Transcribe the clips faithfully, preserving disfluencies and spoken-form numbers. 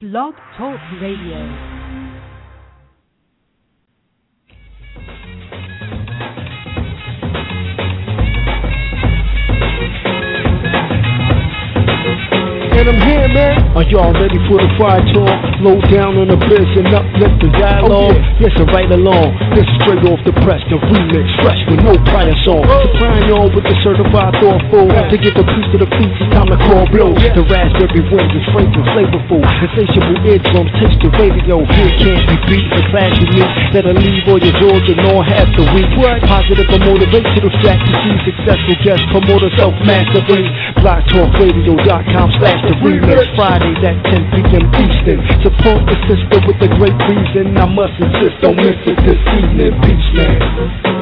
Blog Talk Radio. And I'm here, man. Are y'all ready for the fire talk? Low down on the biz and uplift the dialogue. Oh, yeah. Listen right along. This is straight off the press, the remix, fresh with no prior song. Oh. Supplying y'all with the certified thoughtful. Got to get the piece of the feet, it's time to call blows. Yeah. The raspberry wind is fragrant, flavorful. Insatiable eardrums, taste the radio. Here can't be beat, the class you meet. That'll leave all your doors and all half the week. What? Positive or motivational strategy. Successful guest promoter, self-mastery. blog talk radio dot com slash the remix. Fridays at ten p.m. Eastern. Support the sister with a great reason. I must insist, don't miss it this evening. Peace, man.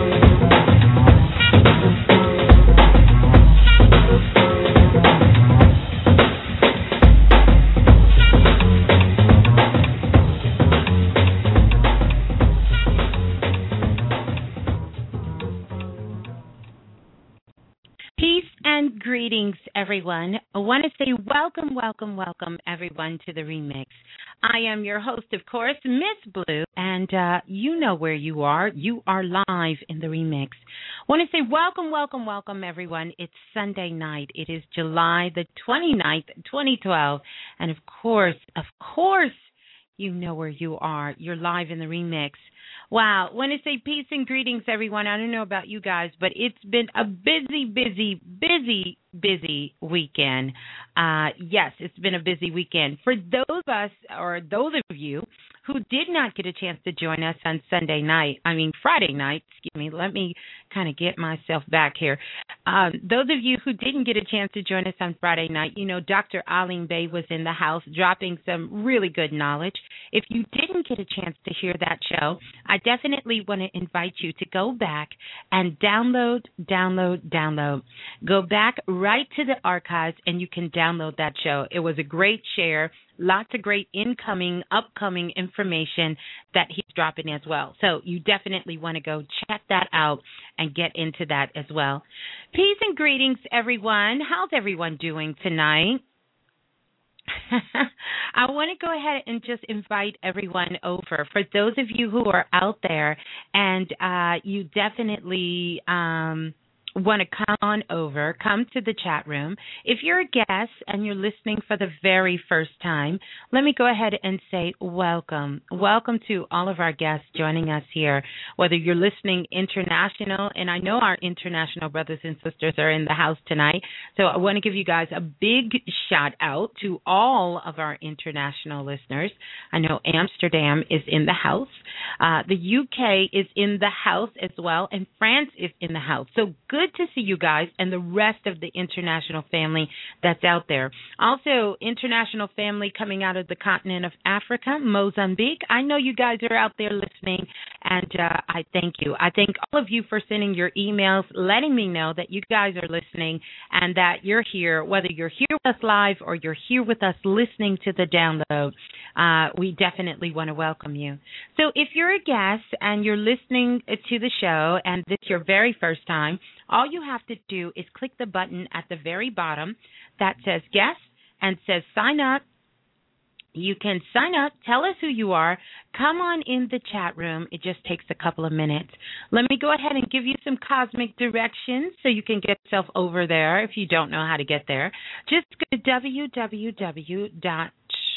Greetings, everyone. I want to say welcome, welcome, welcome, everyone, to the remix. I am your host, of course, Miss Blue, and uh, you know where you are. You are live in the remix. I want to say welcome, welcome, welcome, everyone. It's Sunday night. It is July the twenty-ninth, twenty twelve, and of course, of course, you know where you are. You're live in the remix. Wow. I want to say peace and greetings, everyone. I don't know about you guys, but it's been a busy, busy, busy, busy weekend. Uh, yes, it's been a busy weekend. For those of us, or those of you who did not get a chance to join us on Sunday night, I mean Friday night, excuse me, let me kind of get myself back here. Um, those of you who didn't get a chance to join us on Friday night, you know, Doctor Alim Bey was in the house dropping some really good knowledge. If you didn't get a chance to hear that show, I definitely want to invite you to go back and download, download, download. Go back right to the archives and you can download that show. It was a great share. Lots of great incoming, upcoming information that he's dropping as well. So you definitely want to go check that out and get into that as well. Peace and greetings, everyone. How's everyone doing tonight? I want to go ahead and just invite everyone over. For those of you who are out there and uh, you definitely um, want to come on over, come to the chat room. If you're a guest and you're listening for the very first time, let me go ahead and say welcome. Welcome to all of our guests joining us here, whether you're listening international, and I know our international brothers and sisters are in the house tonight, so I want to give you guys a big shout out to all of our international listeners. I know Amsterdam is in the house. Uh, the U K is in the house as well, and France is in the house. So good Good to see you guys and the rest of the international family that's out there. Also, international family coming out of the continent of Africa, Mozambique. I know you guys are out there listening, and uh, I thank you. I thank all of you for sending your emails, letting me know that you guys are listening and that you're here, whether you're here with us live or you're here with us listening to the download. Uh, we definitely want to welcome you. So if you're a guest and you're listening to the show and this is your very first time, all you have to do is click the button at the very bottom that says guest and says sign up. You can sign up, tell us who you are, come on in the chat room. It just takes a couple of minutes. Let me go ahead and give you some cosmic directions so you can get yourself over there if you don't know how to get there. Just go to w w w dot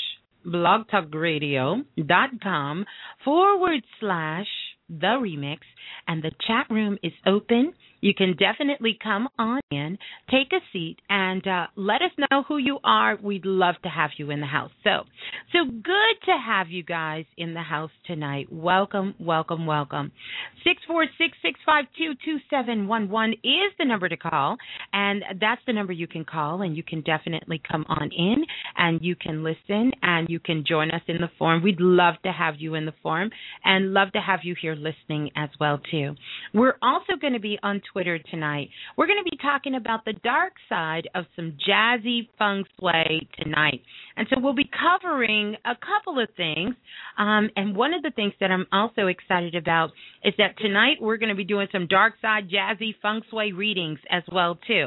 blogtalkradio.com forward slash the remix, and the chat room is open. You can definitely come on in, take a seat, and uh, let us know who you are. We'd love to have you in the house. So, so good to have you guys in the house tonight. Welcome, welcome, welcome. six four six, six five two, two seven one one is the number to call, and that's the number you can call, and you can definitely come on in, and you can listen, and you can join us in the forum. We'd love to have you in the forum, and love to have you here listening as well, too. We're also going to be on Twitter tonight. We're going to be talking about the dark side of some jazzy feng shui tonight. And so we'll be covering a couple of things. Um, and one of the things that I'm also excited about is that tonight we're going to be doing some dark side jazzy feng shui readings as well, too.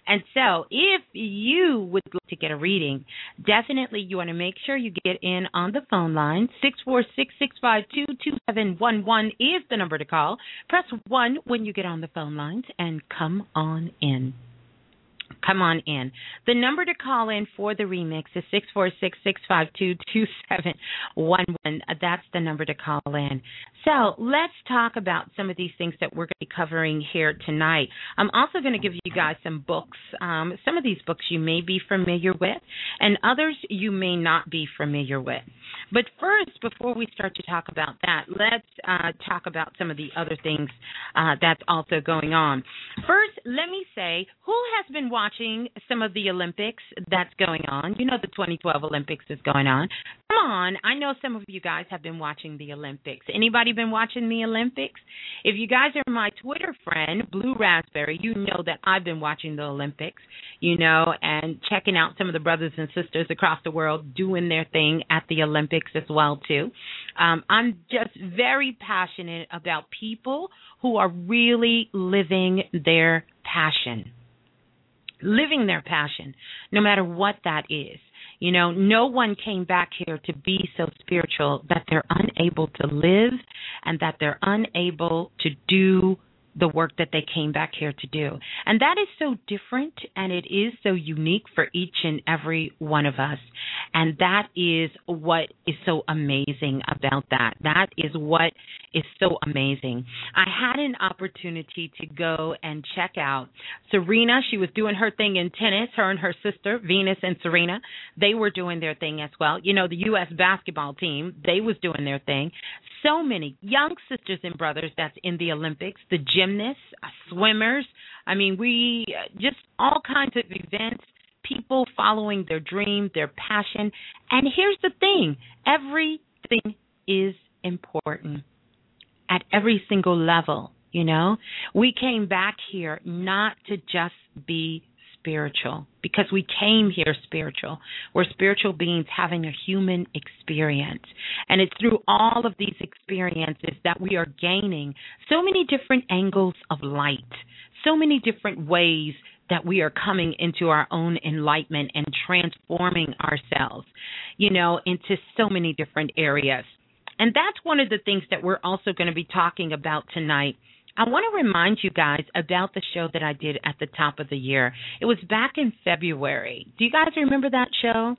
And so if you would like to get a reading, definitely you want to make sure you get in on the phone line. six four six, six five two, two seven one one is the number to call. Press one when you get on the phone lines and come on in. Come on in. The number to call in for the remix is six four six, six five two, two seven one one. That's the number to call in. So let's talk about some of these things that we're going to be covering here tonight. I'm also going to give you guys some books. Um, some of these books you may be familiar with, and others you may not be familiar with. But first, before we start to talk about that, let's uh, talk about some of the other things uh, that's also going on. First, let me say, who has been watching some of the Olympics that's going on? You know the twenty twelve Olympics is going on. Come on, I know some of you guys have been watching the Olympics. Anybody been watching the Olympics? If you guys are my Twitter friend, Blue Raspberry, you know that I've been watching the Olympics, you know, and checking out some of the brothers and sisters across the world doing their thing at the Olympics as well, too. Um, I'm just very passionate about people who are really living their passion. Living their passion, no matter what that is. You know, no one came back here to be so spiritual that they're unable to live and that they're unable to do the work that they came back here to do. And that is so different, and it is so unique for each and every one of us. And that is what is so amazing about that. That is what is so amazing. I had an opportunity to go and check out Serena. She was doing her thing in tennis, her and her sister, Venus and Serena. They were doing their thing as well. You know, the U S basketball team, they was doing their thing. So many young sisters and brothers that's in the Olympics, the gymnasts, swimmers. I mean, we just all kinds of events, people following their dream, their passion. And here's the thing, everything is important at every single level, you know. We came back here not to just be spiritual, because we came here spiritual. We're spiritual beings having a human experience. And it's through all of these experiences that we are gaining so many different angles of light, so many different ways that we are coming into our own enlightenment and transforming ourselves, you know, into so many different areas. And that's one of the things that we're also going to be talking about tonight. I want to remind you guys about the show that I did at the top of the year. It was back in February. Do you guys remember that show?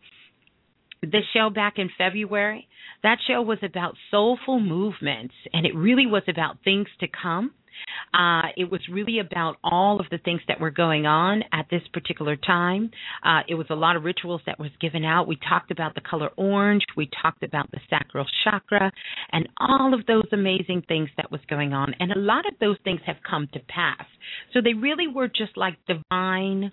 The show back in February? That show was about soulful movements, and it really was about things to come. Uh, it was really about all of the things that were going on at this particular time. Uh, it was a lot of rituals that was given out. We talked about the color orange. We talked about the sacral chakra and all of those amazing things that was going on. And a lot of those things have come to pass. So they really were just like divine.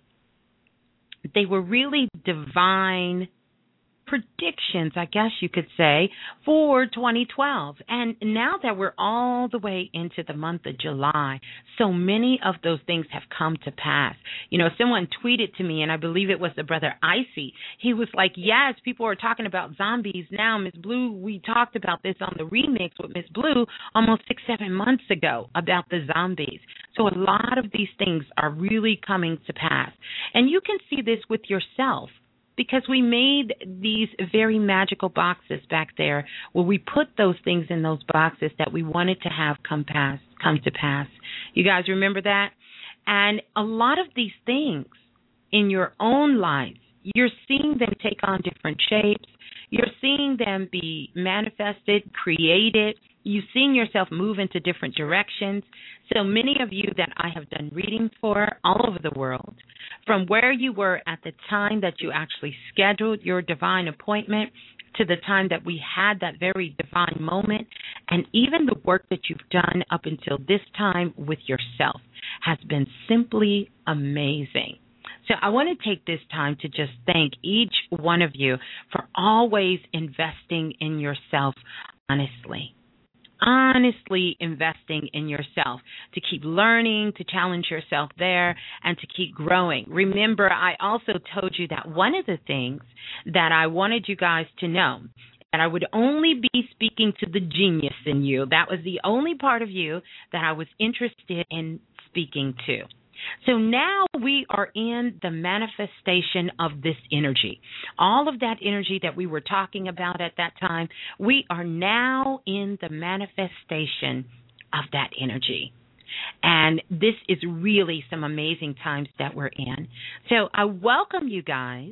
They were really divine predictions, I guess you could say, for twenty twelve. And now that we're all the way into the month of July, so many of those things have come to pass. You know, someone tweeted to me, and I believe it was the brother Icy. He was like, yes, people are talking about zombies now. Miss Blue, we talked about this on the remix with Miss Blue almost six, seven months ago about the zombies. So a lot of these things are really coming to pass. And you can see this with yourself, because we made these very magical boxes back there where we put those things in those boxes that we wanted to have come pass, come to pass. You guys remember that? And a lot of these things in your own lives, you're seeing them take on different shapes. You're seeing them be manifested, created. You've seen yourself move into different directions. So many of you that I have done readings for all over the world, from where you were at the time that you actually scheduled your divine appointment to the time that we had that very divine moment, and even the work that you've done up until this time with yourself has been simply amazing. So I want to take this time to just thank each one of you for always investing in yourself honestly. Honestly investing in yourself, to keep learning, to challenge yourself there, and to keep growing. Remember, I also told you that one of the things that I wanted you guys to know, that I would only be speaking to the genius in you. That was the only part of you that I was interested in speaking to. So now we are in the manifestation of this energy. All of that energy that we were talking about at that time, we are now in the manifestation of that energy. And this is really some amazing times that we're in. So I welcome you guys.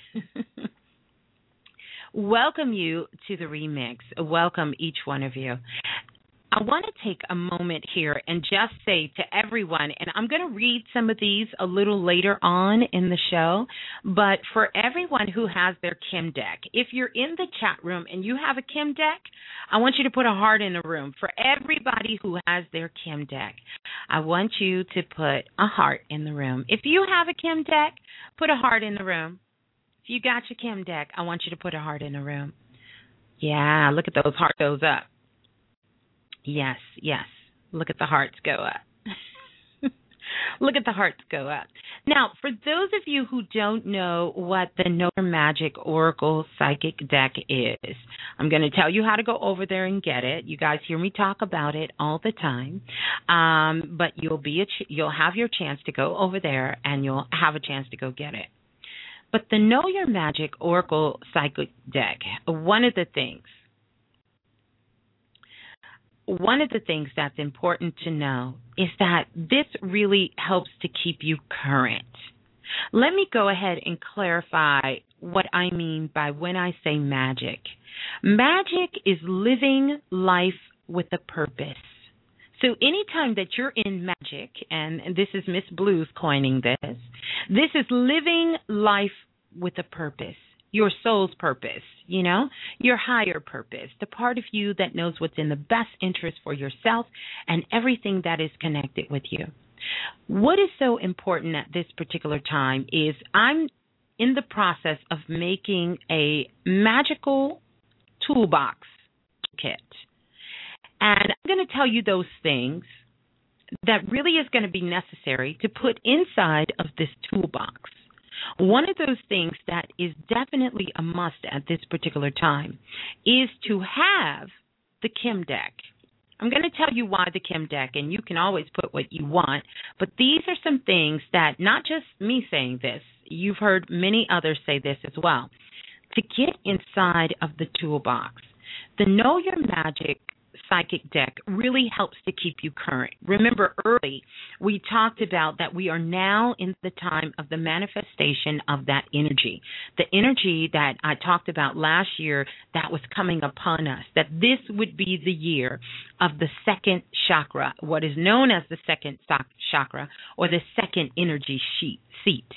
Welcome you to the remix. Welcome each one of you. I want to take a moment here and just say to everyone, and I'm going to read some of these a little later on in the show, but for everyone who has their Kim deck, if you're in the chat room and you have a Kim deck, I want you to put a heart in the room. For everybody who has their Kim deck, I want you to put a heart in the room. If you have a Kim deck, put a heart in the room. If you got your Kim deck, I want you to put a heart in the room. Yeah, look at those hearts goes up. Yes, yes. Look at the hearts go up. Look at the hearts go up. Now, for those of you who don't know what the Know Your Magic Oracle Psychic Deck is, I'm going to tell you how to go over there and get it. You guys hear me talk about it all the time, um, but you'll be a ch- you'll have your chance to go over there and you'll have a chance to go get it. But the Know Your Magic Oracle Psychic Deck, one of the things One of the things that's important to know is that this really helps to keep you current. Let me go ahead and clarify what I mean by when I say magic. Magic is living life with a purpose. So anytime that you're in magic, and this is Miss Blue's coining this, this is living life with a purpose. Your soul's purpose, you know, your higher purpose, the part of you that knows what's in the best interest for yourself and everything that is connected with you. What is so important at this particular time is I'm in the process of making a magical toolbox kit. And I'm going to tell you those things that really is going to be necessary to put inside of this toolbox. One of those things that is definitely a must at this particular time is to have the Kim deck. I'm going to tell you why the Kim deck, and you can always put what you want, but these are some things that, not just me saying this, you've heard many others say this as well, to get inside of the toolbox. The Know Your Magic Psychic Deck really helps to keep you current. Remember, early we talked about that we are now in the time of the manifestation of that energy. The energy that I talked about last year that was coming upon us, that this would be the year of the second chakra, what is known as the second chakra or the second energy sheet, seat.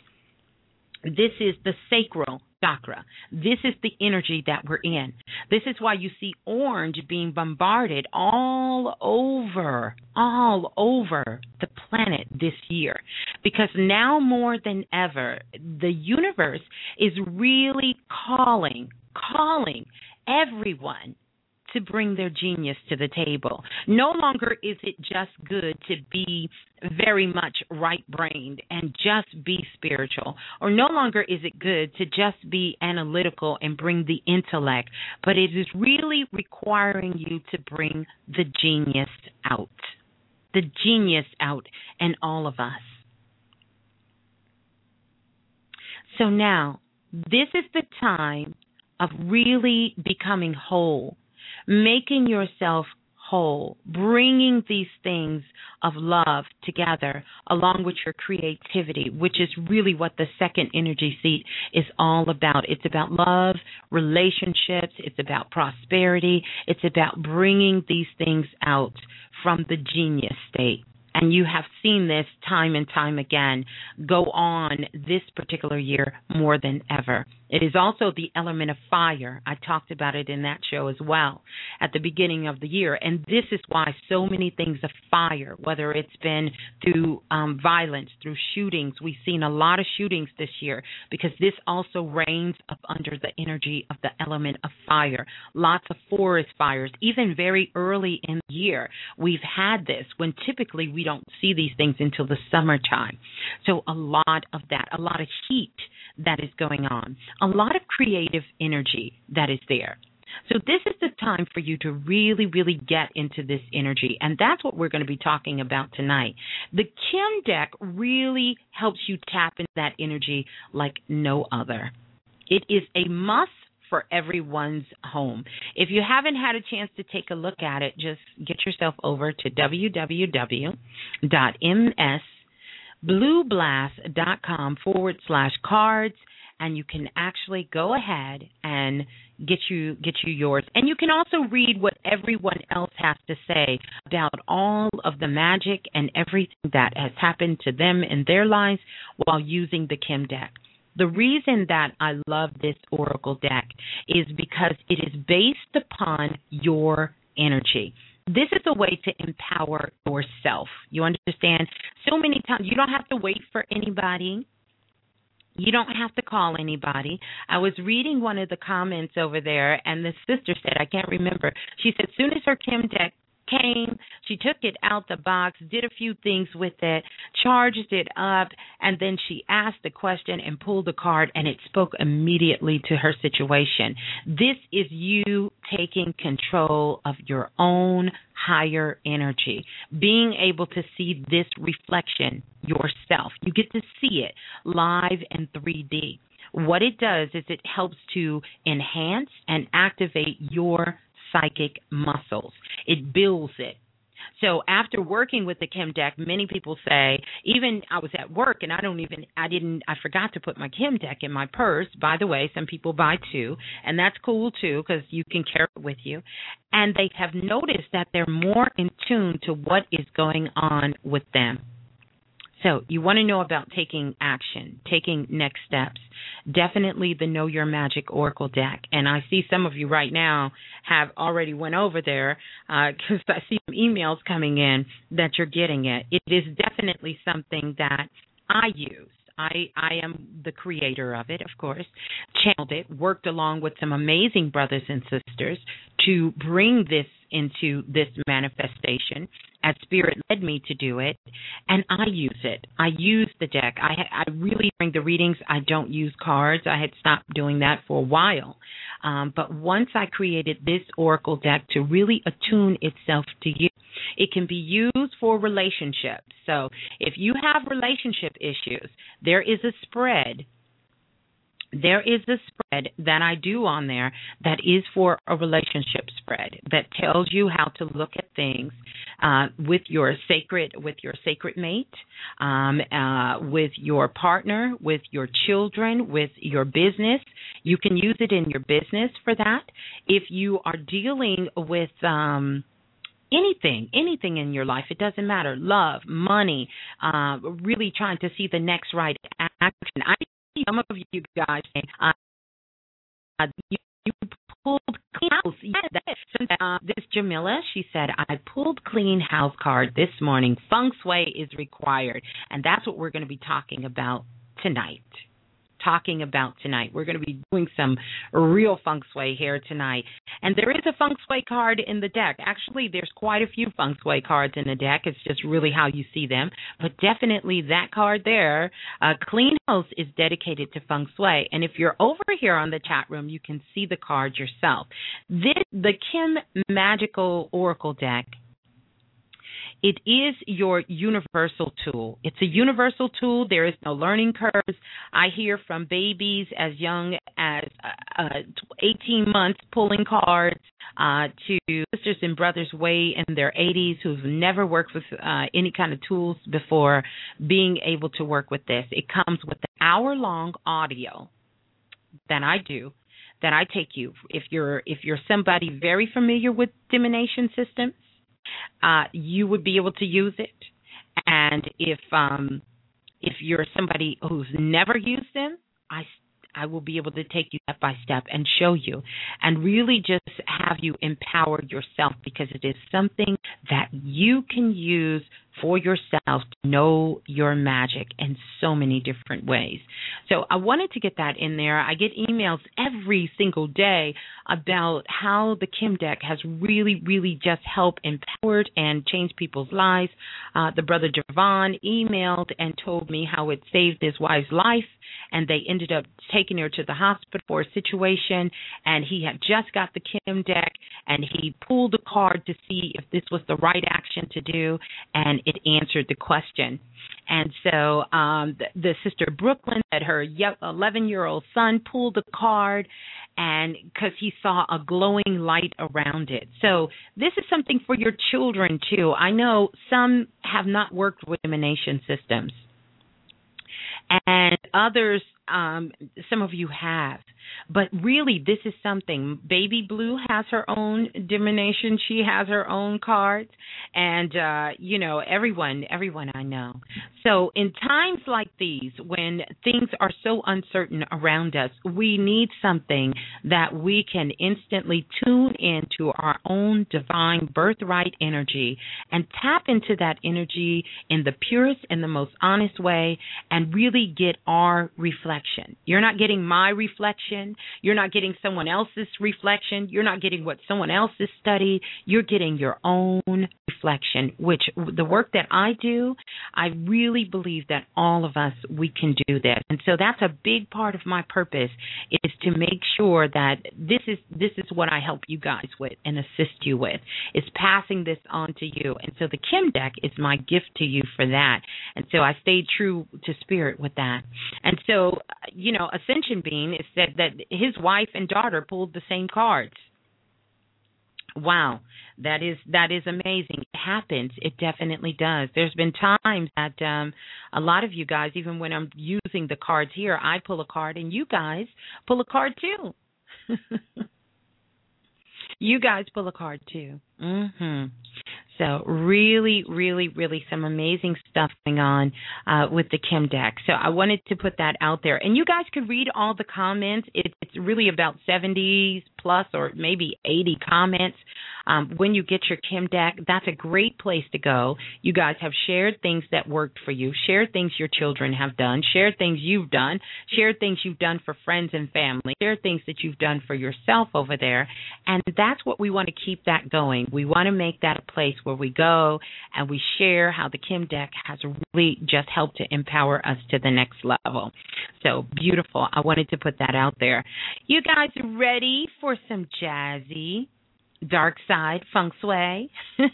This is the sacral chakra. This is the energy that we're in. This is why you see orange being bombarded all over, all over the planet this year. Because now more than ever, the universe is really calling, calling everyone to bring their genius to the table. No longer is it just good to be very much right-brained and just be spiritual, or no longer is it good to just be analytical and bring the intellect, but it is really requiring you to bring the genius out, the genius out in all of us. So now, this is the time of really becoming whole, making yourself whole, bringing these things of love together along with your creativity, which is really what the second energy seat is all about. It's about love, relationships, it's about prosperity, it's about bringing these things out from the genius state. And you have seen this time and time again go on this particular year more than ever. It is also the element of fire. I talked about it in that show as well at the beginning of the year. And this is why so many things of fire, whether it's been through um, violence, through shootings. We've seen a lot of shootings this year because this also reigns up under the energy of the element of fire. Lots of forest fires, even very early in the year. We've had this when typically we don't see these things until the summertime. So a lot of that, a lot of heat that is going on, a lot of creative energy that is there. So this is the time for you to really, really get into this energy. And that's what we're going to be talking about tonight. The Kim deck really helps you tap into that energy like no other. It is a must for everyone's home. If you haven't had a chance to take a look at it, just get yourself over to www.msblueblast.com forward slash cards, and you can actually go ahead and get you get you yours. And you can also read what everyone else has to say about all of the magic and everything that has happened to them in their lives while using the Kim deck. The reason that I love this Oracle deck is because it is based upon your energy. This is a way to empower yourself. You understand? So many times you don't have to wait for anybody. You don't have to call anybody. I was reading one of the comments over there, and the sister said, I can't remember. She said, as soon as her Kim deck came, she took it out the box, did a few things with it, charged it up, and then she asked the question and pulled the card, and it spoke immediately to her situation. This is you taking control of your own higher energy, being able to see this reflection yourself. You get to see it live in three D. What it does is it helps to enhance and activate your psychic muscles. It builds it. So after working with the Kim deck, many people say, even I was at work and I don't even, I didn't, I forgot to put my Kim deck in my purse. By the way, some people buy two, and that's cool too because you can carry it with you. And they have noticed that they're more in tune to what is going on with them. So you want to know about taking action, taking next steps. Definitely the Know Your Magic Oracle deck. And I see some of you right now have already went over there because uh, I see some emails coming in that you're getting it. It is definitely something that I use. I, I am the creator of it, of course, channeled it, worked along with some amazing brothers and sisters to bring this into this manifestation as Spirit led me to do it, and I use it. I use the deck. I, I really, during the readings, I don't use cards. I had stopped doing that for a while. Um, but once I created this Oracle deck to really attune itself to you, it can be used for relationships. So if you have relationship issues, there is a spread. There is a spread that I do on there that is for a relationship spread that tells you how to look at things uh, with your sacred, with your sacred mate, um, uh, with your partner, with your children, with your business. You can use it in your business for that. If you are dealing with um, anything, anything in your life, it doesn't matter. Love, money, uh, really trying to see the next right action. I Some of you guys say, uh, you, you pulled clean house. Yeah, that, uh, this Jamila, she said, I pulled clean house card this morning. Feng Shui is required. And that's what we're going to be talking about tonight. Talking about tonight. We're going to be doing some real Feng Shui here tonight. And there is a Feng Shui card in the deck. Actually, there's quite a few Feng Shui cards in the deck. It's just really how you see them. But definitely that card there, uh, Clean House, is dedicated to Feng Shui. And if you're over here on the chat room, you can see the card yourself. This, the Kim Magical Oracle deck, it is your universal tool. It's a universal tool. There is no learning curves. I hear from babies as young as uh, eighteen months pulling cards uh, to sisters and brothers way in their eighties who've never worked with uh, any kind of tools before being able to work with this. It comes with an hour-long audio that I do, that I take you. If you're if you're somebody very familiar with divination systems, Uh, you would be able to use it. And if um, if you're somebody who's never used them, I, I will be able to take you step by step and show you and really just have you empower yourself, because it is something that you can use for yourself to know your magic in so many different ways. So I wanted to get that in there. I get emails every single day about how the Kim deck has really, really just helped empowered and changed people's lives. Uh, the brother Javon emailed and told me how it saved his wife's life, and they ended up taking her to the hospital for a situation, and he had just got the Kim deck, and he pulled a card to see if this was the right action to do, and it answered the question. And so um, the, the sister Brooklyn said her eleven-year-old son pulled the card, and because he saw a glowing light around it. So this is something for your children, too. I know some have not worked with divination systems, and others, um, some of you have. But really, this is something. Baby Blue has her own divination. She has her own cards. And, uh, you know, everyone, everyone I know. So in times like these, when things are so uncertain around us, we need something that we can instantly tune into our own divine birthright energy and tap into that energy in the purest and the most honest way and really get our reflection. You're not getting my reflection. You're not getting someone else's reflection. You're not getting what someone else has studied. You're getting your own reflection, which the work that I do, I really believe that all of us, we can do that. And so that's a big part of my purpose, is to make sure that this is this is what I help you guys with and assist you with, is passing this on to you. And so the Kim deck is my gift to you for that. And so I stayed true to spirit with that. And so, you know, Ascension Being is said that his wife and daughter pulled the same cards. Wow, that is that is amazing. It happens. It definitely does. There's been times that um, a lot of you guys, even when I'm using the cards here, I pull a card and you guys pull a card too. You guys pull a card too. Mm-hmm. So really, really, really some amazing stuff going on uh, with the Kim deck. So I wanted to put that out there. And you guys could read all the comments. It, it's really about seventy plus or maybe eighty comments. Um, when you get your Kim deck, that's a great place to go. You guys have shared things that worked for you, shared things your children have done, shared things you've done, shared things you've done for friends and family, shared things that you've done for yourself over there. And that's what we want to keep that going. We want to make that a place where we go and we share how the Kim deck has really just helped to empower us to the next level. So beautiful. I wanted to put that out there. You guys ready for some jazzy dark side feng shui?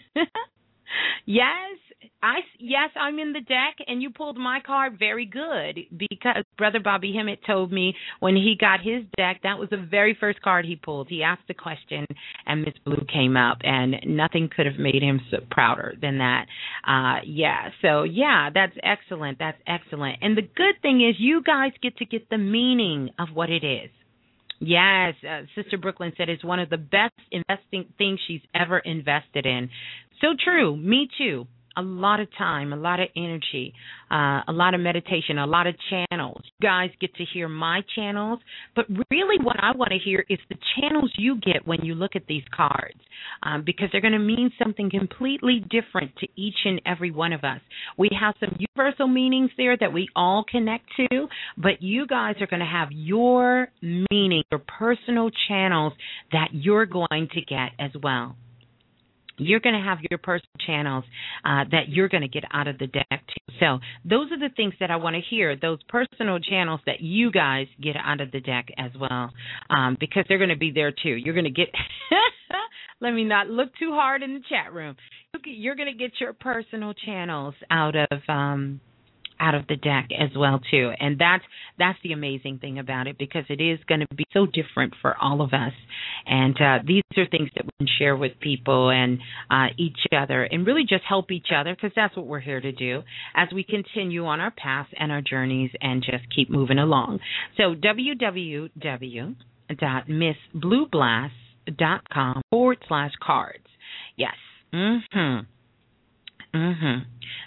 Yes, I yes, I'm in the deck, and you pulled my card. Very good, because Brother Bobby Hemmett told me when he got his deck, that was the very first card he pulled. He asked the question, and Miss Blue came up, and nothing could have made him so prouder than that. Uh, yeah, so yeah, that's excellent. That's excellent. And the good thing is, you guys get to get the meaning of what it is. Yes, uh, Sister Brooklyn said it's one of the best investing things she's ever invested in. So true. Me too. A lot of time, a lot of energy, uh, a lot of meditation, a lot of channels. You guys get to hear my channels, but really what I want to hear is the channels you get when you look at these cards, um, because they're going to mean something completely different to each and every one of us. We have some universal meanings there that we all connect to, but you guys are going to have your meaning, your personal channels that you're going to get as well. You're going to have your personal channels uh, that you're going to get out of the deck too. So those are the things that I want to hear, those personal channels that you guys get out of the deck as well, um, because they're going to be there too. You're going to get, let me not look too hard in the chat room. You're going to get your personal channels out of um, out of the deck as well too, and that's that's the amazing thing about it, because it is going to be so different for all of us. And uh, these are things that we can share with people and uh, each other, and really just help each other, because that's what we're here to do as we continue on our paths and our journeys and just keep moving along. So w w w dot miss blue blast dot com forward slash cards. Yes. Mm-hmm. Mm-hmm.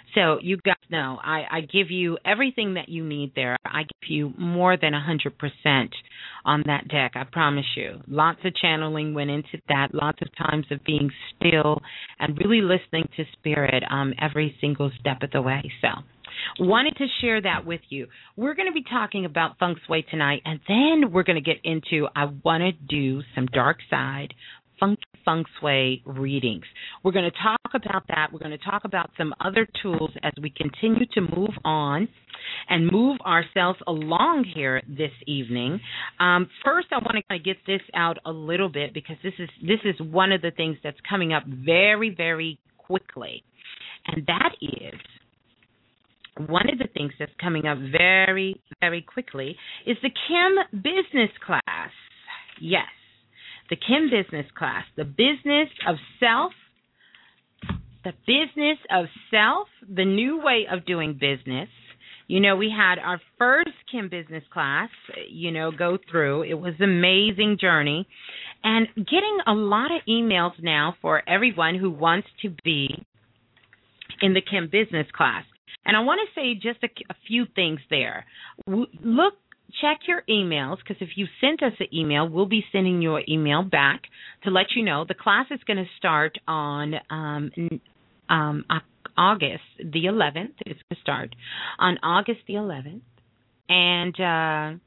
So you guys know I, I give you everything that you need there. I give you more than one hundred percent on that deck, I promise you. Lots of channeling went into that, lots of times of being still and really listening to spirit um, every single step of the way. So wanted to share that with you. We're going to be talking about feng shui tonight, and then we're going to get into, I want to do some dark side feng, feng shui readings. We're going to talk about that. We're going to talk about some other tools as we continue to move on and move ourselves along here this evening. Um, first, I want to kind of get this out a little bit because this is this is one of the things that's coming up very, very quickly, and that is one of the things that's coming up very, very quickly is the Kim Business Class. Yes, the Kim Business Class, the business of self, the business of self, the new way of doing business. You know, we had our first Kim Business Class, you know, go through. It was an amazing journey. And getting a lot of emails now for everyone who wants to be in the Kim Business Class. And I want to say just a, a few things there. Look, check your emails, because if you sent us an email, we'll be sending you an email back to let you know the class is going to start on um, um, August the eleventh. It's going to start on August the eleventh. And uh,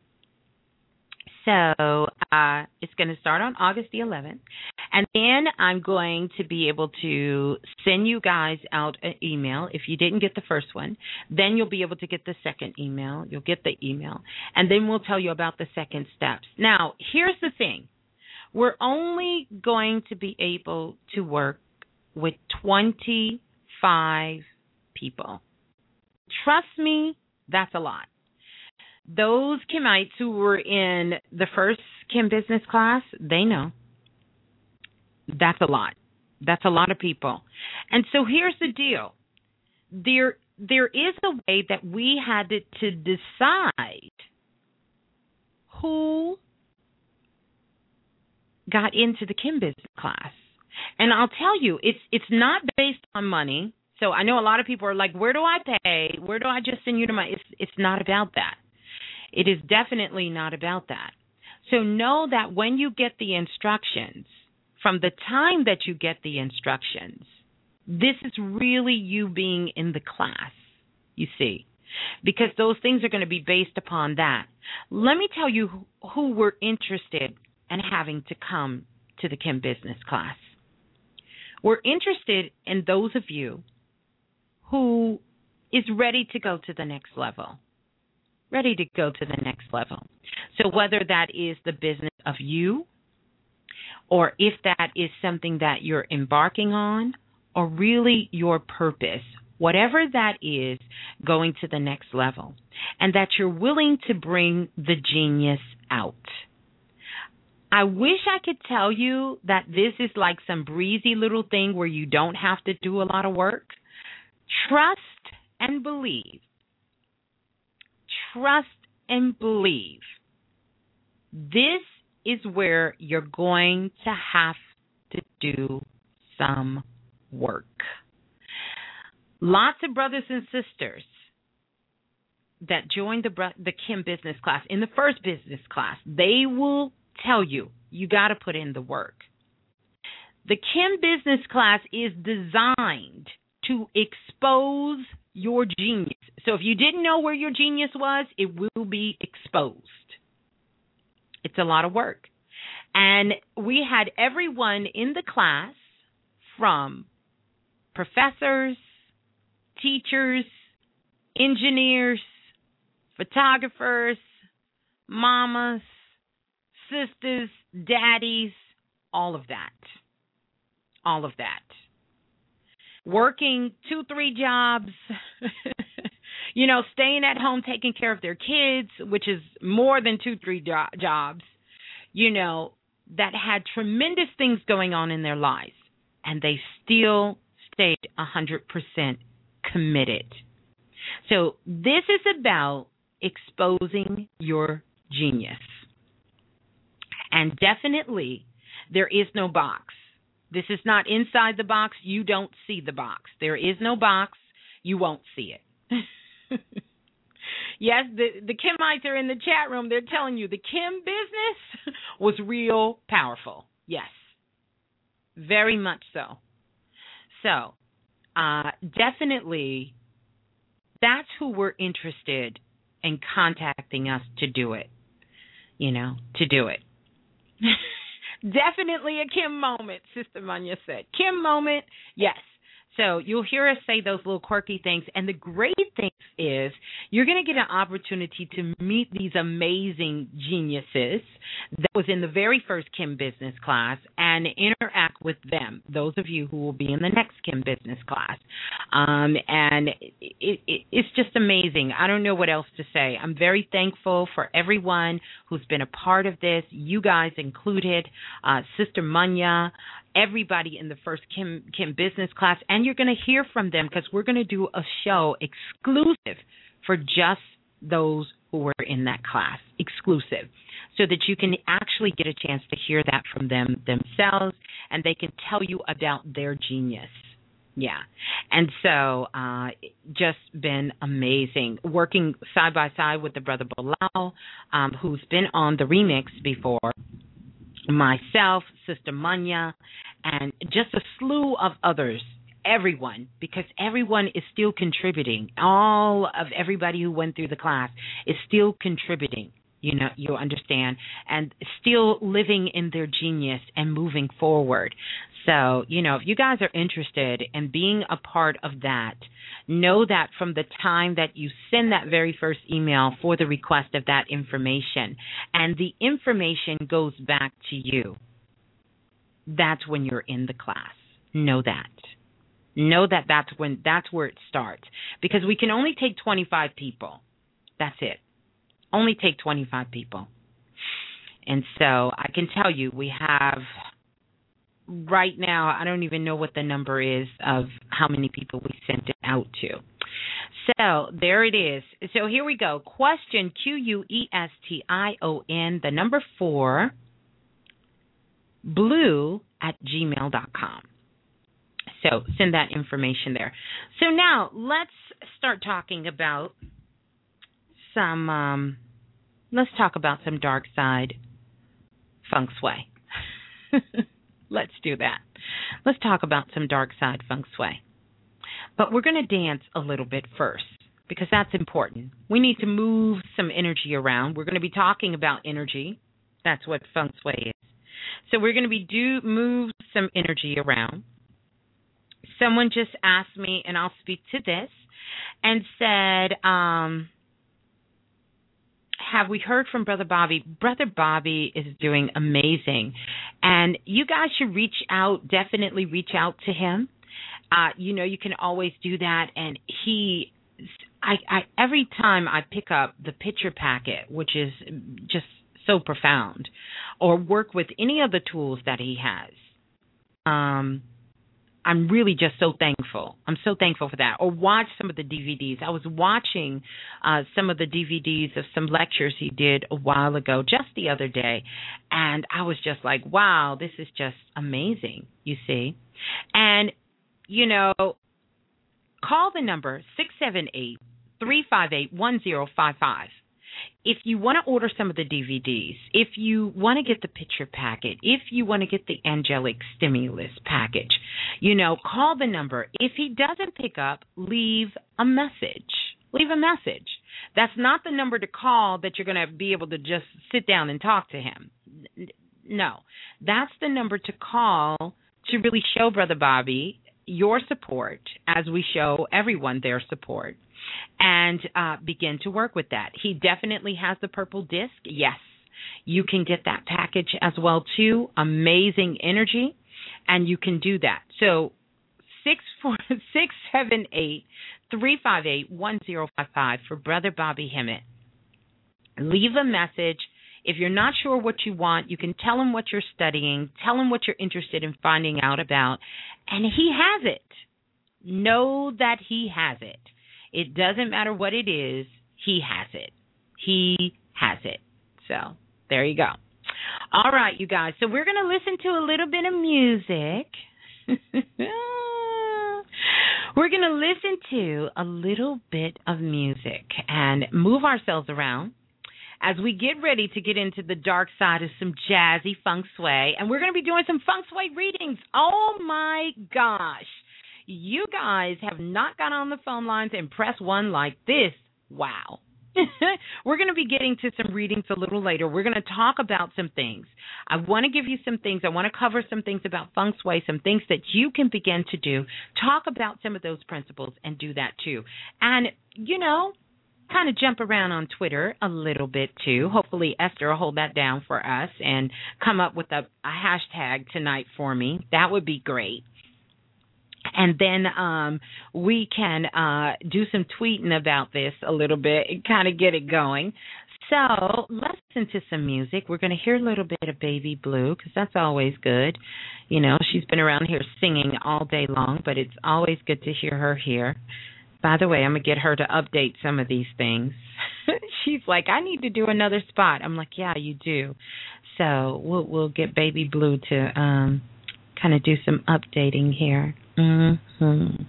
so uh, it's going to start on August the eleventh. And then I'm going to be able to send you guys out an email. If you didn't get the first one, then you'll be able to get the second email. You'll get the email. And then we'll tell you about the second steps. Now, here's the thing. We're only going to be able to work with twenty-five people. Trust me, that's a lot. Those Kimites who were in the first Kim Business Class, they know. That's a lot. That's a lot of people. And so here's the deal. There, there is a way that we had to, to decide who got into the Kim Business Class. And I'll tell you, it's it's not based on money. So I know a lot of people are like, where do I pay? Where do I just send you to my... It's, it's not about that. It is definitely not about that. So know that when you get the instructions, from the time that you get the instructions, this is really you being in the class, you see, because those things are going to be based upon that. Let me tell you who, who were interested in having to come to the Kim Business Class. We're interested in those of you who is ready to go to the next level. Ready to go to the next level. So whether that is the business of you, or if that is something that you're embarking on, or really your purpose, whatever that is, going to the next level, and that you're willing to bring the genius out. I wish I could tell you that this is like some breezy little thing where you don't have to do a lot of work. Trust and believe. Trust and believe. This is where you're going to have to do some work. Lots of brothers and sisters that joined the the Kim Business Class, in the first business class, they will tell you, you got to put in the work. The Kim Business Class is designed to expose your genius. So if you didn't know where your genius was, it will be exposed. It's a lot of work. And we had everyone in the class, from professors, teachers, engineers, photographers, mamas, sisters, daddies, all of that. All of that. Working two, three jobs, you know, staying at home, taking care of their kids, which is more than two, three jo- jobs, you know, that had tremendous things going on in their lives. And they still stayed one hundred percent committed. So this is about exposing your genius. And definitely, there is no box. This is not inside the box. You don't see the box. There is no box. you won't see it. Yes, the, the Kimites are in the chat room. They're telling you the Kim business was real powerful. Yes, very much so. So, uh, definitely, that's who we're interested in contacting us to do it. You know, to do it. Definitely a Kim moment, Sister Munya said. Kim moment, yes. So you'll hear us say those little quirky things. And the great thing is you're going to get an opportunity to meet these amazing geniuses that was in the very first Kim business class and interact with them, those of you who will be in the next Kim business class. Um, and it, it, it's just amazing. I don't know what else to say. I'm very thankful for everyone who's been a part of this, you guys included, uh, Sister Munya, everybody in the first Kim Kim business class, and you're going to hear from them because we're going to do a show exclusive for just those who were in that class, exclusive, so that you can actually get a chance to hear that from them themselves, and they can tell you about their genius. Yeah. And so uh, just been amazing working side by side with the brother Bilal, um, who's been on the remix before, myself, Sister Munya, and just a slew of others, everyone, because everyone is still contributing. All of everybody who went through the class is still contributing, you know, you understand, and still living in their genius and moving forward. So, you know, if you guys are interested in being a part of that, know that from the time that you send that very first email for the request of that information, and the information goes back to you, that's when you're in the class. Know that. Know that that's when that's where it starts, because we can only take twenty-five people. That's it. Only take twenty-five people. And so I can tell you we have right now, I don't even know what the number is of how many people we sent it out to. So there it is. So here we go. Question, Q U E S T I O N, the number four, blue at gmail dot com. So send that information there. So now let's start talking about some, um, let's talk about some dark side feng shui. Let's do that. Let's talk about some dark side feng shui. But we're going to dance a little bit first, because that's important. We need to move some energy around. We're going to be talking about energy. That's what feng shui is. So we're going to be do move some energy around. Someone just asked me, and I'll speak to this, and said, um, have we heard from Brother Bobby? Brother Bobby is doing amazing. And you guys should reach out, definitely reach out to him. Uh, you know, you can always do that. And he, I, I, every time I pick up the picture packet, which is just so profound, or work with any of the tools that he has, um, I'm really just so thankful. I'm so thankful for that. Or watch some of the D V Ds. I was watching uh, some of the D V Ds of some lectures he did a while ago, just the other day, and I was just like, wow, this is just amazing, you see. And, you know, call the number six seven eight, three five eight, one zero five five. If you want to order some of the D V Ds, if you want to get the picture packet, if you want to get the angelic stimulus package, you know, call the number. If he doesn't pick up, leave a message. Leave a message. That's not the number to call that you're going to be able to just sit down and talk to him. No, that's the number to call to really show Brother Bobby your support, as we show everyone their support, and uh, begin to work with that. He definitely has the purple disc. Yes, you can get that package as well too. Amazing energy, and you can do that. So six four six seven eight three five eight one zero five five for Brother Bobby Hemmitt. Leave a message. If you're not sure what you want, you can tell him what you're studying, tell him what you're interested in finding out about, and he has it. Know that he has it. It doesn't matter what it is, he has it. He has it. So there you go. All right, you guys. So we're going to listen to a little bit of music. We're going to listen to a little bit of music and move ourselves around as we get ready to get into the dark side of some jazzy feng shui. And we're going to be doing some feng shui readings. Oh, my gosh. You guys have not got on the phone lines and pressed one like this. Wow. We're going to be getting to some readings a little later. We're going to talk about some things. I want to give you some things. I want to cover some things about feng shui, some things that you can begin to do. Talk about some of those principles and do that too. And, you know, kind of jump around on Twitter a little bit too. Hopefully Esther will hold that down for us and come up with a, a hashtag tonight for me. That would be great. And then um, we can uh, do some tweeting about this a little bit and kind of get it going. So let's listen to some music. We're going to hear a little bit of Baby Blue because that's always good. You know, she's been around here singing all day long, but it's always good to hear her here. By the way, I'm going to get her to update some of these things. She's like, I need to do another spot. I'm like, yeah, you do. So we'll, we'll get Baby Blue to um, kind of do some updating here. Mm-hmm.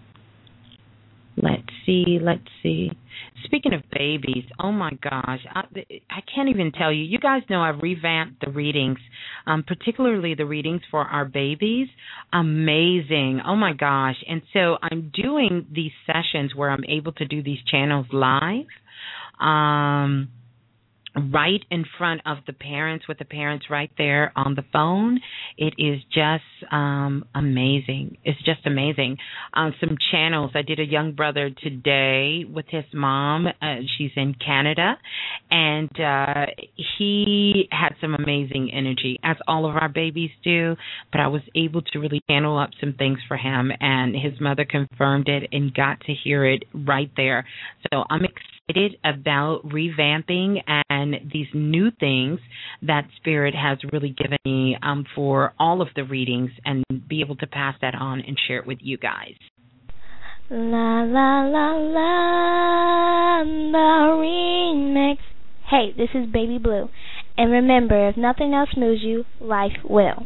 Let's see, let's see. Speaking of babies, oh my gosh, I, I can't even tell you. You guys know I've revamped the readings, um, particularly the readings for our babies. Amazing. Oh my gosh. And so I'm doing these sessions where I'm able to do these channels live. Um right in front of the parents, with the parents right there on the phone. It is just um, amazing. It's just amazing. Um, some channels. I did a young brother today with his mom. Uh, she's in Canada. And uh, he had some amazing energy, as all of our babies do. But I was able to really channel up some things for him. And his mother confirmed it and got to hear it right there. So I'm excited about revamping and these new things that Spirit has really given me um, for all of the readings, and be able to pass that on and share it with you guys. La la la la, the remix. Hey, this is Baby Blue, and remember, if nothing else moves you, life will.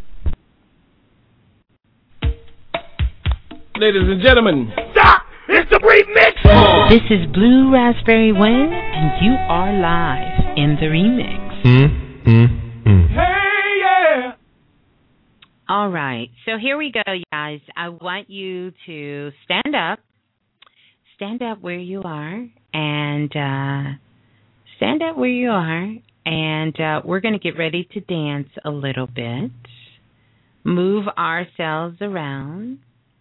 Ladies and gentlemen, stop! It's the remix! This is Blue Raspberry Wind, and you are live in the remix. Mm, mm, mm. Hey, yeah! All right, so here we go, guys. I want you to stand up. Stand up where you are, and uh, stand up where you are, and uh, we're going to get ready to dance a little bit. Move ourselves around.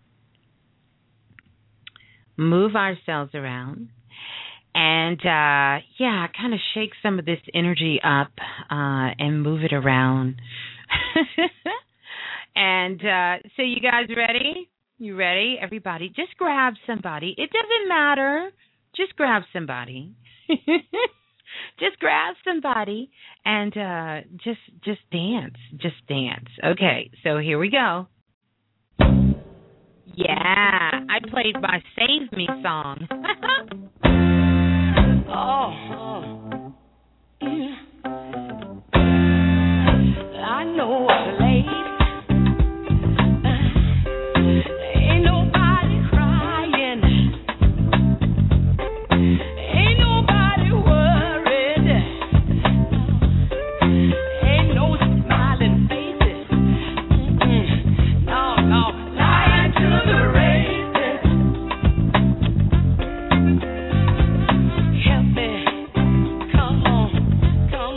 Move ourselves around, and uh, yeah, kind of shake some of this energy up uh, and move it around. And uh, so you guys ready? You ready? Everybody, just grab somebody. It doesn't matter. Just grab somebody. Just grab somebody and uh, just just dance. Just dance. Okay, so here we go. Yeah, I played my Save Me song. oh, oh. Yeah. I know what to lay. Ain't nobody crying. Ain't nobody worried. Ain't no smiling faces. Mm-mm. No, no. Help me, come on, come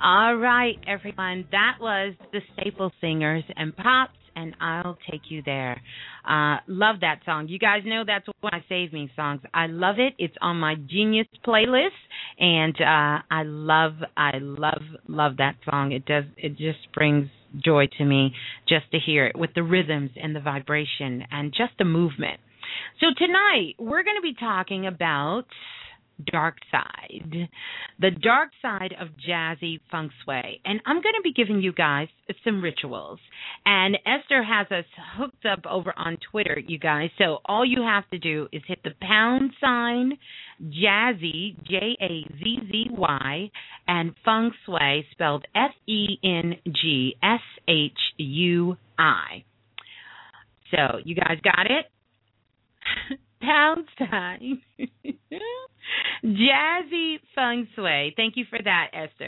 All right, everyone. That was the Staple Singers and Pops, and I'll Take You There. Uh, love that song. You guys know that's one of my Save Me songs. I love it. It's on my Genius playlist, and uh, I love, I love, love that song. It does. It just brings joy to me just to hear it with the rhythms and the vibration and just the movement. So tonight we're going to be talking about dark side, the dark side of jazzy feng shui. And I'm going to be giving you guys some rituals. And Esther has us hooked up over on Twitter, you guys. So all you have to do is hit the pound sign, jazzy, J A Z Z Y, and feng shui, spelled F E N G S H U I. So you guys got it? Pound sign. Jazzy feng shui. Thank you for that, Esther.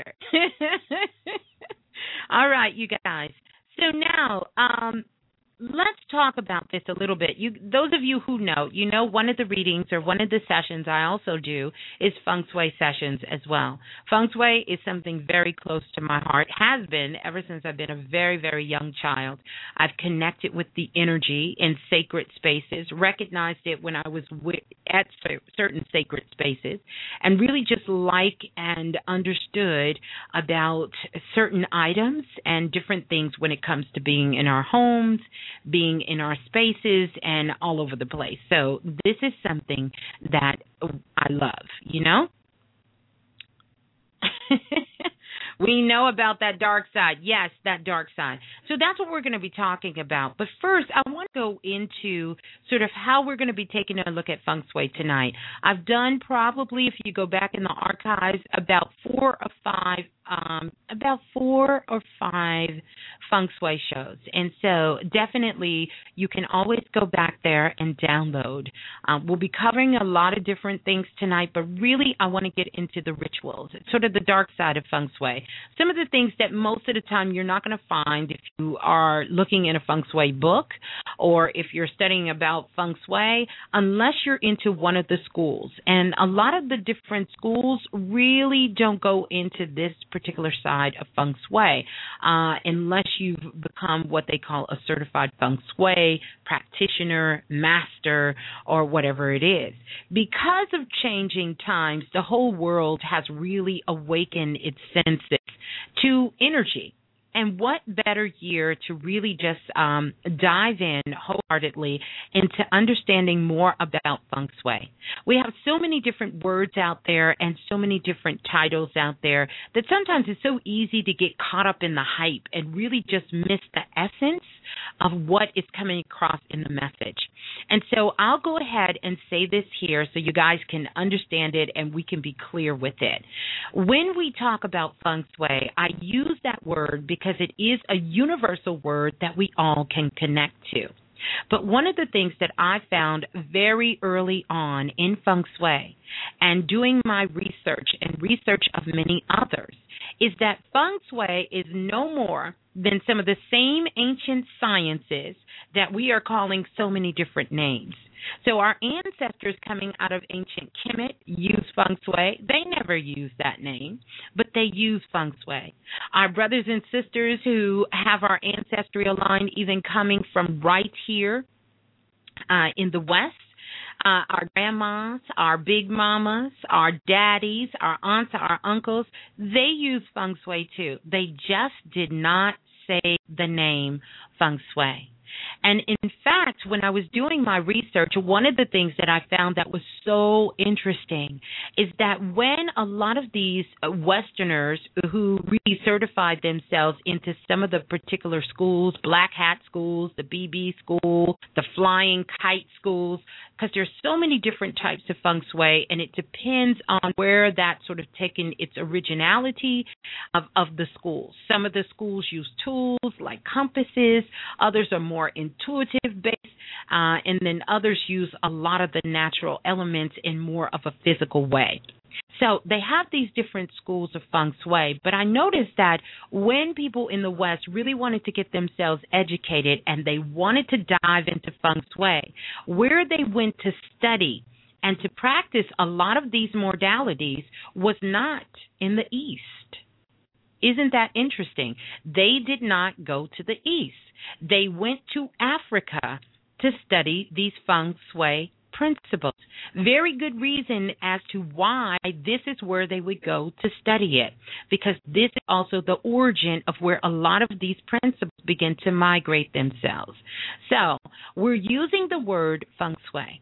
All right, you guys. So now, um, let's talk about this a little bit. You, those of you who know, you know one of the readings or one of the sessions I also do is feng shui sessions as well. Feng shui is something very close to my heart, has been ever since I've been a very, very young child. I've connected with the energy in sacred spaces, recognized it when I was w- at certain sacred spaces, and really just like and understood about certain items and different things when it comes to being in our homes, being in our spaces, and all over the place. So this is something that I love, you know? We know about that dark side. Yes, that dark side. So that's what we're going to be talking about. But first, I want to go into sort of how we're going to be taking a look at feng shui tonight. I've done probably, if you go back in the archives, about four or five, um, about four or five feng shui shows. And so definitely you can always go back there and download. Um, we'll be covering a lot of different things tonight, but really I want to get into the rituals. It's sort of the dark side of feng shui. Some of the things that most of the time you're not going to find if you are looking in a feng shui book or if you're studying about feng shui, unless you're into one of the schools. And a lot of the different schools really don't go into this particular side of feng shui uh, unless you've become what they call a certified feng shui practitioner, master, or whatever it is. Because of changing times, the whole world has really awakened its senses to energy. And what better year to really just um, dive in wholeheartedly into understanding more about feng shui. We have so many different words out there and so many different titles out there that sometimes it's so easy to get caught up in the hype and really just miss the essence of what is coming across in the message. And so I'll go ahead and say this here so you guys can understand it and we can be clear with it. When we talk about feng shui, I use that word because it is a universal word that we all can connect to. But one of the things that I found very early on in feng shui and doing my research and research of many others is that feng shui is no more than some of the same ancient sciences that we are calling so many different names. So our ancestors coming out of ancient Kemet used feng shui. They never used that name, but they used feng shui. Our brothers and sisters who have our ancestral line even coming from right here uh, in the West, Uh, our grandmas, our big mamas, our daddies, our aunts, our uncles, they use feng shui too. They just did not say the name feng shui. And in fact, when I was doing my research, one of the things that I found that was so interesting is that when a lot of these Westerners who really certified themselves into some of the particular schools, black hat schools, the B B school, the flying kite schools, because there's so many different types of feng shui, and it depends on where that's sort of taken its originality of, of the schools. Some of the schools use tools like compasses, others are more intuitive based, uh, and then others use a lot of the natural elements in more of a physical way. So they have these different schools of feng shui, but I noticed that when people in the West really wanted to get themselves educated and they wanted to dive into feng shui, where they went to study and to practice a lot of these modalities was not in the East. Isn't that interesting? They did not go to the east. They went to Africa to study these feng shui principles. Very good reason as to why this is where they would go to study it, because this is also the origin of where a lot of these principles begin to migrate themselves. So we're using the word feng shui,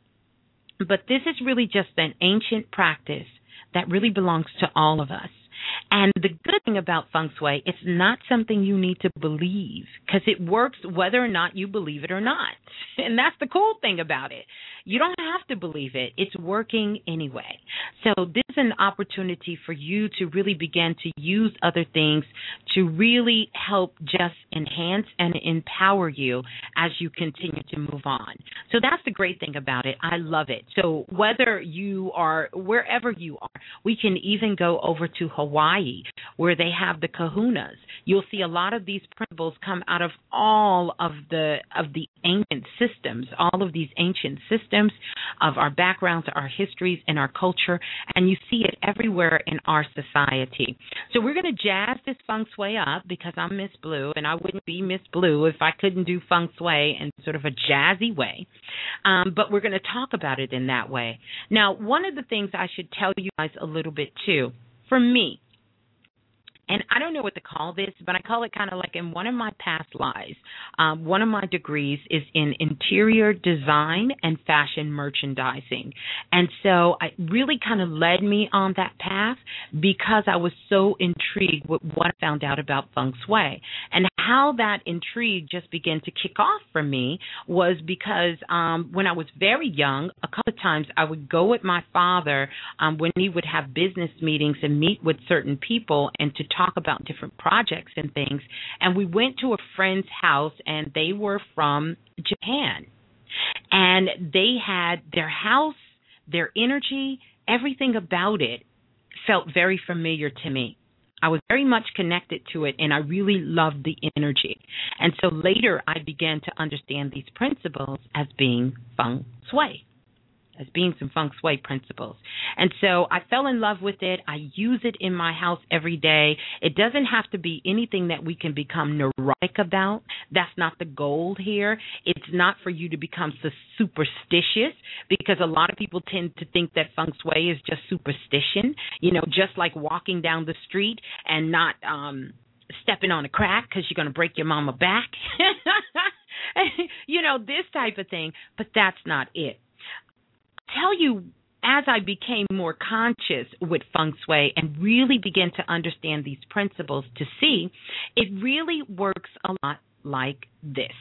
but this is really just an ancient practice that really belongs to all of us. And the good thing about feng shui, it's not something you need to believe, because it works whether or not you believe it or not. And that's the cool thing about it. You don't have to believe it. It's working anyway. So this is an opportunity for you to really begin to use other things to really help just enhance and empower you as you continue to move on. So that's the great thing about it. I love it. So whether you are, wherever you are, we can even go over to Hawaii, where they have the kahunas. You'll see a lot of these principles come out of all of the of the ancient systems, all of these ancient systems of our backgrounds, our histories, and our culture, and you see it everywhere in our society. So we're going to jazz this feng shui up, because I'm Miss Blue, and I wouldn't be Miss Blue if I couldn't do feng shui in sort of a jazzy way. Um, but we're going to talk about it in that way. Now, one of the things I should tell you guys a little bit too, for me, and I don't know what to call this, but I call it kind of like in one of my past lives, um, one of my degrees is in interior design and fashion merchandising. And so it really kind of led me on that path because I was so intrigued with what I found out about feng shui. And how that intrigue just began to kick off for me was because um, when I was very young, a couple of times I would go with my father um, when he would have business meetings and meet with certain people and to talk about different projects and things. And we went to a friend's house, and they were from Japan. And they had their house, their energy, everything about it felt very familiar to me. I was very much connected to it, and I really loved the energy. And so later I began to understand these principles as being feng shui, as being some feng shui principles. And so I fell in love with it. I use it in my house every day. It doesn't have to be anything that we can become neurotic about. That's not the goal here. It's not for you to become so superstitious, because a lot of people tend to think that feng shui is just superstition, you know, just like walking down the street and not um, stepping on a crack because you're going to break your mama back. You know, this type of thing. But that's not it. Tell you, as I became more conscious with feng shui and really began to understand these principles, to see it really works a lot like this.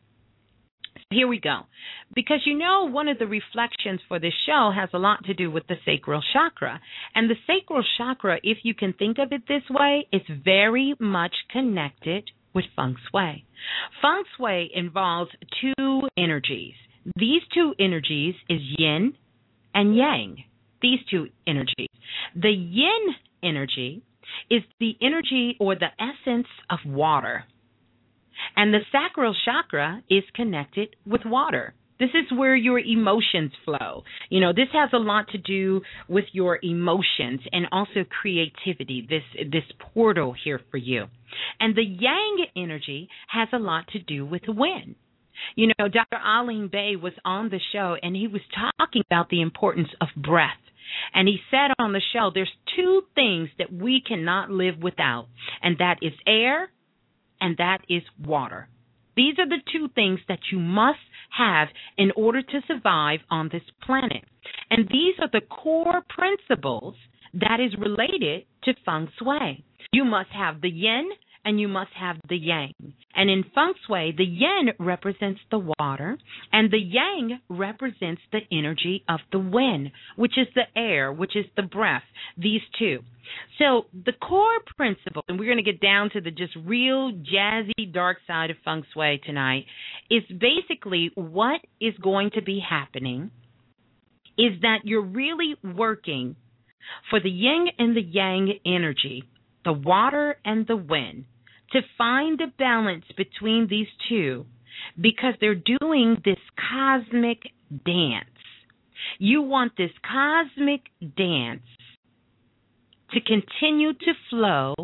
So here we go. Because you know, one of the reflections for this show has a lot to do with the sacral chakra. And the sacral chakra, if you can think of it this way, is very much connected with feng shui. Feng shui involves two energies. These two energies is yin and yang, these two energies. The yin energy is the energy or the essence of water. And the sacral chakra is connected with water. This is where your emotions flow. You know, this has a lot to do with your emotions and also creativity, this this portal here for you. And the yang energy has a lot to do with wind. You know, Doctor Alim Bey was on the show, and he was talking about the importance of breath. And he said on the show, there's two things that we cannot live without, and that is air and that is water. These are the two things that you must have in order to survive on this planet. And these are the core principles that is related to feng shui. You must have the yin and you must have the yang. And in feng shui, the yin represents the water, and the yang represents the energy of the wind, which is the air, which is the breath, these two. So the core principle, and we're going to get down to the just real jazzy dark side of feng shui tonight, is basically what is going to be happening is that you're really working for the yin and the yang energy, the water and the wind, to find a balance between these two, because they're doing this cosmic dance. You want this cosmic dance to continue to flow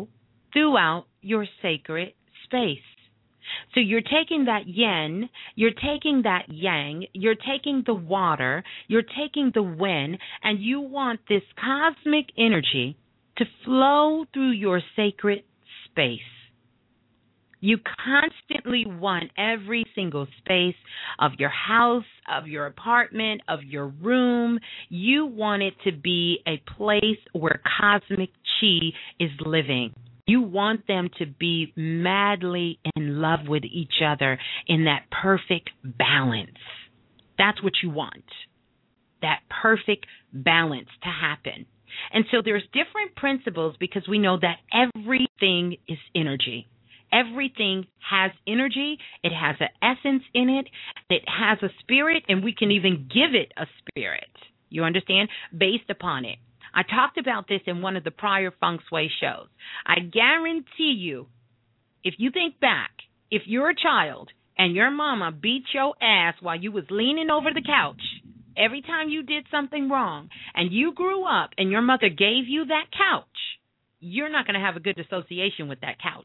throughout your sacred space. So you're taking that yin, you're taking that yang, you're taking the water, you're taking the wind, and you want this cosmic energy to flow through your sacred space. You constantly want every single space of your house, of your apartment, of your room. You want it to be a place where cosmic chi is living. You want them to be madly in love with each other in that perfect balance. That's what you want, that perfect balance to happen. And so there's different principles because we know that everything is energy. Everything has energy. It has an essence in it. It has a spirit, and we can even give it a spirit. You understand? Based upon it. I talked about this in one of the prior Feng Shui shows. I guarantee you, if you think back, if you're a child and your mama beat your ass while you was leaning over the couch, every time you did something wrong, and you grew up and your mother gave you that couch, you're not going to have a good association with that couch.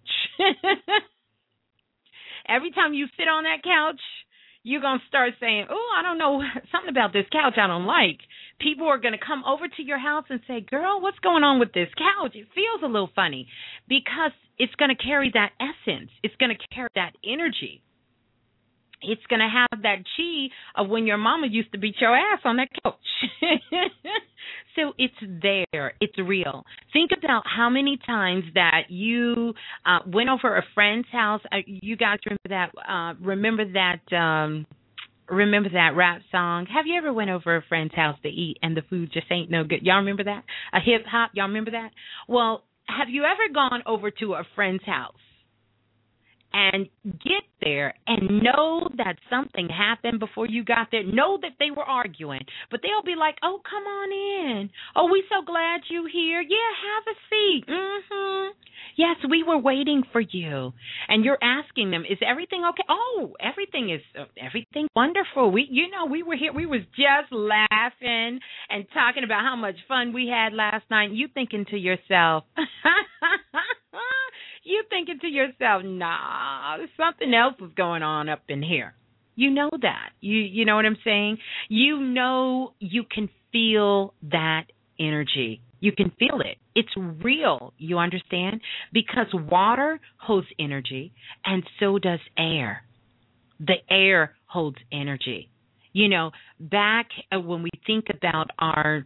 Every time you sit on that couch, you're going to start saying, oh, I don't know, something about this couch I don't like. People are going to come over to your house and say, girl, what's going on with this couch? It feels a little funny because it's going to carry that essence. It's going to carry that energy. It's going to have that chi of when your mama used to beat your ass on that couch. So it's there. It's real. Think about how many times that you uh, went over a friend's house. Uh, you guys remember that? Uh, remember that? Um, remember that rap song? Have you ever went over a friend's house to eat and the food just ain't no good? Y'all remember that? A hip hop. Y'all remember that? Well, have you ever gone over to a friend's house and get there and know that something happened before you got there? Know that they were arguing, but they'll be like, oh, come on in. Oh, we so glad you here. Yeah, have a seat. Mm-hmm. Yes, we were waiting for you. And you're asking them, is everything okay? Oh, everything is uh, everything wonderful. We, you know, we were here. We was just laughing and talking about how much fun we had last night. You thinking to yourself, you thinking to yourself, nah, something else is going on up in here. You know that. You you know what I'm saying? You know you can feel that energy. You can feel it. It's real, you understand? Because water holds energy, and so does air. The air holds energy. You know, back when we think about our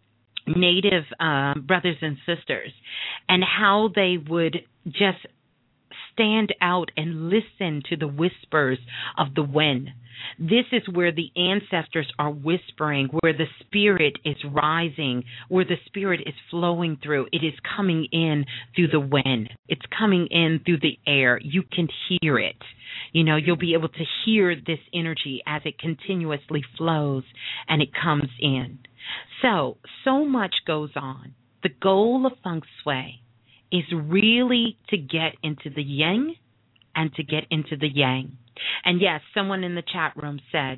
Native uh, brothers and sisters and how they would just stand out and listen to the whispers of the wind. This is where the ancestors are whispering, where the spirit is rising, where the spirit is flowing through. It is coming in through the wind. It's coming in through the air. You can hear it. You know, you'll be able to hear this energy as it continuously flows and it comes in. So, so much goes on. The goal of Feng Shui is really to get into the yin and to get into the yang. And yes, someone in the chat room said,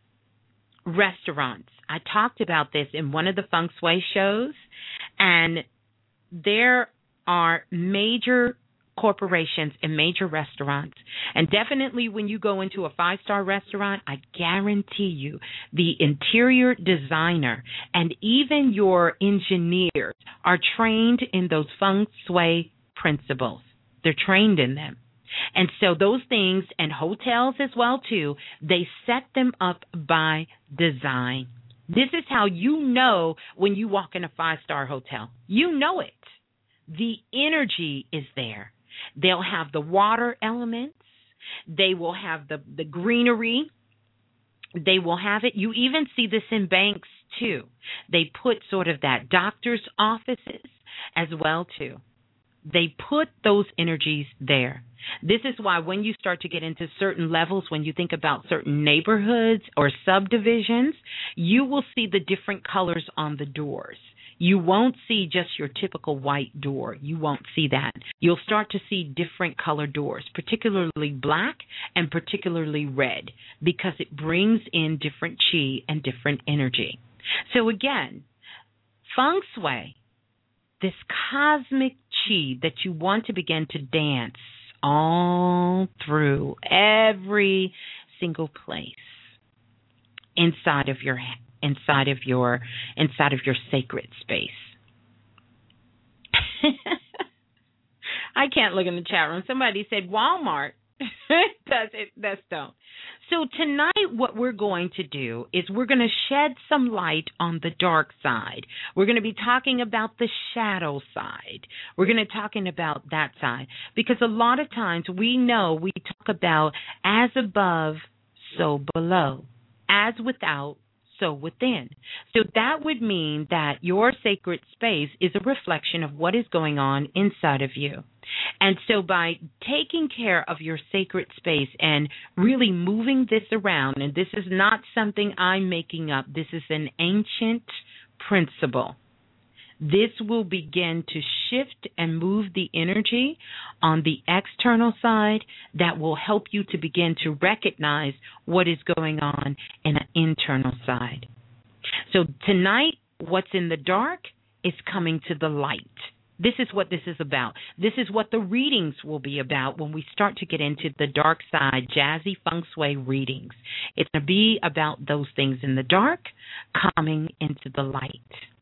restaurants. I talked about this in one of the Feng Shui shows, and there are major corporations and major restaurants. And definitely when you go into a five-star restaurant, I guarantee you the interior designer and even your engineers are trained in those Feng Shui principles. They're trained in them. And so those things, and hotels as well too, they set them up by design. This is how you know when you walk in a five-star hotel. You know it. The energy is there. They'll have the water elements. They will have the, the greenery. They will have it. You even see this in banks too. They put sort of that doctor's offices as well too. They put those energies there. This is why when you start to get into certain levels, when you think about certain neighborhoods or subdivisions, you will see the different colors on the doors. You won't see just your typical white door. You won't see that. You'll start to see different color doors, particularly black and particularly red, because it brings in different chi and different energy. So again, Feng Shui, this cosmic chi that you want to begin to dance all through every single place inside of your inside of your inside of your sacred space. I can't look in the chat room. Somebody said Walmart. Does it? That's don't. So tonight what we're going to do is we're going to shed some light on the dark side. We're going to be talking about the shadow side. We're going to be talking about that side because a lot of times we know we talk about as above, so below, as without, so within. So that would mean that your sacred space is a reflection of what is going on inside of you. And so by taking care of your sacred space and really moving this around, and this is not something I'm making up, this is an ancient principle. This will begin to shift and move the energy on the external side that will help you to begin to recognize what is going on in an internal side. So tonight, what's in the dark is coming to the light. This is what this is about. This is what the readings will be about when we start to get into the dark side, jazzy feng shui readings. It's going to be about those things in the dark coming into the light.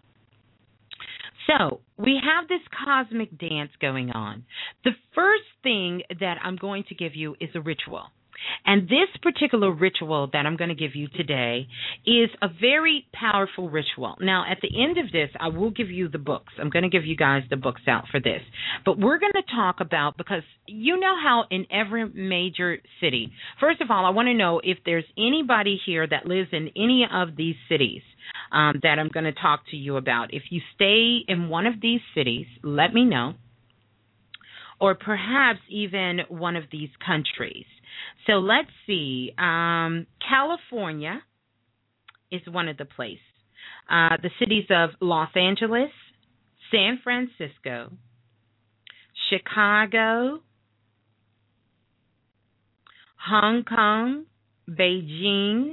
So we have this cosmic dance going on. The first thing that I'm going to give you is a ritual. And this particular ritual that I'm going to give you today is a very powerful ritual. Now, at the end of this, I will give you the books. I'm going to give you guys the books out for this. But we're going to talk about, because you know how in every major city, first of all, I want to know if there's anybody here that lives in any of these cities um, that I'm going to talk to you about. If you stay in one of these cities, let me know. Or perhaps even one of these countries. So let's see. Um, California is one of the places. Uh, the cities of Los Angeles, San Francisco, Chicago, Hong Kong, Beijing,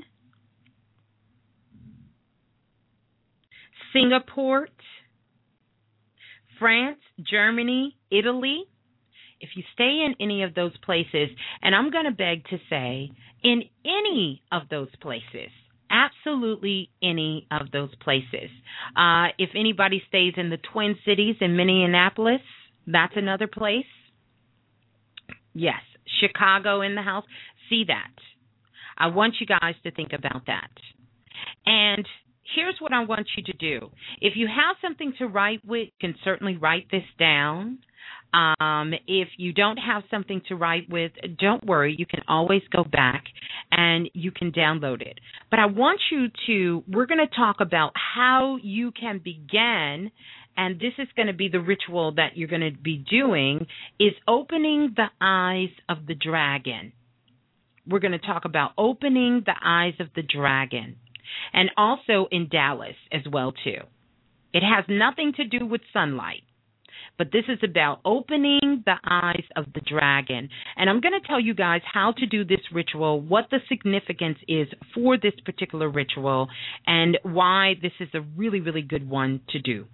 Singapore, France, Germany, Italy. If you stay in any of those places, and I'm going to beg to say, in any of those places, absolutely any of those places. Uh, if anybody stays in the Twin Cities in Minneapolis, that's another place. Yes, Chicago in the house. See that. I want you guys to think about that. And here's what I want you to do. If you have something to write with, you can certainly write this down. Um, if you don't have something to write with, don't worry. You can always go back and you can download it. But I want you to, we're going to talk about how you can begin, and this is going to be the ritual that you're going to be doing, is opening the eyes of the dragon. We're going to talk about opening the eyes of the dragon, and also in Dallas as well, too. It has nothing to do with sunlight. But this is about opening the eyes of the dragon. And I'm going to tell you guys how to do this ritual, what the significance is for this particular ritual, and why this is a really, really good one to do.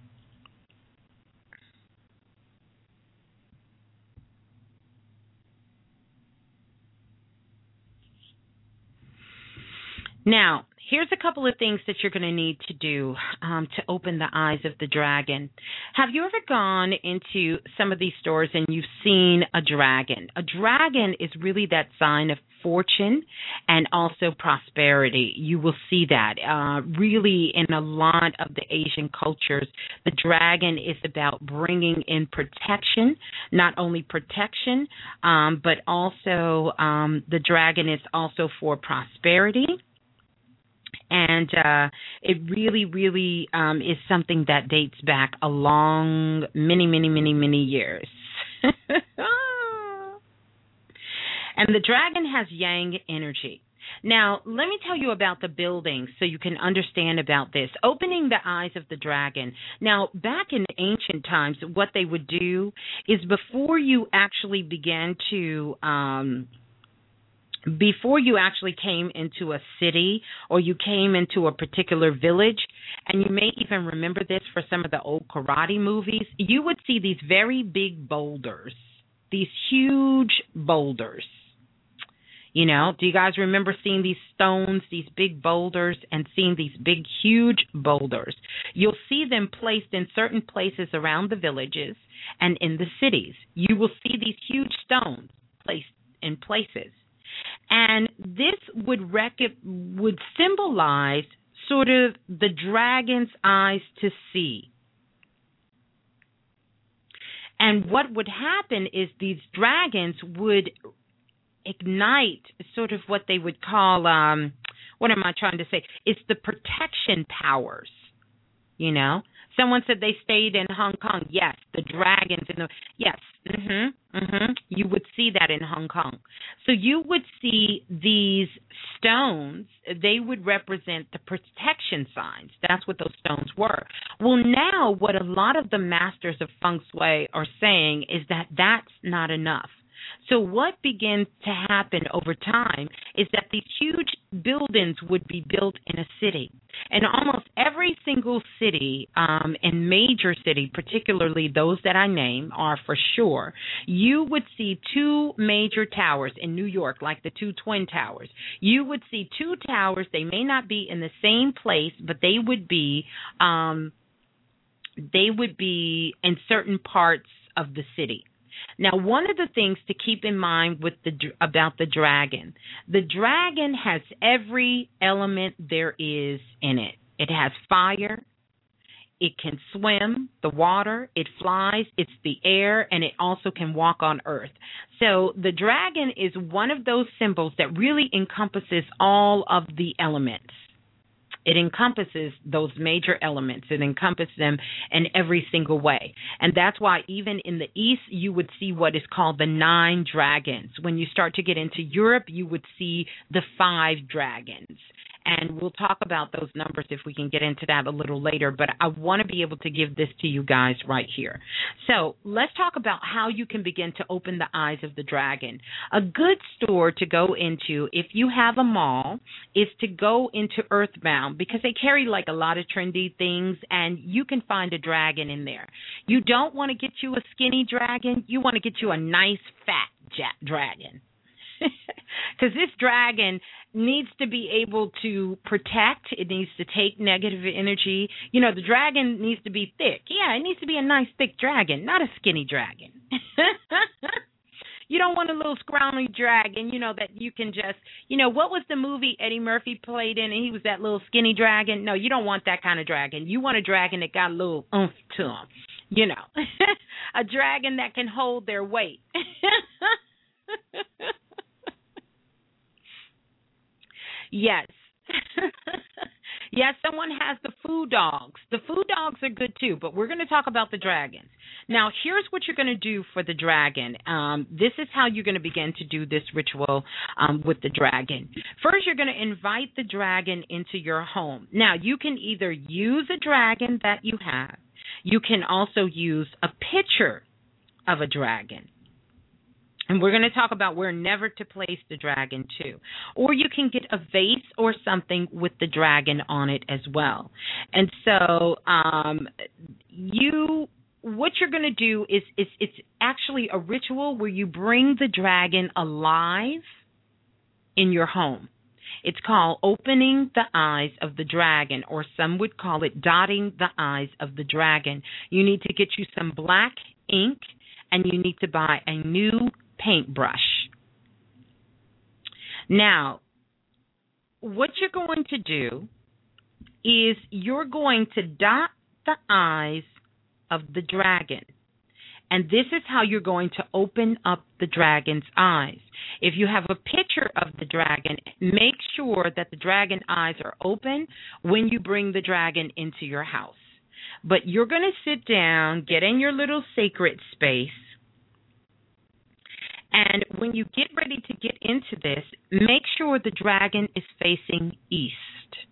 Now, here's a couple of things that you're going to need to do um, to open the eyes of the dragon. Have you ever gone into some of these stores and you've seen a dragon? A dragon is really that sign of fortune and also prosperity. You will see that uh, really in a lot of the Asian cultures. The dragon is about bringing in protection, not only protection, um, but also um, the dragon is also for prosperity. And uh, it really, really um, is something that dates back a long, many, many, many, many years. And the dragon has yang energy. Now, let me tell you about the buildings so you can understand about this. Opening the eyes of the dragon. Now, back in ancient times, what they would do is before you actually began to... Um, Before you actually came into a city or you came into a particular village, and you may even remember this for some of the old karate movies, you would see these very big boulders, these huge boulders. You know, do you guys remember seeing these stones, these big boulders, and seeing these big, huge boulders? You'll see them placed in certain places around the villages and in the cities. You will see these huge stones placed in places. And this would rec- would symbolize sort of the dragon's eyes to see. And what would happen is these dragons would ignite sort of what they would call, um, what am I trying to say? It's the protection powers, you know? Someone said they stayed in Hong Kong. Yes, the dragons in the, yes, mm-hmm, mm-hmm. You would see that in Hong Kong. So you would see these stones, they would represent the protection signs. That's what those stones were. Well, now what a lot of the masters of Feng Shui are saying is that that's not enough. So what begins to happen over time is that these huge buildings would be built in a city. And almost every single city um, and major city, particularly those that I name, are for sure, you would see two major towers in New York, like the two Twin Towers. You would see two towers. They may not be in the same place, but they would be um, they would be in certain parts of the city. Now, one of the things to keep in mind with the about the dragon, the dragon has every element there is in it. It has fire, it can swim, the water, it flies, it's the air, and it also can walk on earth. So the dragon is one of those symbols that really encompasses all of the elements. It encompasses those major elements. It encompasses them in every single way. And that's why even in the East, you would see what is called the nine dragons. When you start to get into Europe, you would see the five dragons. And we'll talk about those numbers if we can get into that a little later. But I want to be able to give this to you guys right here. So let's talk about how you can begin to open the eyes of the dragon. A good store to go into, if you have a mall, is to go into Earthbound, because they carry like a lot of trendy things, and you can find a dragon in there. You don't want to get you a skinny dragon. You want to get you a nice fat ja- dragon. Because this dragon needs to be able to protect. It needs to take negative energy. You know, the dragon needs to be thick. Yeah, it needs to be a nice thick dragon, not a skinny dragon. You don't want a little scrawny dragon, you know, that you can just, you know, what was the movie Eddie Murphy played in, and he was that little skinny dragon? No, you don't want that kind of dragon. You want a dragon that got a little oomph to him, you know, a dragon that can hold their weight. Yes. Yes, someone has the food dogs. The food dogs are good too, but we're going to talk about the dragons. Now, here's what you're going to do for the dragon. Um, this is how you're going to begin to do this ritual um, with the dragon. First, you're going to invite the dragon into your home. Now, you can either use a dragon that you have. You can also use a picture of a dragon. And we're going to talk about where never to place the dragon too. Or you can get a vase or something with the dragon on it as well. And so um, you, what you're going to do is, is it's actually a ritual where you bring the dragon alive in your home. It's called opening the eyes of the dragon, or some would call it dotting the eyes of the dragon. You need to get you some black ink, and you need to buy a new paintbrush. Now, what you're going to do is you're going to dot the eyes of the dragon. And this is how you're going to open up the dragon's eyes. If you have a picture of the dragon, make sure that the dragon eyes are open when you bring the dragon into your house. But you're going to sit down, get in your little sacred space, and when you get ready to get into this, make sure the dragon is facing east.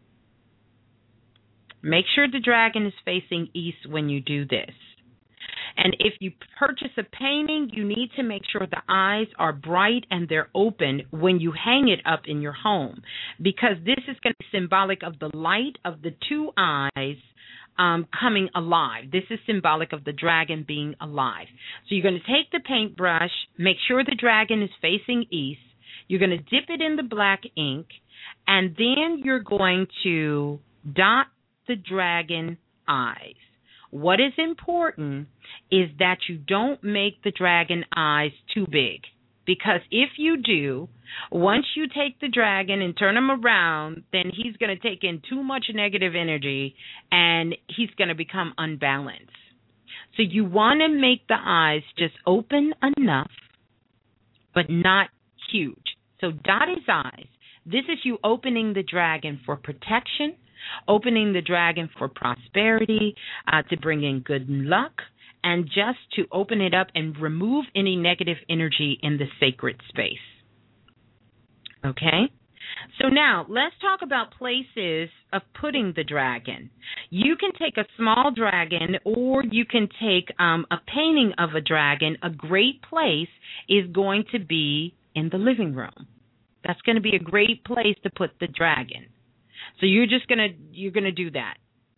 Make sure the dragon is facing east when you do this. And if you purchase a painting, you need to make sure the eyes are bright and they're open when you hang it up in your home, because this is going to be symbolic of the light of the two eyes um, coming alive. This is symbolic of the dragon being alive. So you're going to take the paintbrush, make sure the dragon is facing east. You're going to dip it in the black ink, and then you're going to dot the dragon eyes. What is important is that you don't make the dragon eyes too big, because if you do, once you take the dragon and turn him around, then he's going to take in too much negative energy and he's going to become unbalanced. So you want to make the eyes just open enough, but not huge. So dot his eyes. This is you opening the dragon for protection, opening the dragon for prosperity, uh, to bring in good luck, and just to open it up and remove any negative energy in the sacred space. Okay? So now, let's talk about places of putting the dragon. You can take a small dragon, or you can take um, a painting of a dragon. A great place is going to be in the living room. That's going to be a great place to put the dragon. So you're just gonna you're gonna do that.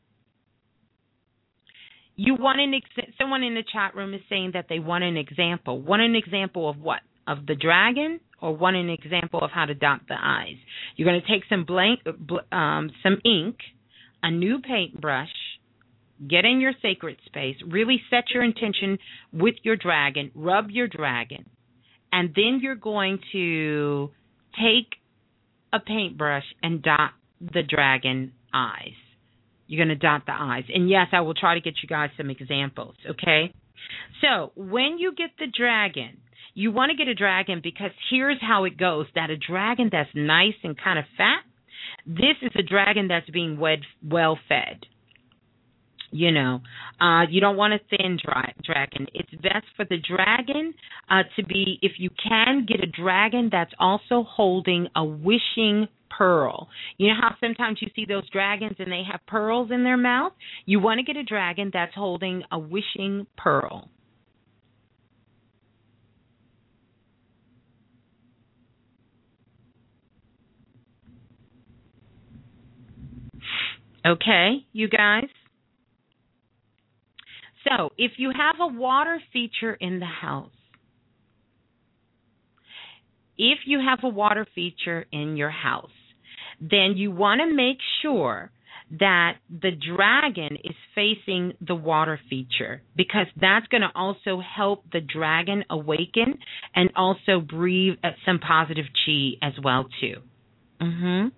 You want an ex- someone in the chat room is saying that they want an example. Want an example of what? Of the dragon, or want an example of how to dot the eyes? You're going to take some blank, um, some ink, a new paintbrush, get in your sacred space, really set your intention with your dragon, rub your dragon, and then you're going to take a paintbrush and dot the dragon eyes. You're going to dot the eyes. And yes, I will try to get you guys some examples, okay? So when you get the dragon, you want to get a dragon because here's how it goes. That a dragon that's nice and kind of fat, this is a dragon that's being wed, well fed. You know, uh, you don't want a thin dra- dragon. It's best for the dragon uh, to be, if you can, get a dragon that's also holding a wishing pearl. You know how sometimes you see those dragons and they have pearls in their mouth? You want to get a dragon that's holding a wishing pearl. Okay, you guys? So, if you have a water feature in the house, if you have a water feature in your house, then you want to make sure that the dragon is facing the water feature, because that's going to also help the dragon awaken and also breathe some positive chi as well too. Mhm.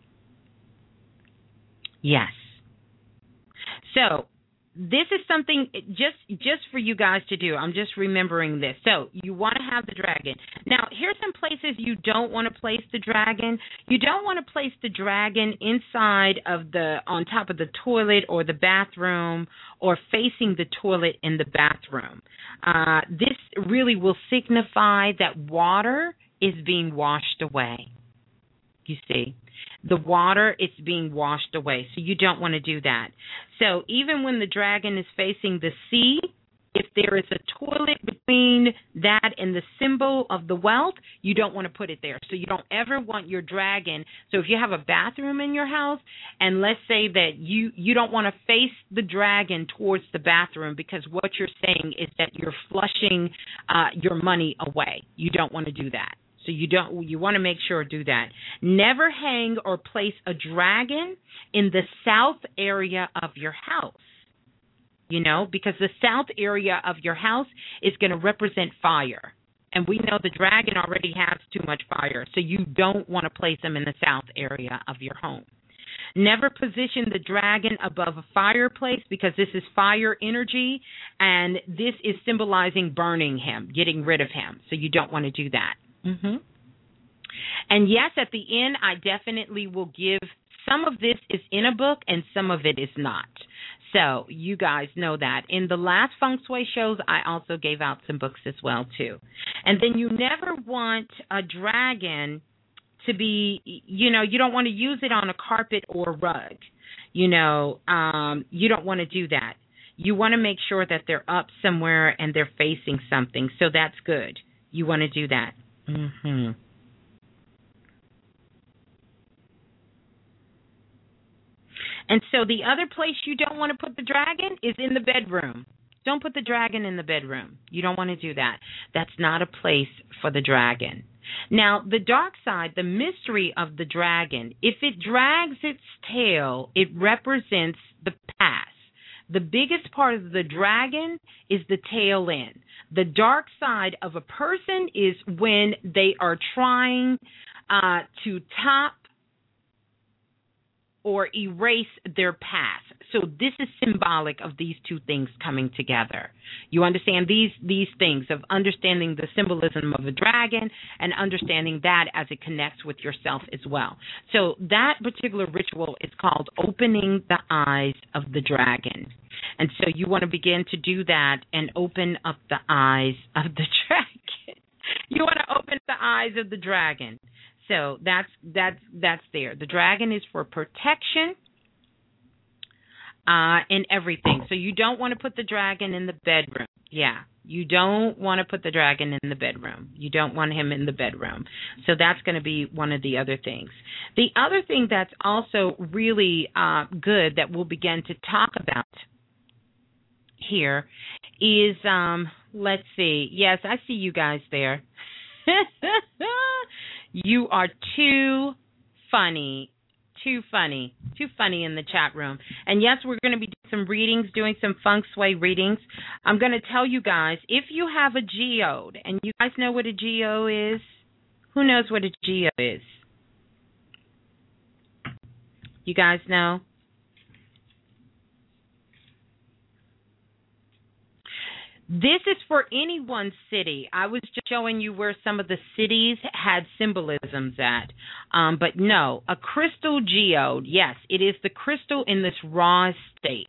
Yes. So, this is something just just for you guys to do. I'm just remembering this. So you want to have the dragon. Now, here's some places you don't want to place the dragon. You don't want to place the dragon inside of the, on top of the toilet or the bathroom, or facing the toilet in the bathroom. Uh, this really will signify that water is being washed away. You see? The water is being washed away, so you don't want to do that. So even when the dragon is facing the sea, if there is a toilet between that and the symbol of the wealth, you don't want to put it there. So you don't ever want your dragon. So if you have a bathroom in your house, and let's say that you, you don't want to face the dragon towards the bathroom, because what you're saying is that you're flushing uh, your money away. You don't want to do that. So you don't. You want to make sure to do that. Never hang or place a dragon in the south area of your house. You know, because the south area of your house is going to represent fire. And we know the dragon already has too much fire, so you don't want to place them in the south area of your home. Never position the dragon above a fireplace, because this is fire energy, and this is symbolizing burning him, getting rid of him. So you don't want to do that. Mm-hmm. And yes, at the end, I definitely will give, some of this is in a book and some of it is not. So you guys know that. In the last Feng Shui shows, I also gave out some books as well, too. And then you never want a dragon to be, you know, you don't want to use it on a carpet or rug. You know, um, you don't want to do that. You want to make sure that they're up somewhere and they're facing something. So that's good. You want to do that. Mm-hmm. And so the other place you don't want to put the dragon is in the bedroom. Don't put the dragon in the bedroom. You don't want to do that. That's not a place for the dragon. Now, the dark side, the mystery of the dragon, if it drags its tail, it represents the past. The biggest part of the dragon is the tail end. The dark side of a person is when they are trying uh, to top or erase their past. So this is symbolic of these two things coming together. You understand these these things of understanding the symbolism of a dragon and understanding that as it connects with yourself as well. So that particular ritual is called opening the eyes of the dragon. And so you want to begin to do that and open up the eyes of the dragon. You want to open the eyes of the dragon. So that's that's that's there. The dragon is for protection uh, and everything. So you don't want to put the dragon in the bedroom. Yeah, you don't want to put the dragon in the bedroom. You don't want him in the bedroom. So that's going to be one of the other things. The other thing that's also really uh, good that we'll begin to talk about here is, um, let's see. Yes, I see you guys there. You are too funny, too funny, too funny in the chat room. And yes, we're going to be doing some readings, doing some feng shui readings. I'm going to tell you guys, if you have a geode, and you guys know what a geode is, who knows what a geode is? You guys know? This is for any one city. I was just showing you where some of the cities had symbolisms at. Um, but no, a crystal geode, yes, it is the crystal in this raw state.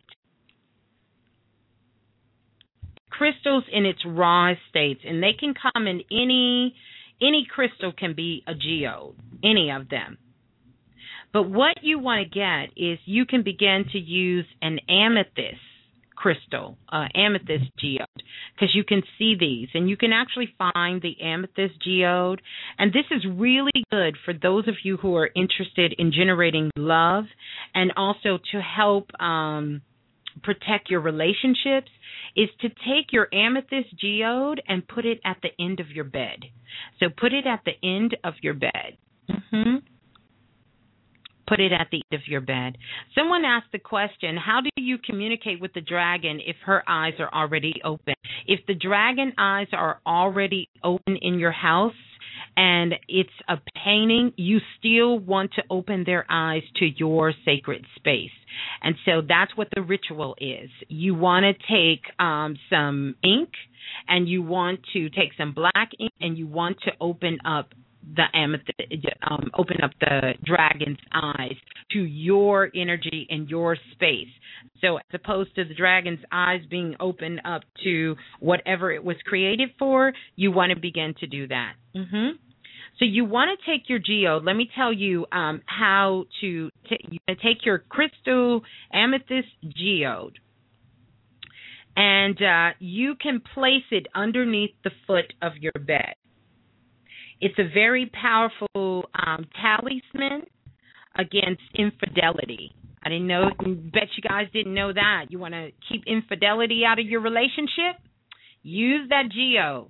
Crystals in its raw states, and they can come in any, any crystal can be a geode, any of them. But what you want to get is you can begin to use an amethyst crystal, uh, amethyst geode, because you can see these, and you can actually find the amethyst geode. And this is really good for those of you who are interested in generating love and also to help um, protect your relationships, is to take your amethyst geode and put it at the end of your bed. So put it at the end of your bed. Mm-hmm. Put it at the end of your bed. Someone asked the question, how do you communicate with the dragon if her eyes are already open? If the dragon eyes are already open in your house and it's a painting, you still want to open their eyes to your sacred space. And so that's what the ritual is. You want to take um, some ink, and you want to take some black ink, and you want to open up the amethyst, um, open up the dragon's eyes to your energy and your space. So as opposed to the dragon's eyes being open up to whatever it was created for, you want to begin to do that. Mm-hmm. So you want to take your geode. Let me tell you um, how to t- you take your crystal amethyst geode, and uh, you can place it underneath the foot of your bed. It's a very powerful um, talisman against infidelity. I didn't know, bet you guys didn't know that. You want to keep infidelity out of your relationship? Use that geo.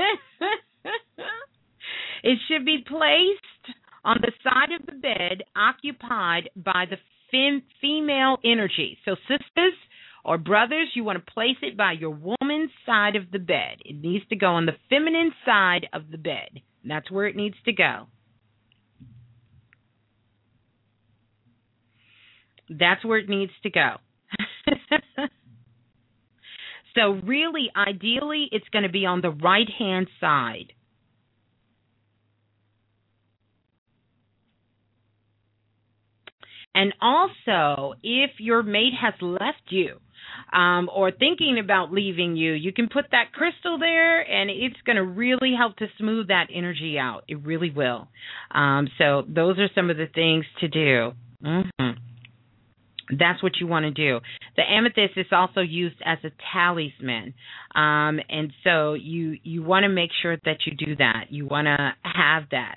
It should be placed on the side of the bed, occupied by the fem- female energy. So sisters or brothers, you want to place it by your woman's side of the bed. It needs to go on the feminine side of the bed. That's where it needs to go. That's where it needs to go. So really, ideally, it's going to be on the right-hand side. And also, if your mate has left you, Um, or thinking about leaving you, you can put that crystal there, and it's going to really help to smooth that energy out. It really will. Um, so those are some of the things to do. Mm-hmm. That's what you want to do. The amethyst is also used as a talisman, um, and so you you want to make sure that you do that. You want to have that.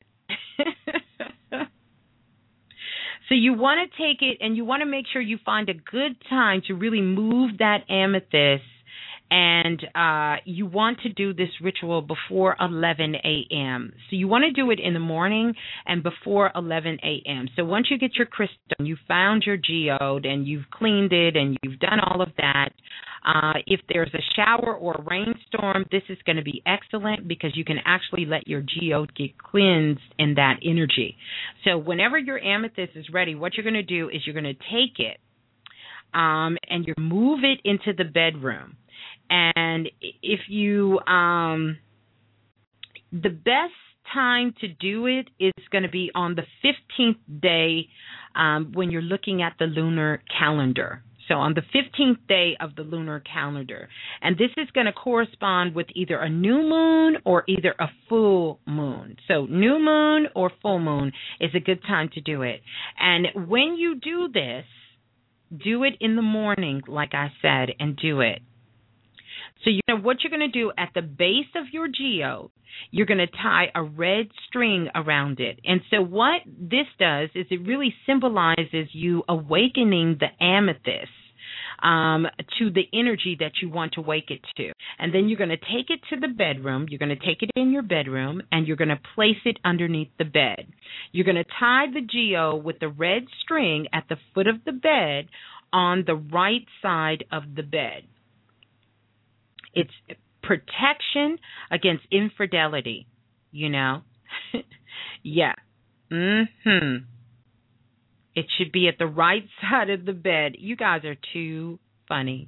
So you want to take it, and you want to make sure you find a good time to really move that amethyst. And uh, you want to do this ritual before eleven a.m. So you want to do it in the morning and before eleven a.m. So once you get your crystal, you found your geode, and you've cleaned it, and you've done all of that, uh, if there's a shower or a rainstorm, this is going to be excellent because you can actually let your geode get cleansed in that energy. So whenever your amethyst is ready, what you're going to do is you're going to take it um, and you move it into the bedroom. And if you, um, the best time to do it is going to be on the fifteenth day um, when you're looking at the lunar calendar. So on the fifteenth day of the lunar calendar. And this is going to correspond with either a new moon or either a full moon. So new moon or full moon is a good time to do it. And when you do this, do it in the morning, like I said, and do it. So you know what you're going to do at the base of your geode, you're going to tie a red string around it. And so what this does is it really symbolizes you awakening the amethyst um, to the energy that you want to wake it to. And then you're going to take it to the bedroom. You're going to take it in your bedroom, and you're going to place it underneath the bed. You're going to tie the geode with the red string at the foot of the bed on the right side of the bed. It's protection against infidelity, you know. Yeah. Mm-hmm. It should be at the right side of the bed. You guys are too funny.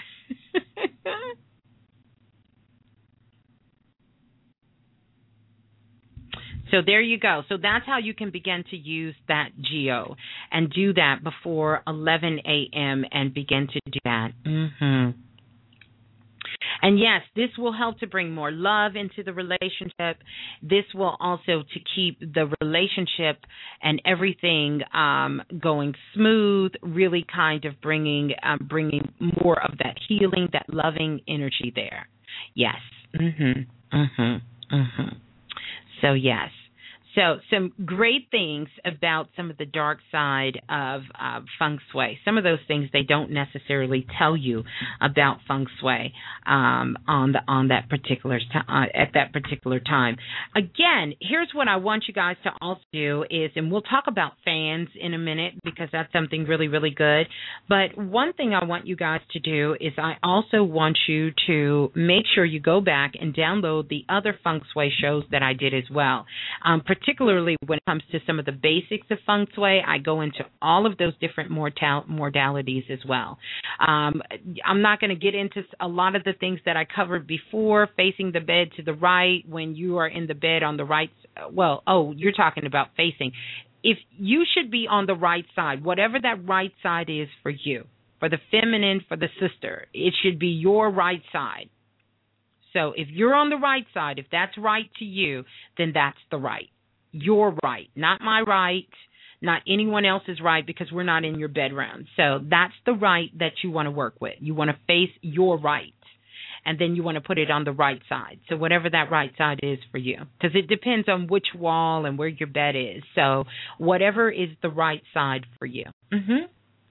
So there you go. So that's how you can begin to use that geo and do that before eleven a.m. and begin to do that. Mm-hmm. And yes, this will help to bring more love into the relationship. This will also to keep the relationship and everything um, going smooth, really kind of bringing um, bringing more of that healing, that loving energy there. Yes. Mhm. Mhm. Mhm. So yes. So some great things about some of the dark side of uh, feng shui. Some of those things they don't necessarily tell you about feng shui um, on the on that particular t- uh, at that particular time. Again, here's what I want you guys to also do is, and we'll talk about fans in a minute because that's something really really good. But one thing I want you guys to do is I also want you to make sure you go back and download the other feng shui shows that I did as well. Um, particularly when it comes to some of the basics of feng shui, I go into all of those different mortal- modalities as well. Um, I'm not going to get into a lot of the things that I covered before, facing the bed to the right when you are in the bed on the right. Well, oh, you're talking about facing. If you should be on the right side, whatever that right side is for you, for the feminine, for the sister, it should be your right side. So if you're on the right side, if that's right to you, then that's the right. Your right, not my right, not anyone else's right, because we're not in your bedroom. So that's the right that you want to work with. You want to face your right, and then you want to put it on the right side. So whatever that right side is for you, because it depends on which wall and where your bed is. So whatever is the right side for you. Mm-hmm.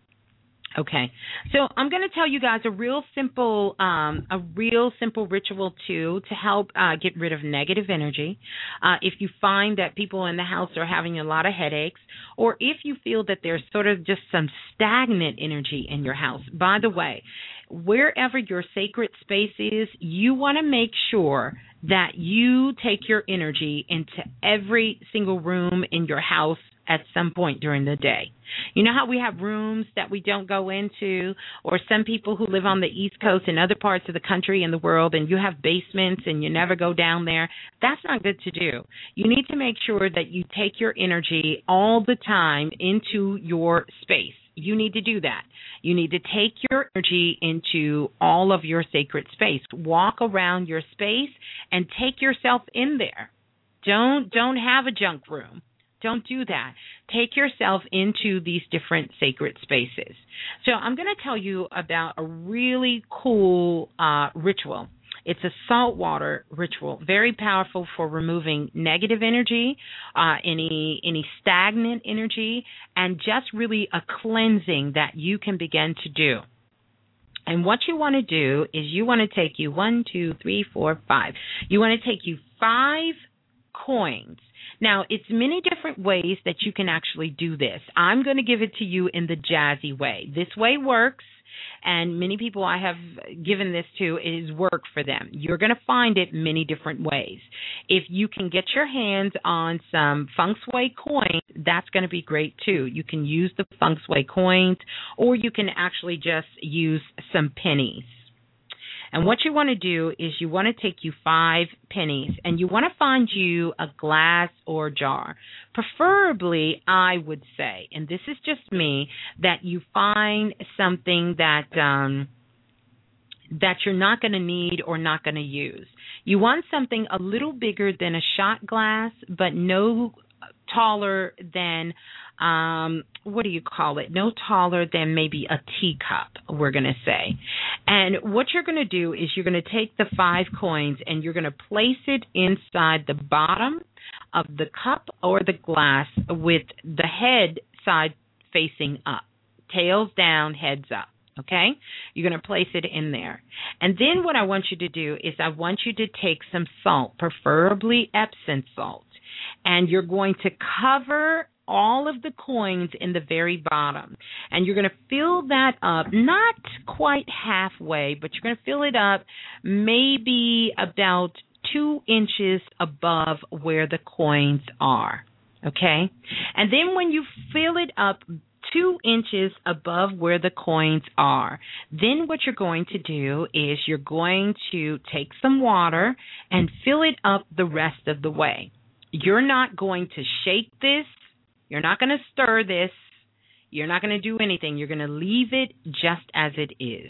Okay, so I'm going to tell you guys a real simple, um, a real simple ritual too to help uh, get rid of negative energy. Uh, if you find that people in the house are having a lot of headaches, or if you feel that there's sort of just some stagnant energy in your house. By the way, wherever your sacred space is, you want to make sure that you take your energy into every single room in your house at some point during the day. You know how we have rooms that we don't go into, or some people who live on the East Coast and other parts of the country and the world, and you have basements and you never go down there? That's not good to do. You need to make sure that you take your energy all the time into your space. You need to do that. You need to take your energy into all of your sacred space. Walk around your space and take yourself in there. Don't don't have a junk room. Don't do that. Take yourself into these different sacred spaces. So I'm going to tell you about a really cool uh, ritual. It's a saltwater ritual, very powerful for removing negative energy, uh, any any stagnant energy, and just really a cleansing that you can begin to do. And what you want to do is you want to take you one, two, three, four, five. You want to take you five coins. Now, it's many different ways that you can actually do this. I'm going to give it to you in the jazzy way. This way works, and many people I have given this to, it has worked for them. You're going to find it many different ways. If you can get your hands on some feng shui coins, that's going to be great too. You can use the feng shui coins, or you can actually just use some pennies. And what you want to do is you want to take you five pennies, and you want to find you a glass or jar. Preferably, I would say, and this is just me, that you find something that um, that you're not going to need or not going to use. You want something a little bigger than a shot glass, but no taller than um, what do you call it? No taller than maybe a teacup, we're going to say. And what you're going to do is you're going to take the five coins and you're going to place it inside the bottom of the cup or the glass with the head side facing up, tails down, heads up. Okay? You're going to place it in there. And then what I want you to do is I want you to take some salt, preferably Epsom salt, and you're going to cover all of the coins in the very bottom. And you're going to fill that up, not quite halfway, but you're going to fill it up maybe about two inches above where the coins are. Okay? And then when you fill it up two inches above where the coins are, then what you're going to do is you're going to take some water and fill it up the rest of the way. You're not going to shake this. You're not going to stir this. You're not going to do anything. You're going to leave it just as it is.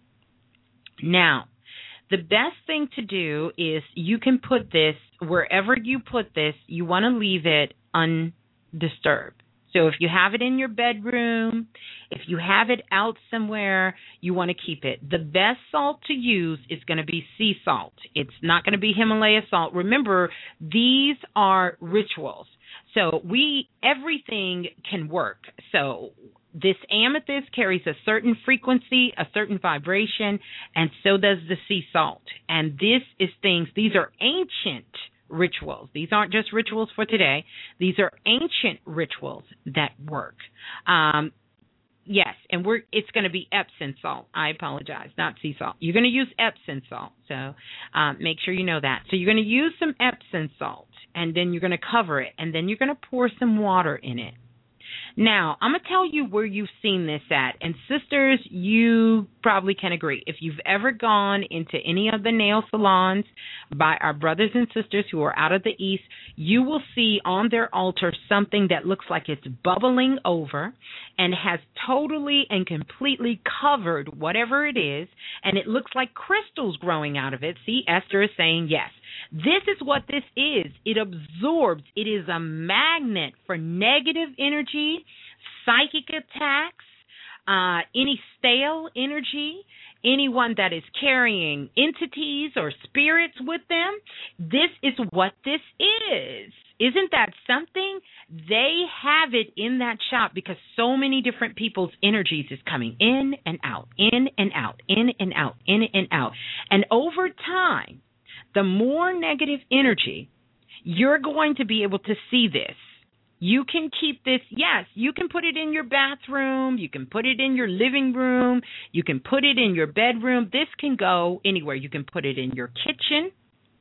Now, the best thing to do is you can put this, wherever you put this, you want to leave it undisturbed. So if you have it in your bedroom, if you have it out somewhere, you want to keep it. The best salt to use is going to be sea salt. It's not going to be Himalaya salt. Remember, these are rituals. So we, everything can work. So this amethyst carries a certain frequency, a certain vibration, and so does the sea salt. And this is things, these are ancient rituals. These aren't just rituals for today. These are ancient rituals that work. Um, yes, and we're it's going to be Epsom salt. I apologize, not sea salt. You're going to use Epsom salt, so um, make sure you know that. So you're going to use some Epsom salt, and then you're going to cover it, and then you're going to pour some water in it. Now, I'm going to tell you where you've seen this at. And sisters, you probably can agree. If you've ever gone into any of the nail salons by our brothers and sisters who are out of the East, you will see on their altar something that looks like it's bubbling over and has totally and completely covered whatever it is, and it looks like crystals growing out of it. See, Esther is saying yes. This is what this is. It absorbs. It is a magnet for negative energy, psychic attacks, uh, any stale energy, anyone that is carrying entities or spirits with them. This is what this is. Isn't that something? They have it in that shop because so many different people's energies is coming in and out, in and out, in and out, in and out. And over time, the more negative energy, you're going to be able to see this. You can keep this, yes, you can put it in your bathroom, you can put it in your living room, you can put it in your bedroom. This can go anywhere. You can put it in your kitchen.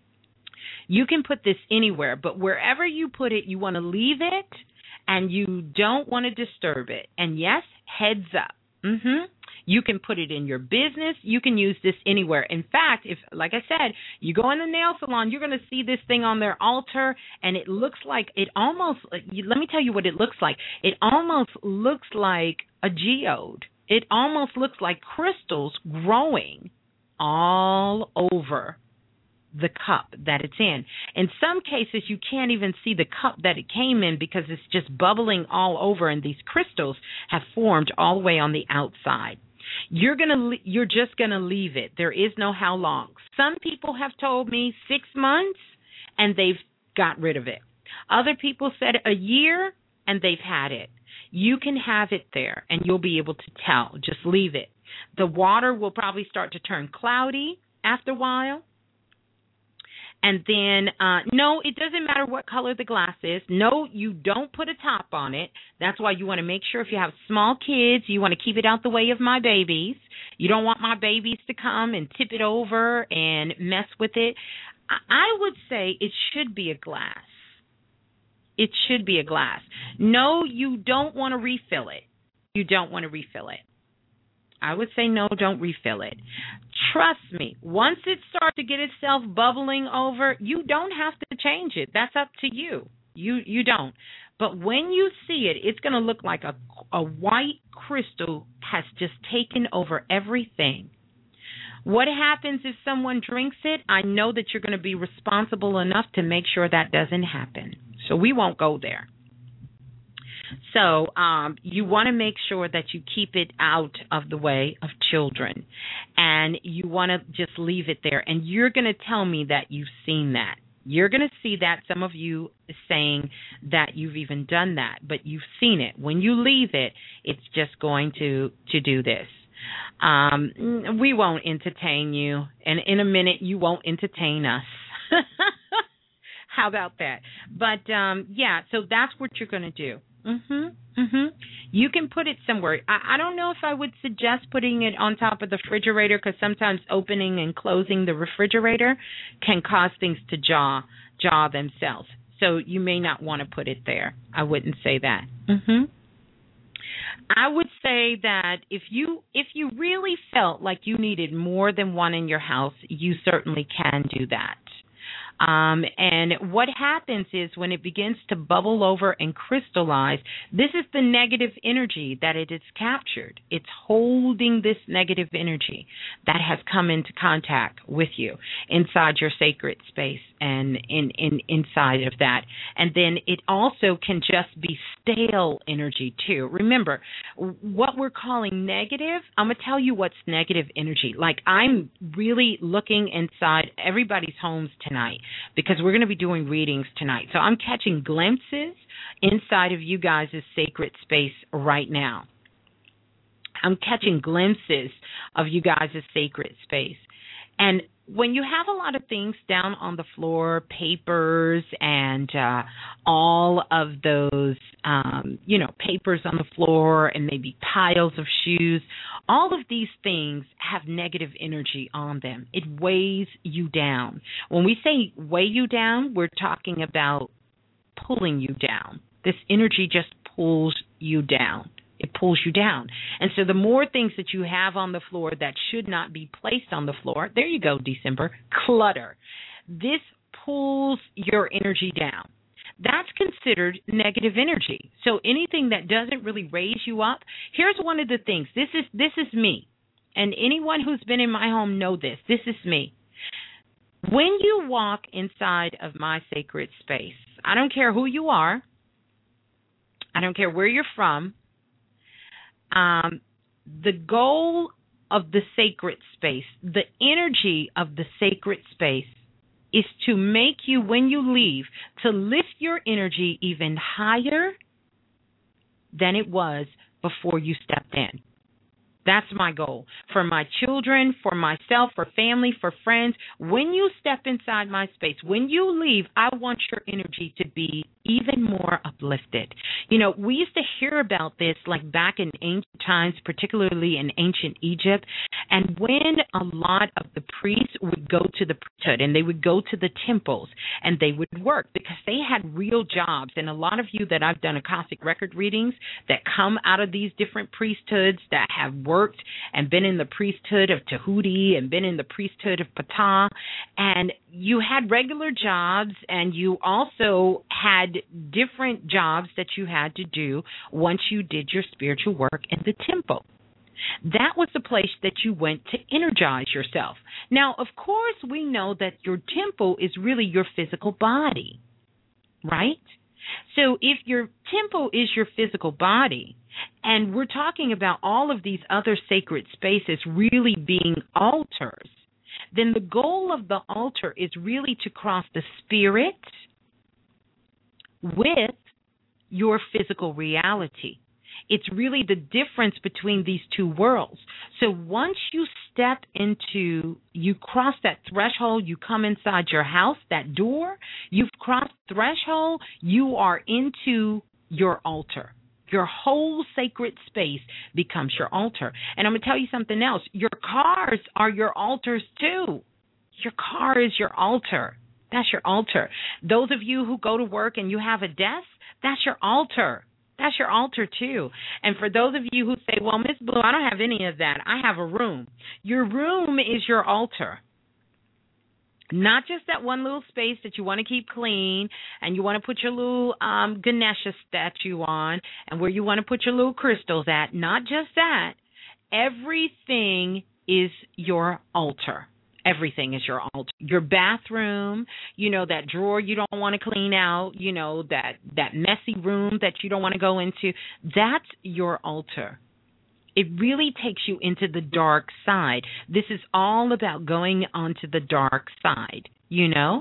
You can put this anywhere, but wherever you put it, you want to leave it, and you don't want to disturb it. And yes, heads up. Mm-hmm. You can put it in your business. You can use this anywhere. In fact, if, like I said, you go in the nail salon, you're going to see this thing on their altar, and it looks like, it almost, let me tell you what it looks like. It almost looks like a geode. It almost looks like crystals growing all over the cup that it's in. In some cases, you can't even see the cup that it came in because it's just bubbling all over, and these crystals have formed all the way on the outside. You're gonna, you're just gonna leave it. There is no how long. Some people have told me six months, and they've got rid of it. Other people said a year, and they've had it. You can have it there, and you'll be able to tell. Just leave it. The water will probably start to turn cloudy after a while. And then, uh, no, it doesn't matter what color the glass is. No, you don't put a top on it. That's why you want to make sure if you have small kids, you want to keep it out the way of my babies. You don't want my babies to come and tip it over and mess with it. I would say it should be a glass. It should be a glass. No, you don't want to refill it. You don't want to refill it. I would say no, don't refill it. Trust me, once it starts to get itself bubbling over, you don't have to change it. That's up to you. You you don't. But when you see it, it's going to look like a, a white crystal has just taken over everything. What happens if someone drinks it? I know that you're going to be responsible enough to make sure that doesn't happen. So we won't go there. So um, you want to make sure that you keep it out of the way of children, and you want to just leave it there. And you're going to tell me that you've seen that. You're going to see that. Some of you saying that you've even done that, but you've seen it. When you leave it, it's just going to, to do this. Um, we won't entertain you, and in a minute you won't entertain us. How about that? But, um, yeah, so that's what you're going to do. Mm-hmm, mm-hmm. You can put it somewhere. I, I don't know if I would suggest putting it on top of the refrigerator because sometimes opening and closing the refrigerator can cause things to jaw, jaw themselves. So you may not want to put it there. I wouldn't say that. Mm-hmm. I would say that if you if you really felt like you needed more than one in your house, you certainly can do that. Um, and what happens is when it begins to bubble over and crystallize, this is the negative energy that it is captured. It's holding this negative energy that has come into contact with you inside your sacred space and in, in inside of that. And then it also can just be stale energy too. Remember, what we're calling negative, I'm going to tell you what's negative energy. Like I'm really looking inside everybody's homes tonight, because we're going to be doing readings tonight. So I'm catching glimpses inside of you guys' sacred space right now. I'm catching glimpses of you guys' sacred space. And when you have a lot of things down on the floor, papers and uh, all of those, um, you know, papers on the floor and maybe piles of shoes, all of these things have negative energy on them. It weighs you down. When we say weigh you down, we're talking about pulling you down. This energy just pulls you down. It pulls you down. And so the more things that you have on the floor that should not be placed on the floor, there you go, December, clutter. This pulls your energy down. That's considered negative energy. So anything that doesn't really raise you up, here's one of the things. This is this is me. And anyone who's been in my home know this. This is me. When you walk inside of my sacred space, I don't care who you are. I don't care where you're from. Um, the goal of the sacred space, the energy of the sacred space is to make you, when you leave, to lift your energy even higher than it was before you stepped in. That's my goal for my children, for myself, for family, for friends. When you step inside my space, when you leave, I want your energy to be even more uplifted. You know, we used to hear about this like back in ancient times, particularly in ancient Egypt. And when a lot of the priests would go to the priesthood and they would go to the temples and they would work because they had real jobs. And a lot of you that I've done Akashic record readings that come out of these different priesthoods that have worked and been in the priesthood of Tahuti and been in the priesthood of Ptah, and you had regular jobs and you also had different jobs that you had to do once you did your spiritual work in the temple. That was the place that you went to energize yourself. Now, of course, we know that your temple is really your physical body, right? So if your temple is your physical body, and we're talking about all of these other sacred spaces really being altars, then the goal of the altar is really to cross the spirit with your physical reality. It's really the difference between these two worlds. So once you step into, you cross that threshold, you come inside your house, that door, you've crossed the threshold, you are into your altar. Your whole sacred space becomes your altar. And I'm going to tell you something else. Your cars are your altars too. Your car is your altar. That's your altar. Those of you who go to work and you have a desk, that's your altar. That's your altar too. And for those of you who say, well, Miss Blue, I don't have any of that. I have a room. Your room is your altar. Not just that one little space that you want to keep clean and you want to put your little um, Ganesha statue on and where you want to put your little crystals at. Not just that. Everything is your altar. Everything is your altar. Your bathroom, you know, that drawer you don't want to clean out, you know, that, that messy room that you don't want to go into, that's your altar. It really takes you into the dark side. This is all about going onto the dark side, you know?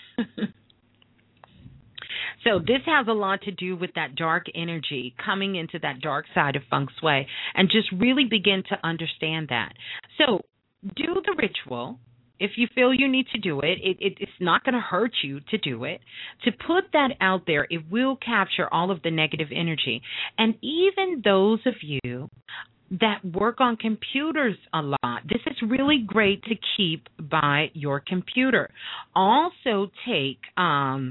So this has a lot to do with that dark energy, coming into that dark side of feng shui, and just really begin to understand that. So do the ritual. If you feel you need to do it, it, it it's not going to hurt you to do it. To put that out there, it will capture all of the negative energy. And even those of you that work on computers a lot, this is really great to keep by your computer. Also take... um.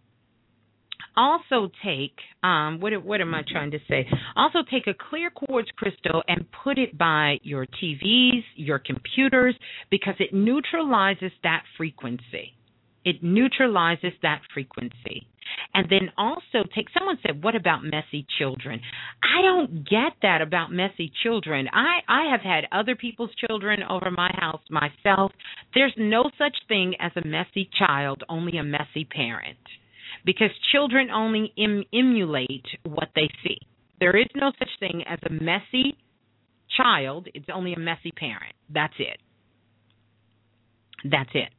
Also take, um, what what am I trying to say? Also take a clear quartz crystal and put it by your T Vs, your computers, because it neutralizes that frequency. It neutralizes that frequency. And then also take, someone said, what about messy children? I don't get that about messy children. I, I have had other people's children over my house myself. There's no such thing as a messy child, only a messy parent. Because children only em- emulate what they see. There is no such thing as a messy child. It's only a messy parent. That's it. That's it.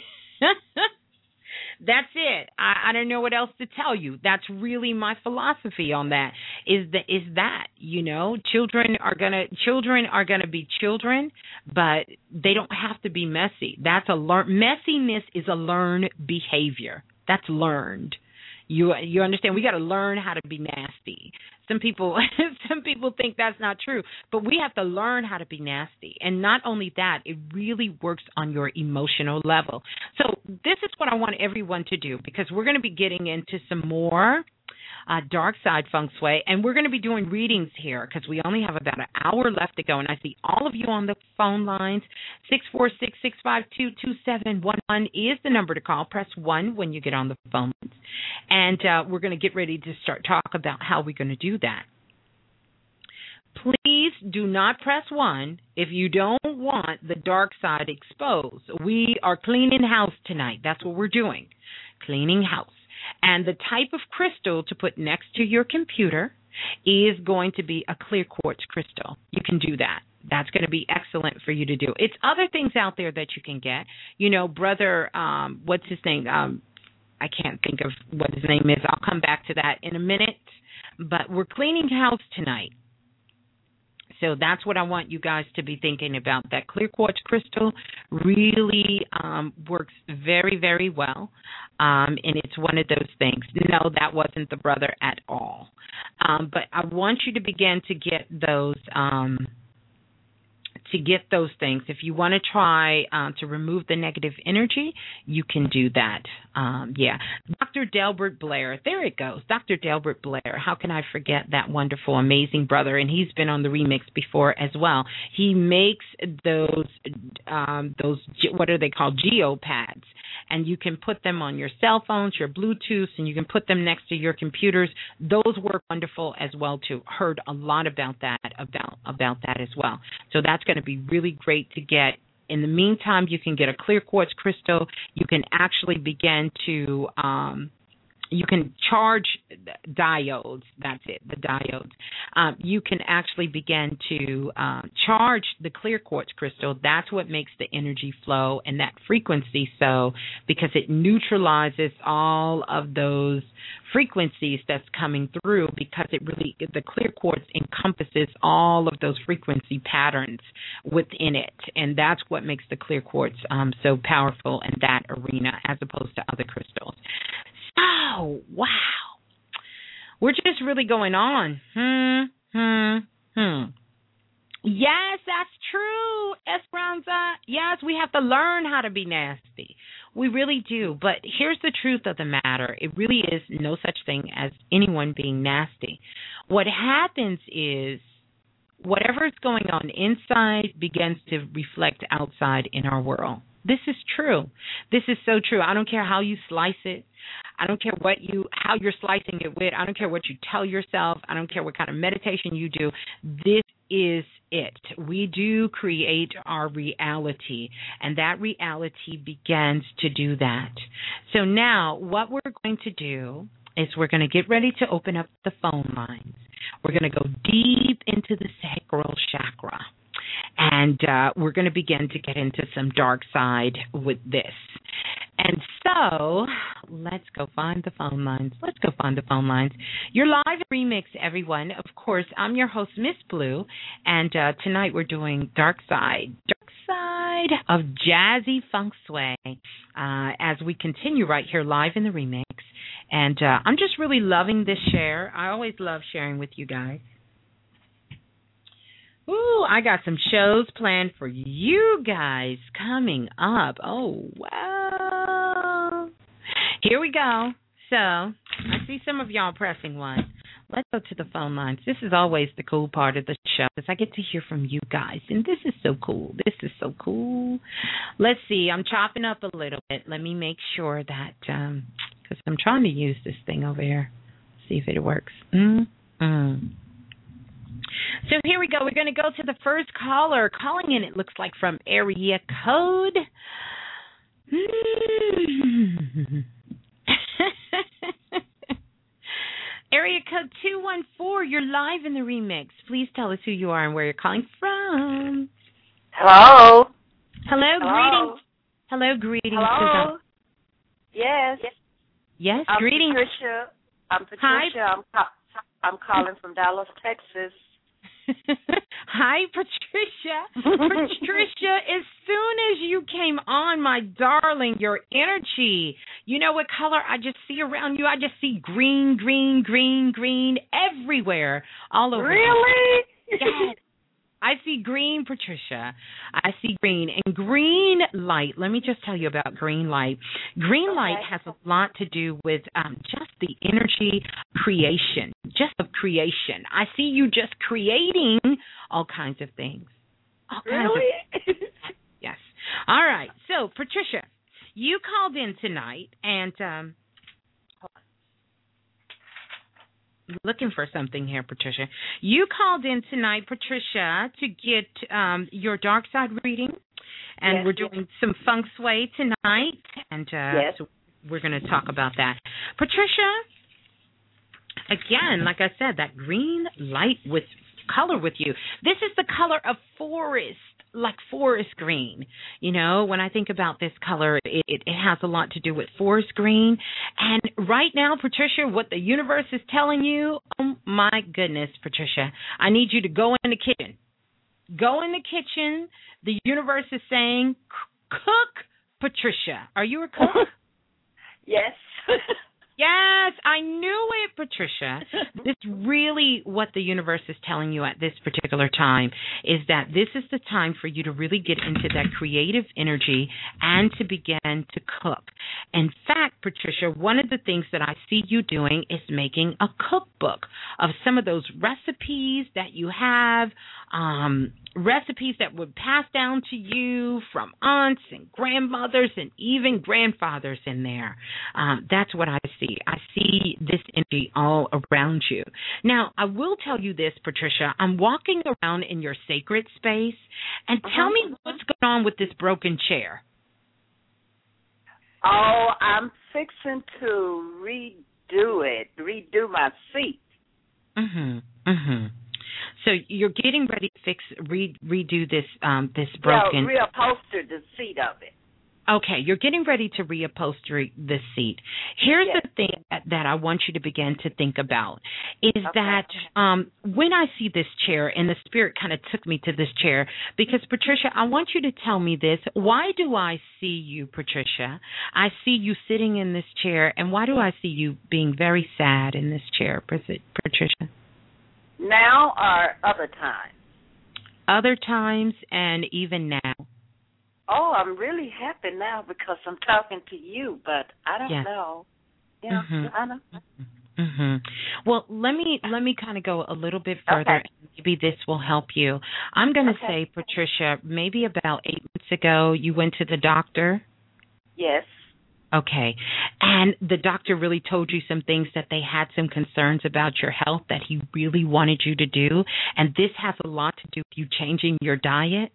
That's it. I, I don't know what else to tell you. That's really my philosophy on that. Is that is that you know, children are gonna children are gonna be children, but they don't have to be messy. That's a learn. Messiness is a learned behavior. That's learned. You you understand? We got to learn how to be nasty. Some people some people think that's not true, but we have to learn how to be nasty. And not only that, it really works on your emotional level. So this is what I want everyone to do, because we're going to be getting into some more uh, dark side feng shui, and we're going to be doing readings here because we only have about an hour left to go. And I see all of you on the phone lines. six four six, six five two, two seven one one is the number to call. Press one when you get on the phone. And uh, we're going to get ready to start talk about how we're going to do that. Please do not press one if you don't want the dark side exposed. We are cleaning house tonight. That's what we're doing, cleaning house. And the type of crystal to put next to your computer is going to be a clear quartz crystal. You can do that. That's going to be excellent for you to do. It's other things out there that you can get. You know, brother, um, what's his name? Um, I can't think of what his name is. I'll come back to that in a minute. But we're cleaning house tonight. So that's what I want you guys to be thinking about. That clear quartz crystal really um, works very, very well. Um, and it's one of those things. No, that wasn't the brother at all. Um, but I want you to begin to get those um, to get those things. If you want to try uh, to remove the negative energy, you can do that. Um, yeah. Doctor Delbert Blair. There it goes. Doctor Delbert Blair. How can I forget that wonderful, amazing brother? And he's been on the remix before as well. He makes those, um, those what are they called? Geopads. And you can put them on your cell phones, your Bluetooth, and you can put them next to your computers. Those work wonderful as well, too. Heard a lot about that, about, about that as well. So that's going to be really great to get. In the meantime, you can get a clear quartz crystal. You can actually begin to, um, you can charge diodes. That's it, the diodes. Um, you can actually begin to uh, charge the clear quartz crystal. That's what makes the energy flow and that frequency so, because it neutralizes all of those frequencies that's coming through, because it really, the clear quartz encompasses all of those frequency patterns within it, and that's what makes the clear quartz um, so powerful in that arena as opposed to other crystals. So, wow, we're just really going on. Hmm, hmm, hmm. Yes, that's true, Esperanza. Yes, we have to learn how to be nasty. We really do. But here's the truth of the matter. It really is no such thing as anyone being nasty. What happens is whatever's going on inside begins to reflect outside in our world. This is true. This is so true. I don't care how you slice it. I don't care what you, how you're slicing it with. I don't care what you tell yourself. I don't care what kind of meditation you do. This is it. We do create our reality, and that reality begins to do that. So now what we're going to do is we're going to get ready to open up the phone lines. We're going to go deep into the sacral chakra. And uh, we're going to begin to get into some dark side with this. And so let's go find the phone lines. Let's go find the phone lines. You're live remix, everyone. Of course, I'm your host, Miss Blue. And uh, tonight we're doing Dark Side. Dark Side of Jazzy Feng Shui uh, as we continue right here live in the remix. And uh, I'm just really loving this share. I always love sharing with you guys. Ooh, I got some shows planned for you guys coming up. Oh, wow. Here we go. So, I see some of y'all pressing one. Let's go to the phone lines. This is always the cool part of the show, because I get to hear from you guys, and this is so cool. This is so cool. Let's see. I'm chopping up a little bit. Let me make sure that, um, because I'm trying to use this thing over here. See if it works. Mm-hmm. So here we go. We're going to go to the first caller. Calling in, it looks like, from area code. Area code two one four. You're live in the remix. Please tell us who you are and where you're calling from. Hello. Hello, Hello. greetings. Hello, greetings. Hello. Yes. Yes, yes I'm greetings. Patricia. I'm Patricia. Hi. I'm, ca- I'm calling from Dallas, Texas. Hi, Patricia. Patricia, as soon as you came on, my darling, your energy. You know what color I just see around you? I just see green, green, green, green everywhere, all over. Really? Yes. I see green, Patricia. I see green. And green light, let me just tell you about green light. Green okay. light has a lot to do with um, just the energy creation, just of creation. I see you just creating all kinds of things. All kinds really? Of yes. All right. So, Patricia, you called in tonight, and um, looking for something here, Patricia. You called in tonight, Patricia, to get um, your dark side reading, and yes, we're doing yes. some feng shui tonight, and uh, yes. so we're going to talk about that. Patricia, again, like I said, that green light with color with you. This is the color of forest. Like forest green. You know, when I think about this color, it, it, it has a lot to do with forest green. And right now, Patricia, what the universe is telling you, oh my goodness, Patricia, I need you to go in the kitchen. Go in the kitchen. The universe is saying, cook, Patricia. Are you a cook? Yes. Yes, I knew it, Patricia. This really what the universe is telling you at this particular time is that this is the time for you to really get into that creative energy and to begin to cook. In fact, Patricia, one of the things that I see you doing is making a cookbook of some of those recipes that you have, um, recipes that would pass down to you from aunts and grandmothers and even grandfathers in there. Um, that's what I see. I see this energy all around you. Now, I will tell you this, Patricia. I'm walking around in your sacred space, and Uh-huh. tell me what's going on with this broken chair. Oh, I'm fixing to redo it, redo my seat. Mhm. Mhm. So you're getting ready to fix, re, redo this, um, this broken. Yeah, reupholster the seat of it. Okay, you're getting ready to reupholster the seat. Here's Yes. the thing that, that I want you to begin to think about is Okay. that um, when I see this chair, and the spirit kind of took me to this chair, because, Patricia, I want you to tell me this. Why do I see you, Patricia? I see you sitting in this chair, and why do I see you being very sad in this chair, Patricia? Now or other times? Other times and even now. Oh, I'm really happy now because I'm talking to you, but I don't Yeah. know. Yeah, Mm-hmm. I don't. Mm-hmm. Well, let me let me kind of go a little bit further. Okay. Maybe this will help you. I'm going to Okay. say, Patricia, maybe about eight months ago, you went to the doctor. Yes. Okay. And the doctor really told you some things that they had some concerns about your health that he really wanted you to do. And this has a lot to do with you changing your diet.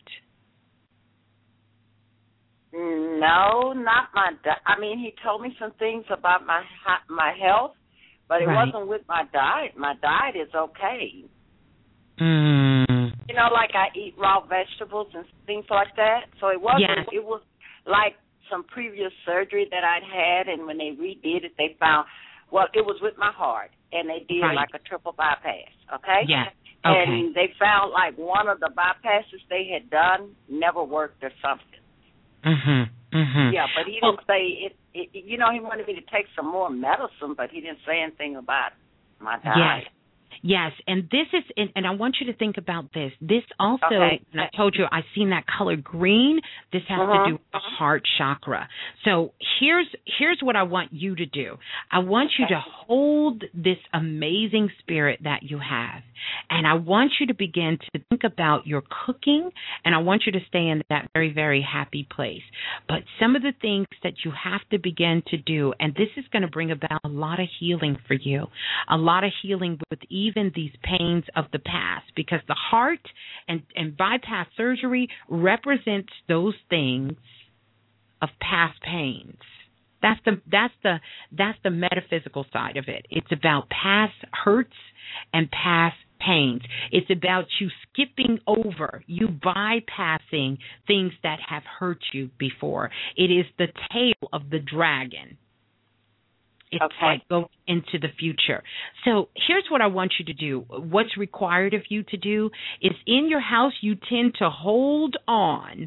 No, not my. Di- I mean, he told me some things about my hi- my health, but it Right. wasn't with my diet. My diet is okay. Mm. You know, like I eat raw vegetables and things like that. So it wasn't. Yes. It was like some previous surgery that I'd had, and when they redid it, they found. Well, it was with my heart, and they did Right. like a triple bypass. Okay. Yes. Okay. And they found like one of the bypasses they had done never worked or something. Mhm. Mhm. Yeah, but he didn't say it, it. You know, he wanted me to take some more medicine, but he didn't say anything about my diet. Yes. Yes, and this is, and, and I want you to think about this. This also, Okay. and I told you, I've seen that color green. This has Uh-huh. to do with the heart chakra. So here's here's what I want you to do. I want you to hold this amazing spirit that you have, and I want you to begin to think about your cooking, and I want you to stay in that very, very happy place. But some of the things that you have to begin to do, and this is going to bring about a lot of healing for you, a lot of healing with even these pains of the past, because the heart and, and bypass surgery represents those things of past pains. That's the that's the that's the metaphysical side of it. It's about past hurts and past pains. It's about you skipping over, you bypassing things that have hurt you before. It is the tail of the dragon. It's Okay. like go into the future. So here's what I want you to do. What's required of you to do is in your house, you tend to hold on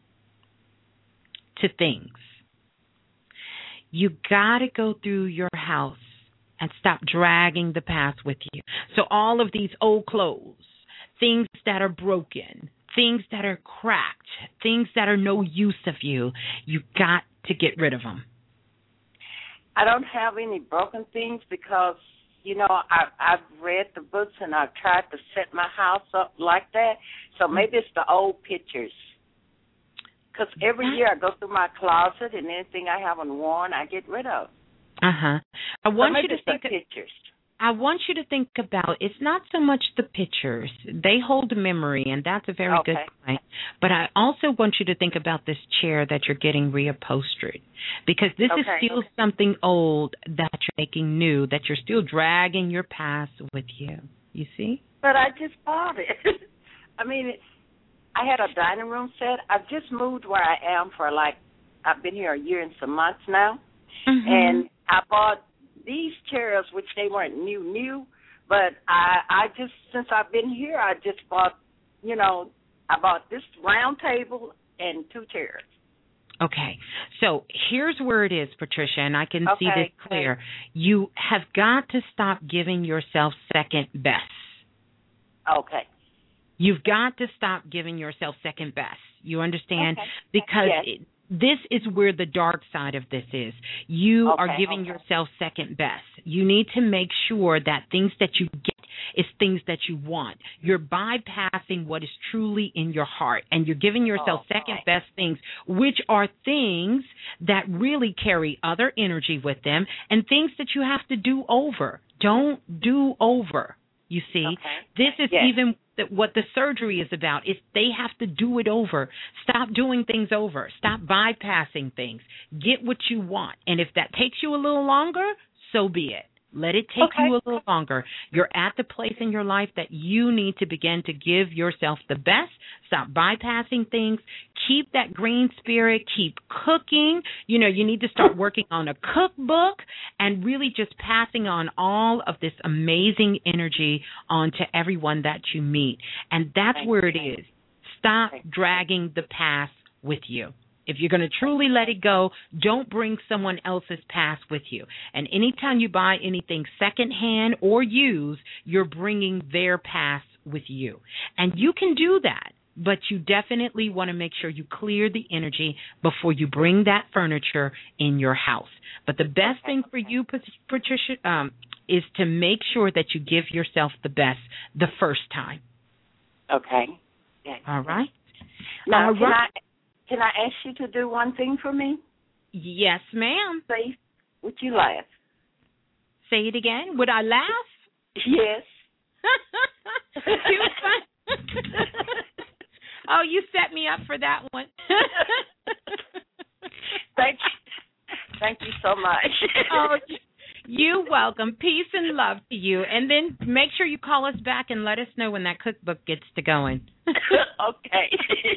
to things. You got to go through your house and stop dragging the past with you. So all of these old clothes, things that are broken, things that are cracked, things that are no use of you, you got to get rid of them. I don't have any broken things because, you know, I, I've read the books and I've tried to set my house up like that. So maybe it's the old pictures. Because every year I go through my closet and anything I haven't worn, I get rid of. Uh-huh. I want so you to it's think the pictures. I want you to think about, it's not so much the pictures. They hold memory, and that's a very Okay. good point. But I also want you to think about this chair that you're getting reupholstered, because this Okay. is still something old that you're making new, that you're still dragging your past with you. You see? But I just bought it. I mean, it, I had a dining room set. I've just moved where I am for like, I've been here a year and some months now. Mm-hmm. And I bought these chairs, which they weren't new, new, but I, I just, since I've been here, I just bought, you know, I bought this round table and two chairs. Okay, so here's where it is, Patricia, and I can okay. see this clear. Okay. You have got to stop giving yourself second best. Okay. You've got to stop giving yourself second best. You understand? Okay. Because yes. it, this is where the dark side of this is. You okay, are giving okay. yourself second best. You need to make sure that things that you get is things that you want. You're bypassing what is truly in your heart, and you're giving yourself oh, second best things, which are things that really carry other energy with them and things that you have to do over. Don't do over. You see, okay. this is yes. even what the surgery is about, is they have to do it over. Stop doing things over. Stop bypassing things. Get what you want. And if that takes you a little longer, so be it. Let it take okay. you a little longer. You're at the place in your life that you need to begin to give yourself the best. Stop bypassing things. Keep that green spirit. Keep cooking. You know, you need to start working on a cookbook and really just passing on all of this amazing energy on to everyone that you meet. And that's Thank where it you. is. Stop Thank dragging the past with you. If you're going to truly let it go, don't bring someone else's past with you. And anytime you buy anything secondhand or used, you're bringing their past with you. And you can do that, but you definitely want to make sure you clear the energy before you bring that furniture in your house. But the best thing for you, Patricia, um, is to make sure that you give yourself the best the first time. Okay. Yes. All right? Now, All can right. I can I ask you to do one thing for me? Yes, ma'am. Say, would you laugh? Say it again. Would I laugh? Yes. You fun. Oh, you set me up for that one. Thank you. Thank you so much. Oh, you're welcome. Peace and love to you. And then make sure you call us back and let us know when that cookbook gets to going. Okay.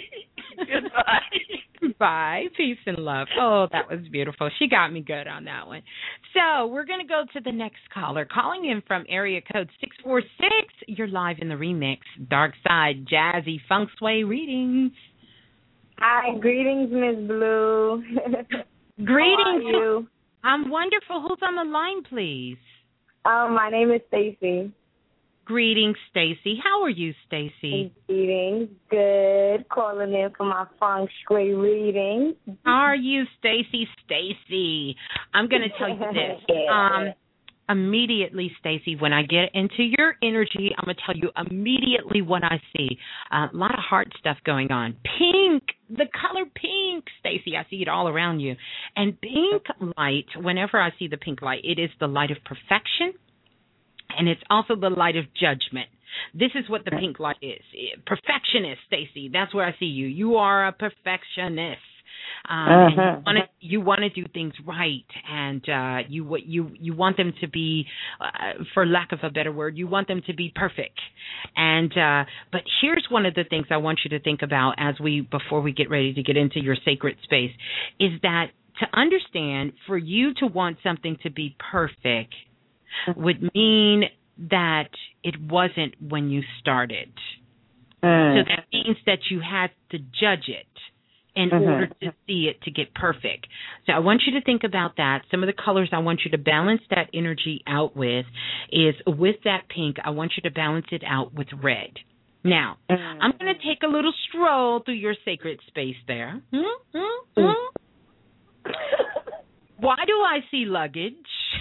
Goodbye. Bye. Peace and love. Oh, that was beautiful. She got me good on that one. So we're going to go to the next caller. Calling in from area code six four six. You're live in the remix. Dark Side Jazzy Feng Shui Readings. Hi. Greetings, Miss Blue. Greetings. How are you? I'm wonderful. Who's on the line, please? Um, my name is Stacy. Greetings, Stacy. How are you, Stacy? Greetings. Good. Calling in for my feng shui reading. How are you, Stacy? Stacy, I'm going to tell you this. Um, immediately, Stacy, when I get into your energy, I'm going to tell you immediately what I see. Uh, a lot of heart stuff going on. Pink, the color pink, Stacy. I see it all around you. And pink light, whenever I see the pink light, it is the light of perfection. And it's also the light of judgment. This is what the pink light is. Perfectionist, Stacy. That's where I see you. You are a perfectionist. Um, uh-huh. and you want to do things right, and uh, you you you want them to be, uh, for lack of a better word, you want them to be perfect. And uh, but here's one of the things I want you to think about as we before we get ready to get into your sacred space, is that to understand, for you to want something to be perfect would mean that it wasn't when you started. Mm. So that means that you had to judge it in mm-hmm. order to see it to get perfect. So I want you to think about that. Some of the colors I want you to balance that energy out with is, with that pink, I want you to balance it out with red. Now, mm. I'm going to take a little stroll through your sacred space there. Hmm? Hmm? Hmm? Why do I see luggage?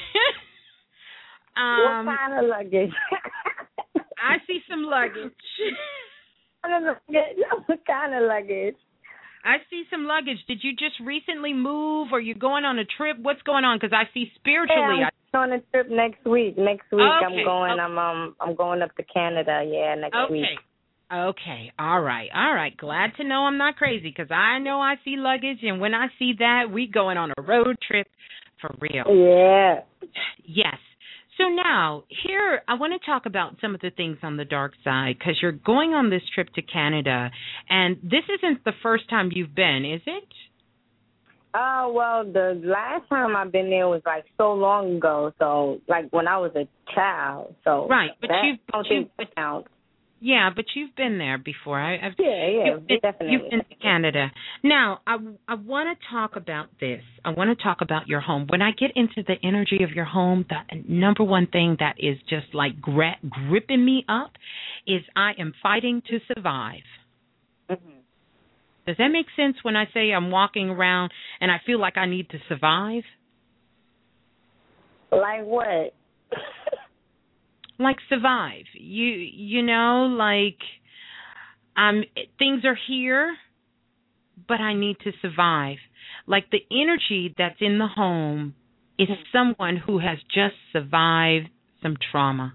Um, what kind of luggage? I see some luggage. What kind of luggage? I see some luggage. Did you just recently move, or you going on a trip? What's going on? Because I see spiritually. Yeah, I'm on a trip next week. Next week okay. I'm going. Okay. I'm um I'm going up to Canada. Yeah, next okay. week. Okay. All right. All right. Glad to know I'm not crazy, because I know I see luggage, and when I see that, we going on a road trip for real. Yeah. Yes. So now, here, I want to talk about some of the things on the dark side, because you're going on this trip to Canada, and this isn't the first time you've been, is it? Uh, well, the last time I've been there was, like, so long ago, so, like, when I was a child. So right, but that, you've, I don't you, think that counts. Yeah, but you've been there before. I, I've, Yeah, yeah, you've been, definitely. You've been to Canada. Now, I, I want to talk about this. I want to talk about your home. When I get into the energy of your home, the number one thing that is just like gra- gripping me up is I am fighting to survive. Mm-hmm. Does that make sense when I say I'm walking around and I feel like I need to survive? Like what? Like survive. You you know, like um things are here, but I need to survive. Like the energy that's in the home is someone who has just survived some trauma.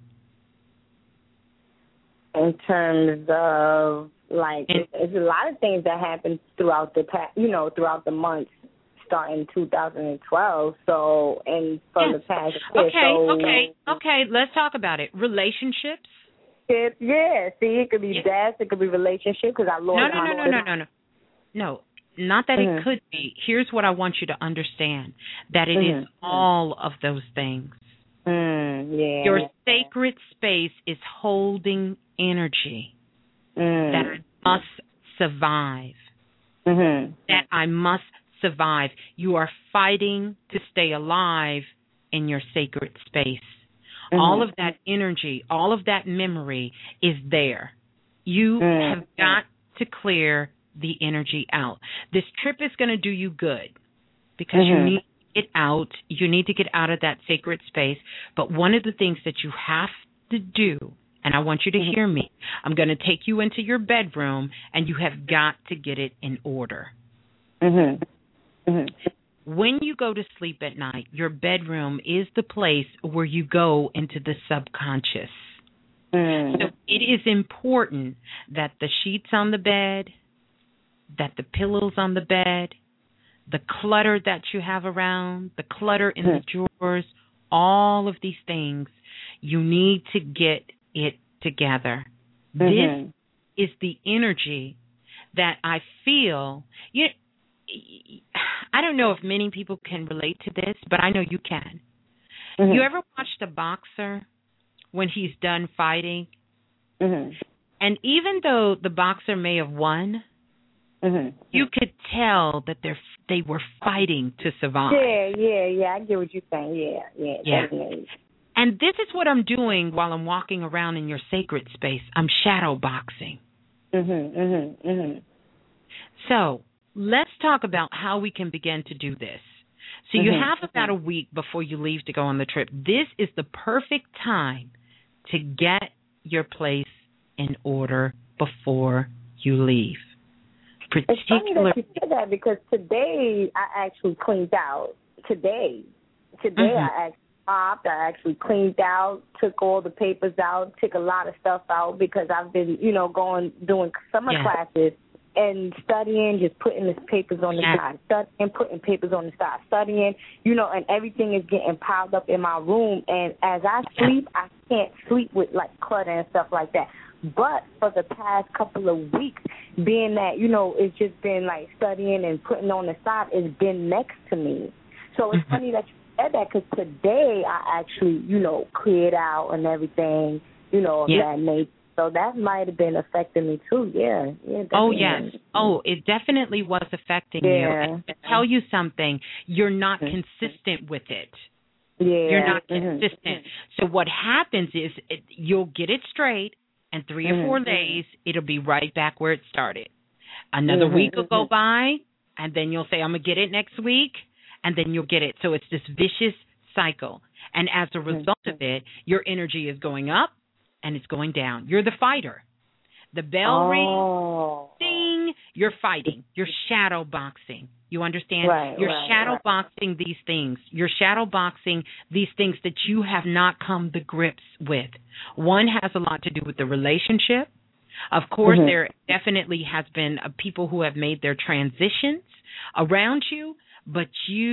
In terms of like, And, there's a lot of things that happened throughout the past, you know, throughout the months starting two thousand twelve. So, and from yes. the past year. Okay, so, okay, okay. Let's talk about it. Relationships. It, yeah, see, it could be Yeah. death, it could be relationship, because I lost No, no, my no, no, no, no, no. No, not that Mhm. it could be. Here's what I want you to understand, that it Mhm. is all of those things. Mm, yeah. Your sacred space is holding energy mm. that I must survive, Mhm. that I must survive. You are fighting to stay alive in your sacred space. Mhm. All of that energy, all of that memory is there. You Mm. have got to clear the energy out. This trip is going to do you good because Mhm. you need to get out. You need to get out of that sacred space. But one of the things that you have to do, and I want you to hear me, I'm going to take you into your bedroom, and you have got to get it in order. Mhm. Mhm. When you go to sleep at night, your bedroom is the place where you go into the subconscious. Mm. So it is important that the sheets on the bed, that the pillows on the bed, the clutter that you have around, the clutter in the drawers, all of these things, you need to get it together. Mhm. This is the energy that I feel. You, I don't know if many people can relate to this, but I know you can. Mhm. You ever watched a boxer when he's done fighting? Mhm. And even though the boxer may have won, Mhm. you could tell that they're they were fighting to survive. Yeah, yeah, yeah. I get what you're saying. Yeah, yeah, Yeah. definitely. And this is what I'm doing while I'm walking around in your sacred space. I'm shadow boxing. Mhm. Mhm. Mhm. So let's talk about how we can begin to do this. So you Mhm. have about a week before you leave to go on the trip. This is the perfect time to get your place in order before you leave. It's funny Particular. that you said that because today I actually cleaned out. Today, today Mhm. I actually mopped. I actually cleaned out, took all the papers out, took a lot of stuff out because I've been, you know, going doing summer Yeah. classes and studying, just putting the papers on the Yeah. side, studying, putting papers on the side, studying, you know, and everything is getting piled up in my room. And as I sleep, I can't sleep with like clutter and stuff like that. But for the past couple of weeks, being that, you know, it's just been like studying and putting on the side, it's been next to me. So it's Mhm. funny that you said that because today I actually, you know, cleared out and everything, you know, of Yeah. that nature. So that might have been affecting me too. Yeah, yeah. Oh, definitely. yes. Oh, it definitely was affecting you. Yeah. And to tell you something, you're not Mhm. consistent with it. Yeah. You're not Mhm. consistent. So what happens is it, you'll get it straight, and three or four Mhm. days, it'll be right back where it started. Another Mhm. week will go by, and then you'll say, I'm going to get it next week, and then you'll get it. So it's this vicious cycle. And as a result of it, your energy is going up, and it's going down. You're the fighter. The bell rings, Oh. ding, you're fighting. You're shadow boxing. You understand? Right, You're right, shadow right. boxing these things. You're shadow boxing these things that you have not come to grips with. One has a lot to do with the relationship. Of course, Mhm. there definitely has been uh, people who have made their transitions around you, but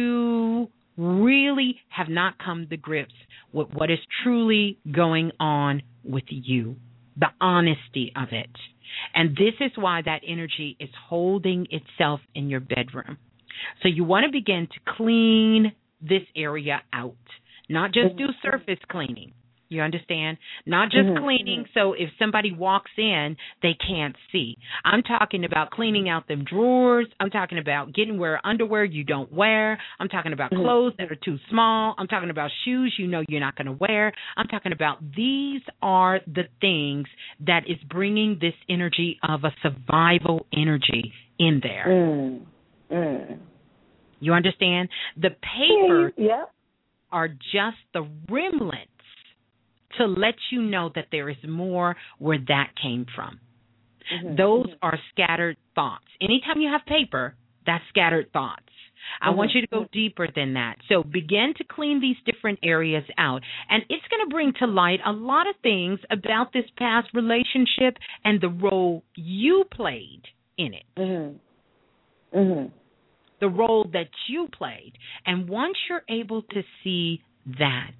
you really have not come to grips with what is truly going on with you, the honesty of it. And this is why that energy is holding itself in your bedroom. So you want to begin to clean this area out, not just do surface cleaning. You understand? Not just Mm-hmm. cleaning so if somebody walks in, they can't see. I'm talking about cleaning out them drawers. I'm talking about getting wear underwear you don't wear. I'm talking about Mm-hmm. clothes that are too small. I'm talking about shoes you know you're not going to wear. I'm talking about these are the things that is bringing this energy of a survival energy in there. Mm. Mm. You understand? The papers yeah. are just the remnants to let you know that there is more where that came from. Mm-hmm. Those are scattered thoughts. Anytime you have paper, that's scattered thoughts. I Mm-hmm. want you to go deeper than that. So begin to clean these different areas out. And it's going to bring to light a lot of things about this past relationship and the role you played in it. Mm-hmm. Mm-hmm. The role that you played. And once you're able to see that,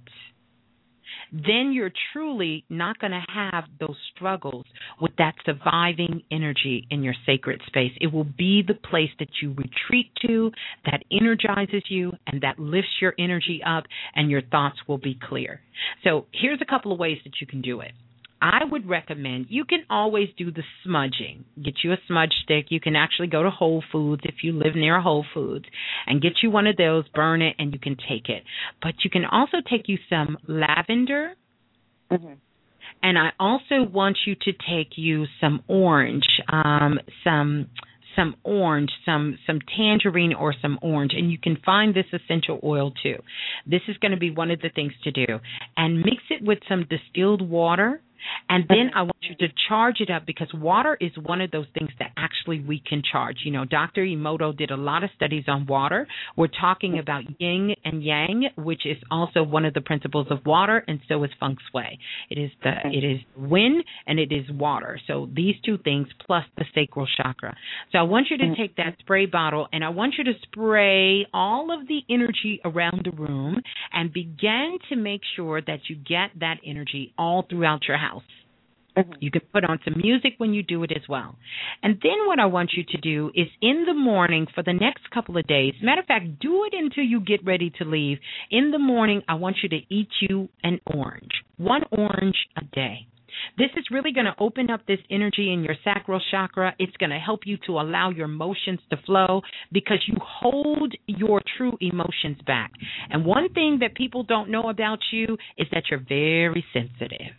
then you're truly not going to have those struggles with that surviving energy in your sacred space. It will be the place that you retreat to, that energizes you, and that lifts your energy up, and your thoughts will be clear. So here's a couple of ways that you can do it. I would recommend, you can always do the smudging. Get you a smudge stick. You can actually go to Whole Foods if you live near Whole Foods and get you one of those, burn it, and you can take it. But you can also take you some lavender, Mm-hmm. and I also want you to take you some orange, um, some some orange, some some tangerine or some orange, and you can find this essential oil too. This is going to be one of the things to do. And mix it with some distilled water. And then I want you to charge it up because water is one of those things that actually we can charge. You know, Doctor Emoto did a lot of studies on water. We're talking about yin and yang, which is also one of the principles of water, and so is feng shui. It is the it is wind and it is water. So these two things plus the sacral chakra. So I want you to take that spray bottle and I want you to spray all of the energy around the room and begin to make sure that you get that energy all throughout your house. Mm-hmm. You can put on some music when you do it as well. And then what I want you to do is in the morning for the next couple of days, matter of fact, do it until you get ready to leave. In the morning, I want you to eat you an orange, one orange a day. This is really going to open up this energy in your sacral chakra. It's going to help you to allow your emotions to flow because you hold your true emotions back. And one thing that people don't know about you is that you're very sensitive.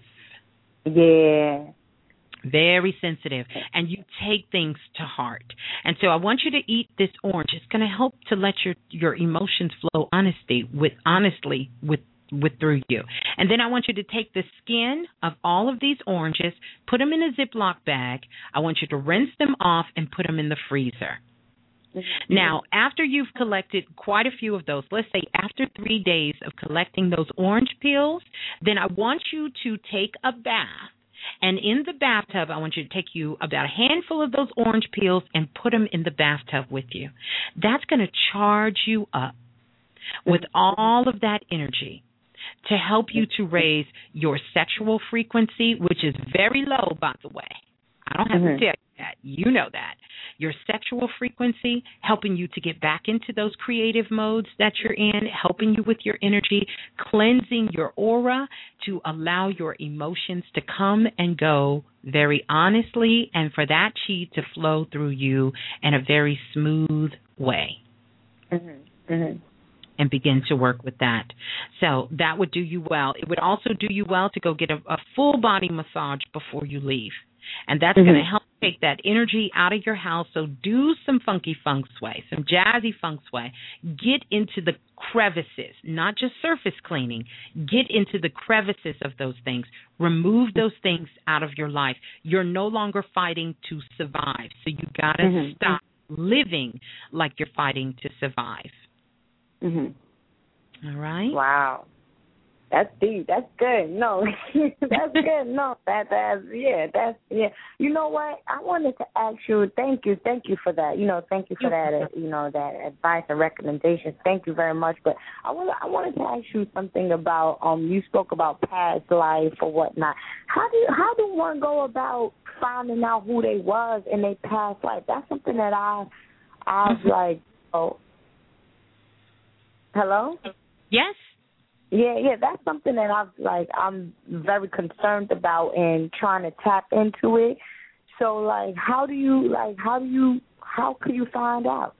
Yeah. Very sensitive, and you take things to heart. And so I want you to eat this orange. It's going to help to let your, your emotions flow honesty with honestly with with through you. And then I want you to take the skin of all of these oranges, put them in a Ziploc bag. I want you to rinse them off and put them in the freezer. Now, after you've collected quite a few of those, let's say after three days of collecting those orange peels, then I want you to take a bath. And in the bathtub, I want you to take you about a handful of those orange peels and put them in the bathtub with you. That's going to charge you up with all of that energy to help you to raise your sexual frequency, which is very low, by the way. I don't have mm-hmm. to tell you that. You know that. Your sexual frequency, helping you to get back into those creative modes that you're in, helping you with your energy, cleansing your aura to allow your emotions to come and go very honestly and for that chi to flow through you in a very smooth way. Mm-hmm. Mm-hmm. And begin to work with that. So that would do you well. It would also do you well to go get a, a full body massage before you leave. And that's mm-hmm. going to help take that energy out of your house. So do some funky feng shui, some jazzy feng shui. Get into the crevices, not just surface cleaning. Get into the crevices of those things. Remove those things out of your life. You're no longer fighting to survive. So you got to mm-hmm. stop living like you're fighting to survive. Mm-hmm. All right. Wow. That's deep. That's good. No, that's good. No, that that's yeah. That's yeah. You know what? I wanted to ask you. Thank you. Thank you for that. You know, thank you for that. Uh, you know, that advice and recommendations. Thank you very much. But I want I wanted to ask you something about. Um, you spoke about past life or whatnot. How do you, how do one go about finding out who they was in their past life? That's something that I I've like. Oh, hello. Yes. Yeah, yeah, that's something that I've like I'm very concerned about and trying to tap into it. So like how do you like how do you how can you find out?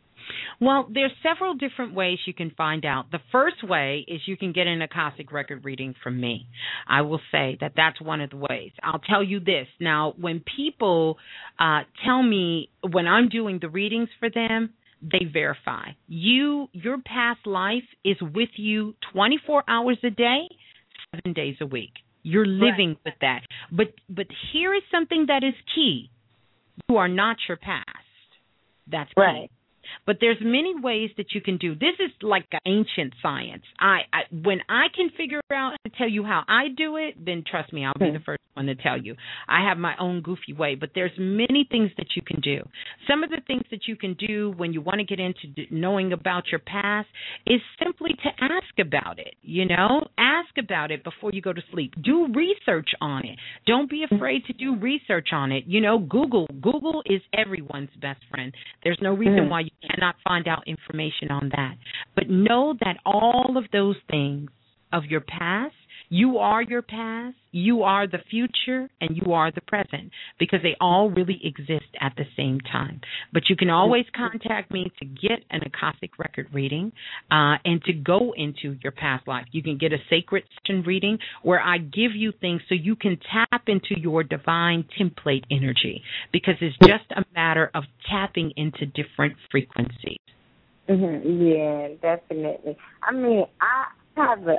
Well, there's several different ways you can find out. The first way is you can get an Akashic record reading from me. I will say that that's one of the ways. I'll tell you this. Now, when people uh, tell me when I'm doing the readings for them, they verify. You, your past life is with you twenty-four hours a day, seven days a week. You're living right. with that. But but here is something that is key. You are not your past. That's key. Right. But there's many ways that you can do. This is like ancient science. I, I when I can figure out to tell you how I do it, then trust me, I'll be the first one to tell you. I have my own goofy way, but there's many things that you can do. Some of the things that you can do when you want to get into knowing about your past is simply to ask about it, you know? Ask about it before you go to sleep. Do research on it. Don't be afraid to do research on it. You know, Google. Google is everyone's best friend. There's no reason why you cannot find out information on that. But know that all of those things of your past, you are your past, you are the future, and you are the present, because they all really exist at the same time. But you can always contact me to get an Akashic record reading uh, and to go into your past life. You can get a sacred session reading where I give you things so you can tap into your divine template energy, because it's just a matter of tapping into different frequencies. Mm-hmm. Yeah, definitely. I mean, I have an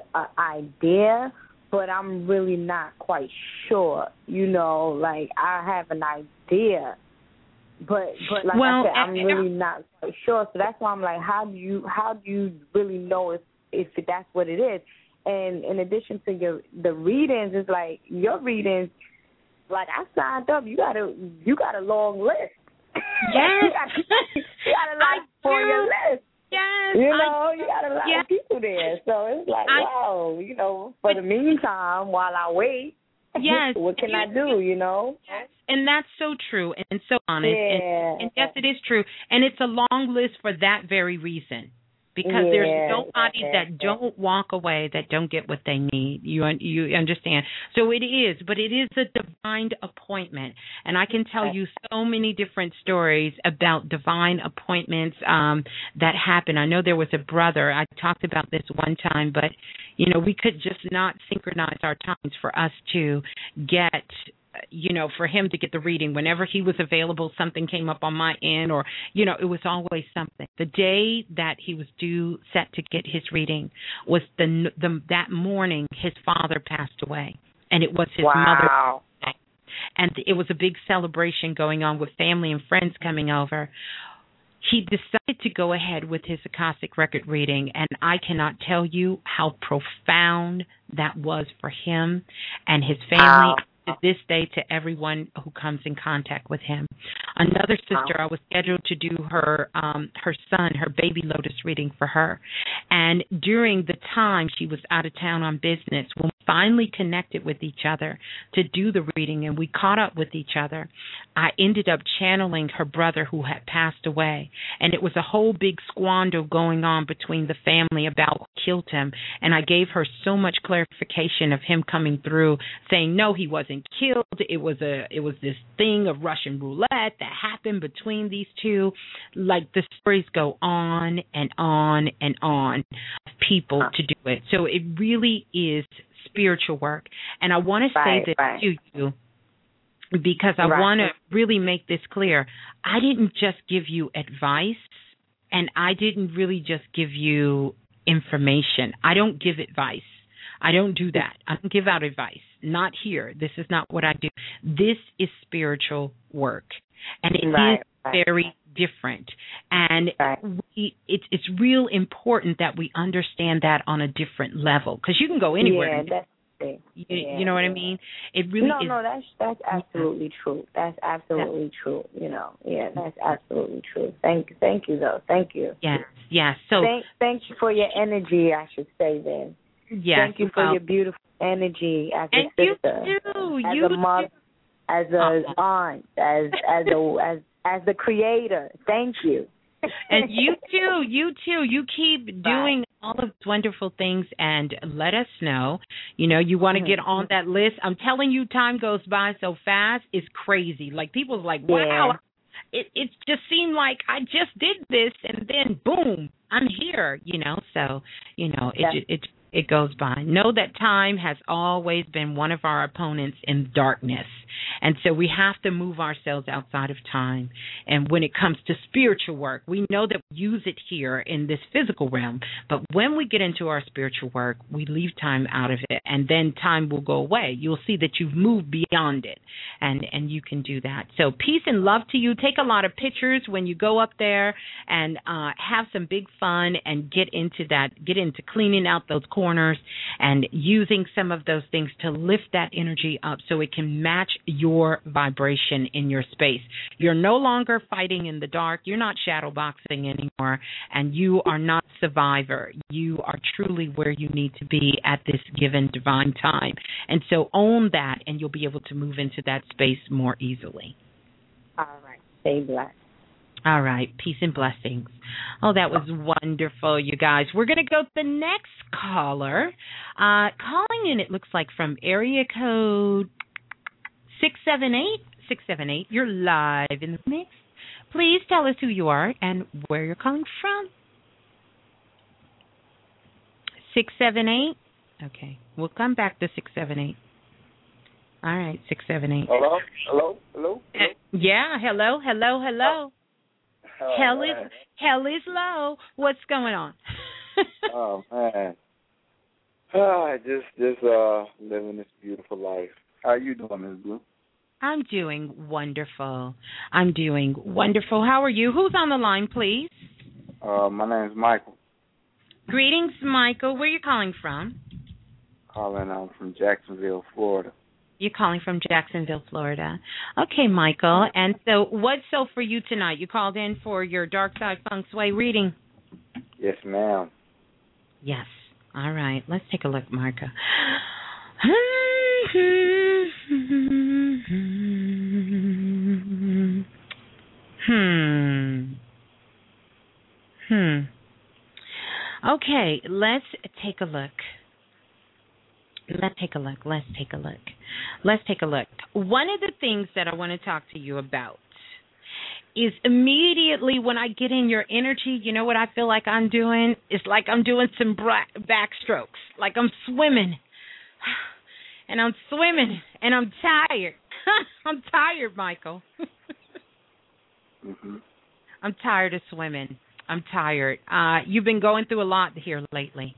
idea, but I'm really not quite sure. You know, like I have an idea, but but like well, I said, I'm really not quite sure. So that's why I'm like, how do you how do you really know if if that's what it is? And in addition to your the readings, it's like your readings. Like I signed up, you got a you got a long list. Yes, you, got, you got a lot for your list. Yes, you know, I, you got a lot yes. of people there, so it's like, I, wow, you know. For the meantime, while I wait, yes, what can I do? You know. Yes. And that's so true and so honest. Yeah. And, and yes, it is true. And it's a long list for that very reason. Because yeah, there's nobody yeah, that don't walk away that don't get what they need. You you understand? So it is, but it is a divine appointment, and I can tell you so many different stories about divine appointments um, that happen. I know there was a brother. I talked about this one time, but you know we could just not synchronize our times for us to get. You know, for him to get the reading, whenever he was available, something came up on my end, or, you know, it was always something. The day that he was due set to get his reading was the, the that morning his father passed away, and it was his wow. mother. And it was a big celebration going on with family and friends coming over. He decided to go ahead with his Akashic record reading, and I cannot tell you how profound that was for him and his family. Wow. To this day, to everyone who comes in contact with him. Another sister, I was scheduled to do her um, her son, her baby Lotus reading for her. And during the time she was out of town on business, when we finally connected with each other to do the reading and we caught up with each other, I ended up channeling her brother who had passed away. And it was a whole big squander going on between the family about what killed him. And I gave her so much clarification of him coming through, saying, no, he wasn't killed. It was a it was this thing of Russian roulette that happened between these two. Like the stories go on and on and on of people to do it. So it really is spiritual work. And I want to right, say this right. to you because I right. want to really make this clear. I didn't just give you advice, and I didn't really just give you information. I don't give advice. I don't do that. I don't give out advice. Not here. This is not what I do. This is spiritual work, and it right, is right. very different. And right. we, it's it's real important that we understand that on a different level, because you can go anywhere. Yeah, that's it. You, yeah, you know what yeah. I mean? It really no, is. No, that's that's absolutely true. That's absolutely yeah. true. You know, yeah, that's absolutely true. Thank, thank you, though. Thank you. Yes, yes. So thank, thank you for your energy. I should say then. Yes. Thank you for well, your beautiful energy as a and sister, you too. as you a mother, too. as a aunt, as as a as as the creator. Thank you. And you too. You too. You keep doing all of those wonderful things and let us know. You know, you want to get on that list. I'm telling you, time goes by so fast. It's crazy. Like, people's like, wow, yeah. it, it just seemed like I just did this, and then, boom, I'm here, you know. So, you know, it yeah. it it goes by. Know that time has always been one of our opponents in darkness. And so we have to move ourselves outside of time. And when it comes to spiritual work, we know that we use it here in this physical realm. But when we get into our spiritual work, we leave time out of it. And then time will go away. You'll see that you've moved beyond it. And, and you can do that. So peace and love to you. Take a lot of pictures when you go up there and uh, have some big fun and get into that, get into cleaning out those corners and using some of those things to lift that energy up so it can match your vibration in your space. You're no longer fighting in the dark. You're not shadow boxing anymore, and you are not a survivor. You are truly where you need to be at this given divine time. And so own that, and you'll be able to move into that space more easily. All right. Stay blessed. All right. Peace and blessings. Oh, that was wonderful, you guys. We're going to go to the next caller. Uh, calling in, it looks like, from area code six seven eight. six seven eight. You're live in the mix. Please tell us who you are and where you're calling from. six seven eight. Okay. We'll come back to six seven eight. All right, six seven eight. Hello? Hello? Hello? Hello? Yeah, hello, hello, hello. Oh, hell man. is hell is low. What's going on? Oh man. Oh, just just uh living this beautiful life. How you doing, Miz Blue? I'm doing wonderful. I'm doing wonderful. How are you? Who's on the line, please? Uh my name is Michael. Greetings, Michael. Where are you calling from? Calling out from Jacksonville, Florida. You're calling from Jacksonville, Florida. Okay, Michael. And so what's so for you tonight? You called in for your Dark Side Feng Shui reading? Yes, ma'am. Yes. All right. Let's take a look, Marco. Hmm. Hmm. Okay, let's take a look. Let's take a look. Let's take a look. Let's take a look. One of the things that I want to talk to you about is immediately when I get in your energy, you know what I feel like I'm doing? It's like I'm doing some backstrokes, like I'm swimming. And I'm swimming, and I'm tired. I'm tired, Michael. Mm-hmm. I'm tired of swimming. I'm tired. Uh, you've been going through a lot here lately.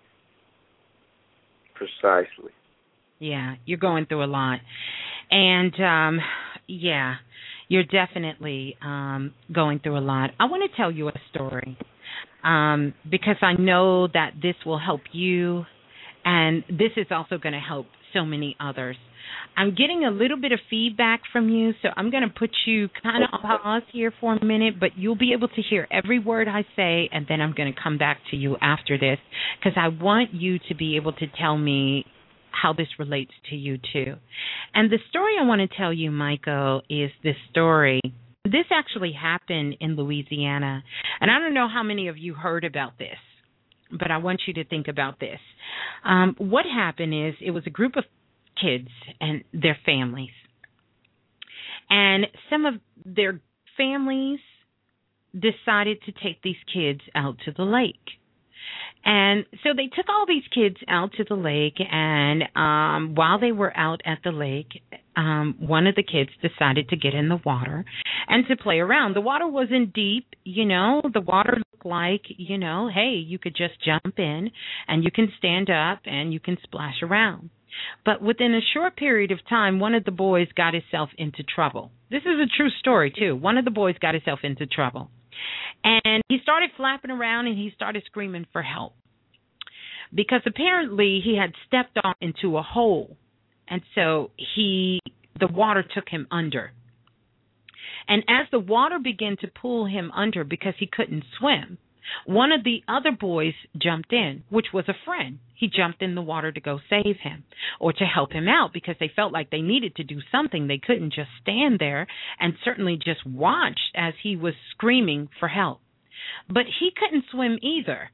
Precisely. Yeah, you're going through a lot. And, um, yeah, you're definitely um, going through a lot. I want to tell you a story um, because I know that this will help you, and this is also going to help so many others. I'm getting a little bit of feedback from you, so I'm going to put you kind of on pause here for a minute, but you'll be able to hear every word I say, and then I'm going to come back to you after this because I want you to be able to tell me how this relates to you too. And the story I want to tell you, Michael, is this story. This actually happened in Louisiana, and I don't know how many of you heard about this, but I want you to think about this. Um, what happened is it was a group of kids and their families. And some of their families decided to take these kids out to the lake. And so they took all these kids out to the lake, and um, while they were out at the lake, um, one of the kids decided to get in the water and to play around. The water wasn't deep, you know. The water looked like, you know, hey, you could just jump in, and you can stand up, and you can splash around. But within a short period of time, one of the boys got himself into trouble. This is a true story, too. One of the boys got himself into trouble. And he started flapping around, and he started screaming for help. Because apparently he had stepped off into a hole. And so he, the water took him under. And as the water began to pull him under because he couldn't swim, one of the other boys jumped in, which was a friend. He jumped in the water to go save him or to help him out because they felt like they needed to do something. They couldn't just stand there and certainly just watch as he was screaming for help. But he couldn't swim either.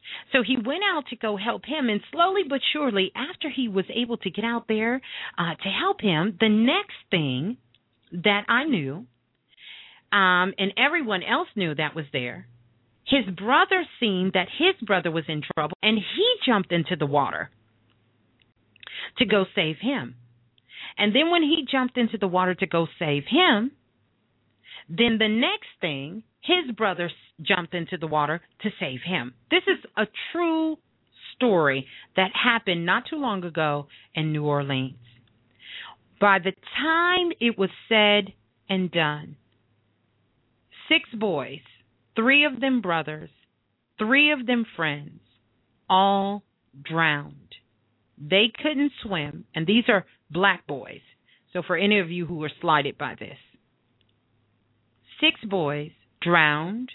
So he went out to go help him, and slowly but surely, after he was able to get out there uh, to help him, the next thing that I knew, um, and everyone else knew that was there, his brother seen that his brother was in trouble, and he jumped into the water to go save him. And then when he jumped into the water to go save him, then the next thing, his brother jumped into the water to save him. This is a true story that happened not too long ago in New Orleans. By the time it was said and done, six boys, three of them brothers, three of them friends, all drowned. They couldn't swim, and these are black boys. So for any of you who were slighted by this, six boys drowned.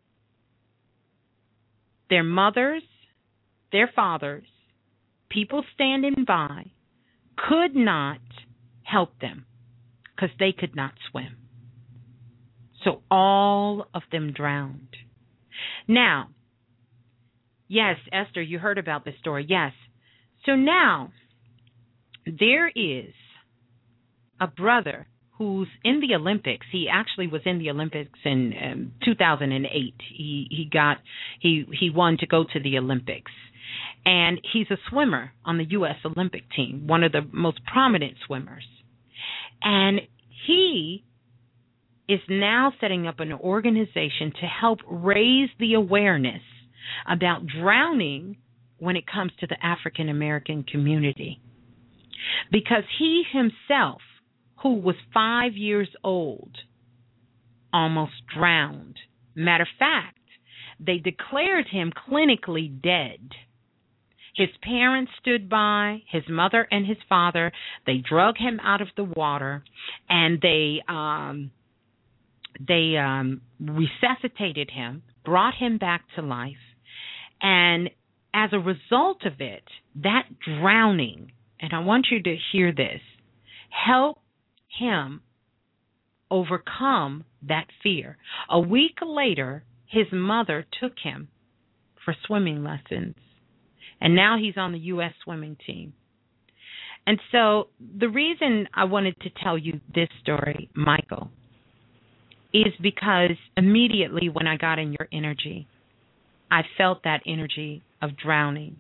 Their mothers, their fathers, people standing by could not help them because they could not swim. So all of them drowned. Now, yes, Esther, you heard about this story. Yes. So now there is a brother who's in the Olympics. He actually was in the Olympics in um, two thousand eight. He he got he he won to go to the Olympics, and he's a swimmer on the U S Olympic team, one of the most prominent swimmers. And he is now setting up an organization to help raise the awareness about drowning when it comes to the African American community, because he himself, who was five years old, almost drowned. Matter of fact, they declared him clinically dead. His parents stood by, his mother and his father. They drug him out of the water, and they um, they um, resuscitated him, brought him back to life, and as a result of it, that drowning, and I want you to hear this, helped him overcome that fear. A week later, his mother took him for swimming lessons, and now he's on the U S swimming team. And so the reason I wanted to tell you this story, Michael, is because immediately when I got in your energy, I felt that energy of drowning.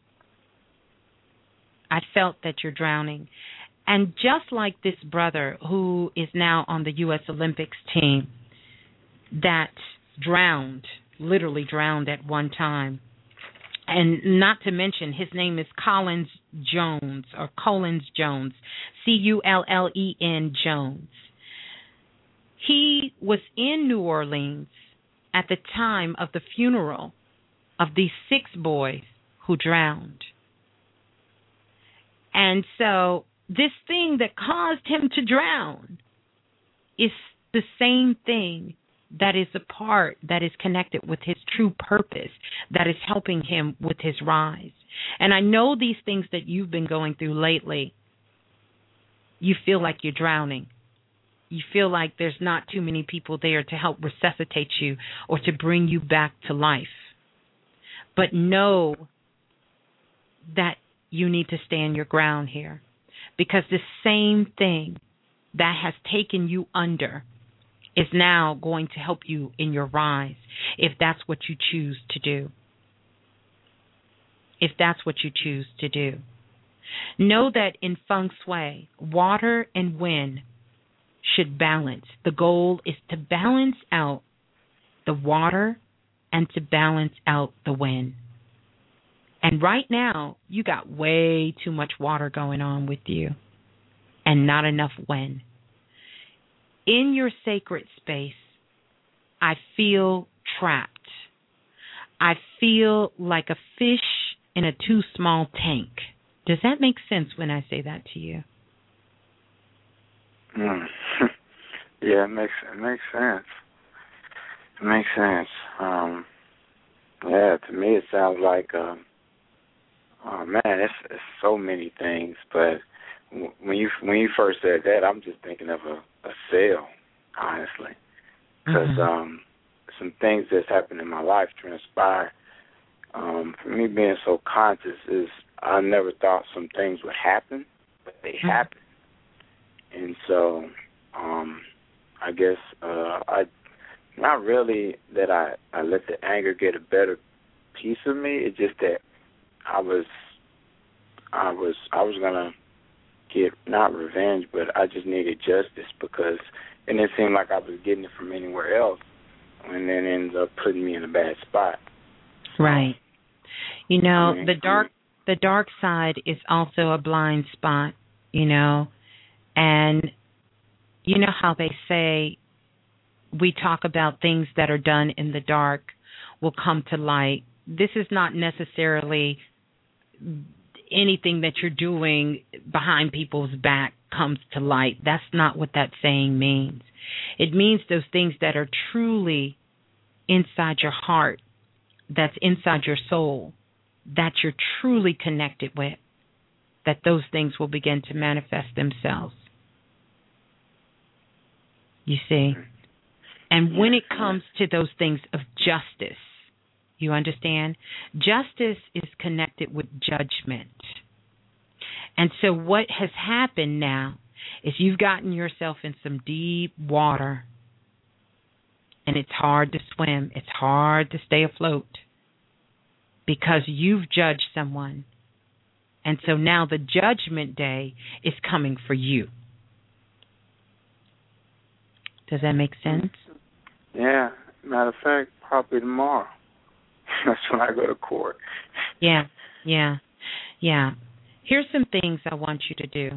I felt that you're drowning. And just like this brother who is now on the U S Olympics team that drowned, literally drowned at one time, and not to mention his name is Collins Jones, or Collins Jones, C U L L E N Jones. He was in New Orleans at the time of the funeral of these six boys who drowned. And so this thing that caused him to drown is the same thing that is a part that is connected with his true purpose, that is helping him with his rise. And I know these things that you've been going through lately, you feel like you're drowning. You feel like there's not too many people there to help resuscitate you or to bring you back to life. But know that you need to stand your ground here, because the same thing that has taken you under is now going to help you in your rise, if that's what you choose to do. If that's what you choose to do. Know that in feng shui, water and wind should balance. The goal is to balance out the water and to balance out the wind. And right now, you got way too much water going on with you and not enough wind. In your sacred space, I feel trapped. I feel like a fish in a too small tank. Does that make sense when I say that to you? Mm. Yeah, it makes it makes sense. It makes sense. Um, yeah, to me it sounds like, uh, oh man, it's, it's so many things. But when you when you first said that, I'm just thinking of a, a cell, honestly, because mm-hmm. um, some things that's happened in my life transpire um, for me being so conscious is I never thought some things would happen, but they mm-hmm. happen. And so um, I guess uh, I not really that I, I let the anger get a better piece of me. It's just that I was I was I was gonna get not revenge, but I just needed justice because it didn't seem like I was getting it from anywhere else, and then it ends up putting me in a bad spot. Right. You know, I mean, the dark the dark side is also a blind spot, you know, and you know how they say we talk about things that are done in the dark will come to light. This is not necessarily anything that you're doing behind people's back comes to light. That's not what that saying means. It means those things that are truly inside your heart, that's inside your soul, that you're truly connected with, that those things will begin to manifest themselves. You see? And when it comes to those things of justice, you understand? Justice is connected with judgment. And so what has happened now is you've gotten yourself in some deep water, and it's hard to swim. It's hard to stay afloat because you've judged someone. And so now the judgment day is coming for you. Does that make sense? Yeah. Matter of fact, probably tomorrow. That's when I go to court. Yeah, yeah, yeah. Here's some things I want you to do.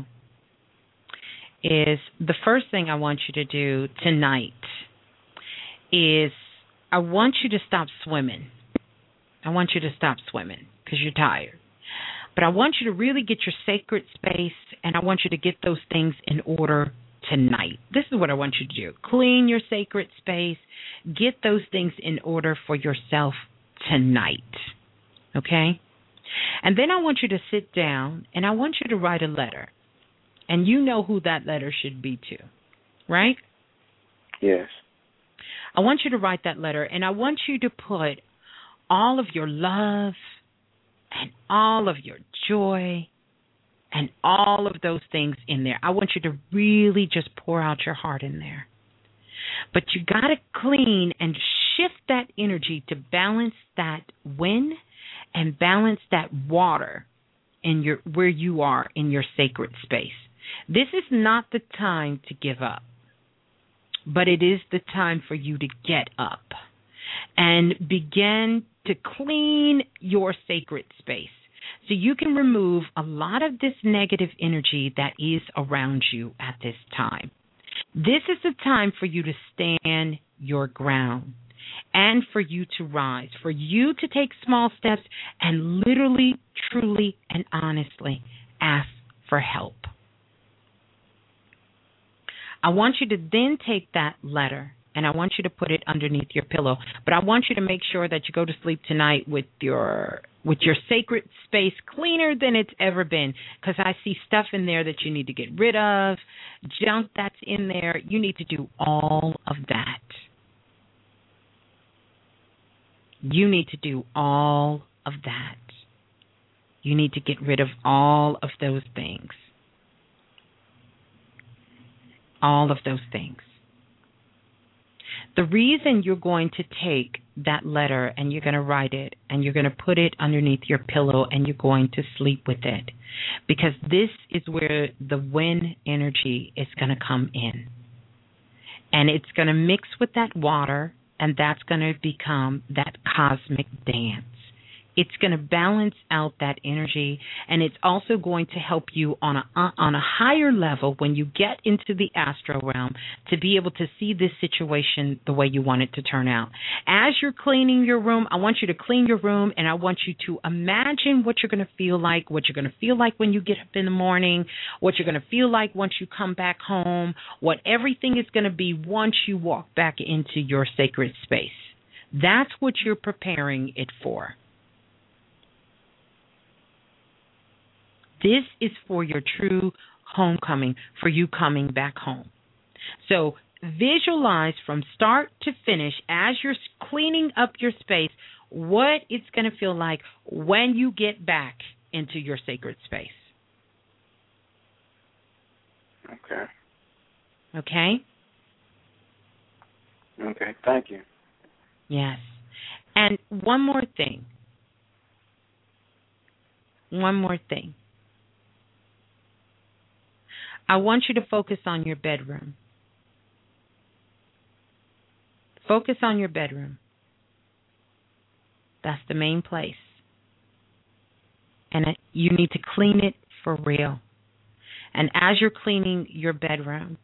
Is the first thing I want you to do tonight is I want you to stop swimming. I want you to stop swimming because you're tired. But I want you to really get your sacred space, and I want you to get those things in order tonight. This is what I want you to do. Clean your sacred space. Get those things in order for yourself tonight. Okay? And then I want you to sit down, and I want you to write a letter. And you know who that letter should be to, right? Yes. I want you to write that letter, and I want you to put all of your love and all of your joy and all of those things in there. I want you to really just pour out your heart in there. But you got to clean and shift that energy to balance that wind and balance that water in your where you are in your sacred space. This is not the time to give up, but it is the time for you to get up and begin to clean your sacred space so you can remove a lot of this negative energy that is around you at this time. This is the time for you to stand your ground and for you to rise, for you to take small steps and literally, truly, and honestly ask for help. I want you to then take that letter and I want you to put it underneath your pillow. But I want you to make sure that you go to sleep tonight with your with your sacred space cleaner than it's ever been, because I see stuff in there that you need to get rid of, junk that's in there. You need to do all of that. You need to do all of that. You need to get rid of all of those things. All of those things. The reason you're going to take that letter and you're going to write it and you're going to put it underneath your pillow and you're going to sleep with it, because this is where the wind energy is going to come in. And it's going to mix with that water, and that's going to become that cosmic dance. It's going to balance out that energy, and it's also going to help you on a on a higher level when you get into the astral realm to be able to see this situation the way you want it to turn out. As you're cleaning your room, I want you to clean your room, and I want you to imagine what you're going to feel like, what you're going to feel like when you get up in the morning, what you're going to feel like once you come back home, what everything is going to be once you walk back into your sacred space. That's what you're preparing it for. This is for your true homecoming, for you coming back home. So visualize from start to finish, as you're cleaning up your space, what it's going to feel like when you get back into your sacred space. Okay. Okay? Okay, thank you. Yes. And one more thing. One more thing. I want you to focus on your bedroom. Focus on your bedroom. That's the main place. And it, you need to clean it for real. And as you're cleaning your bedroom,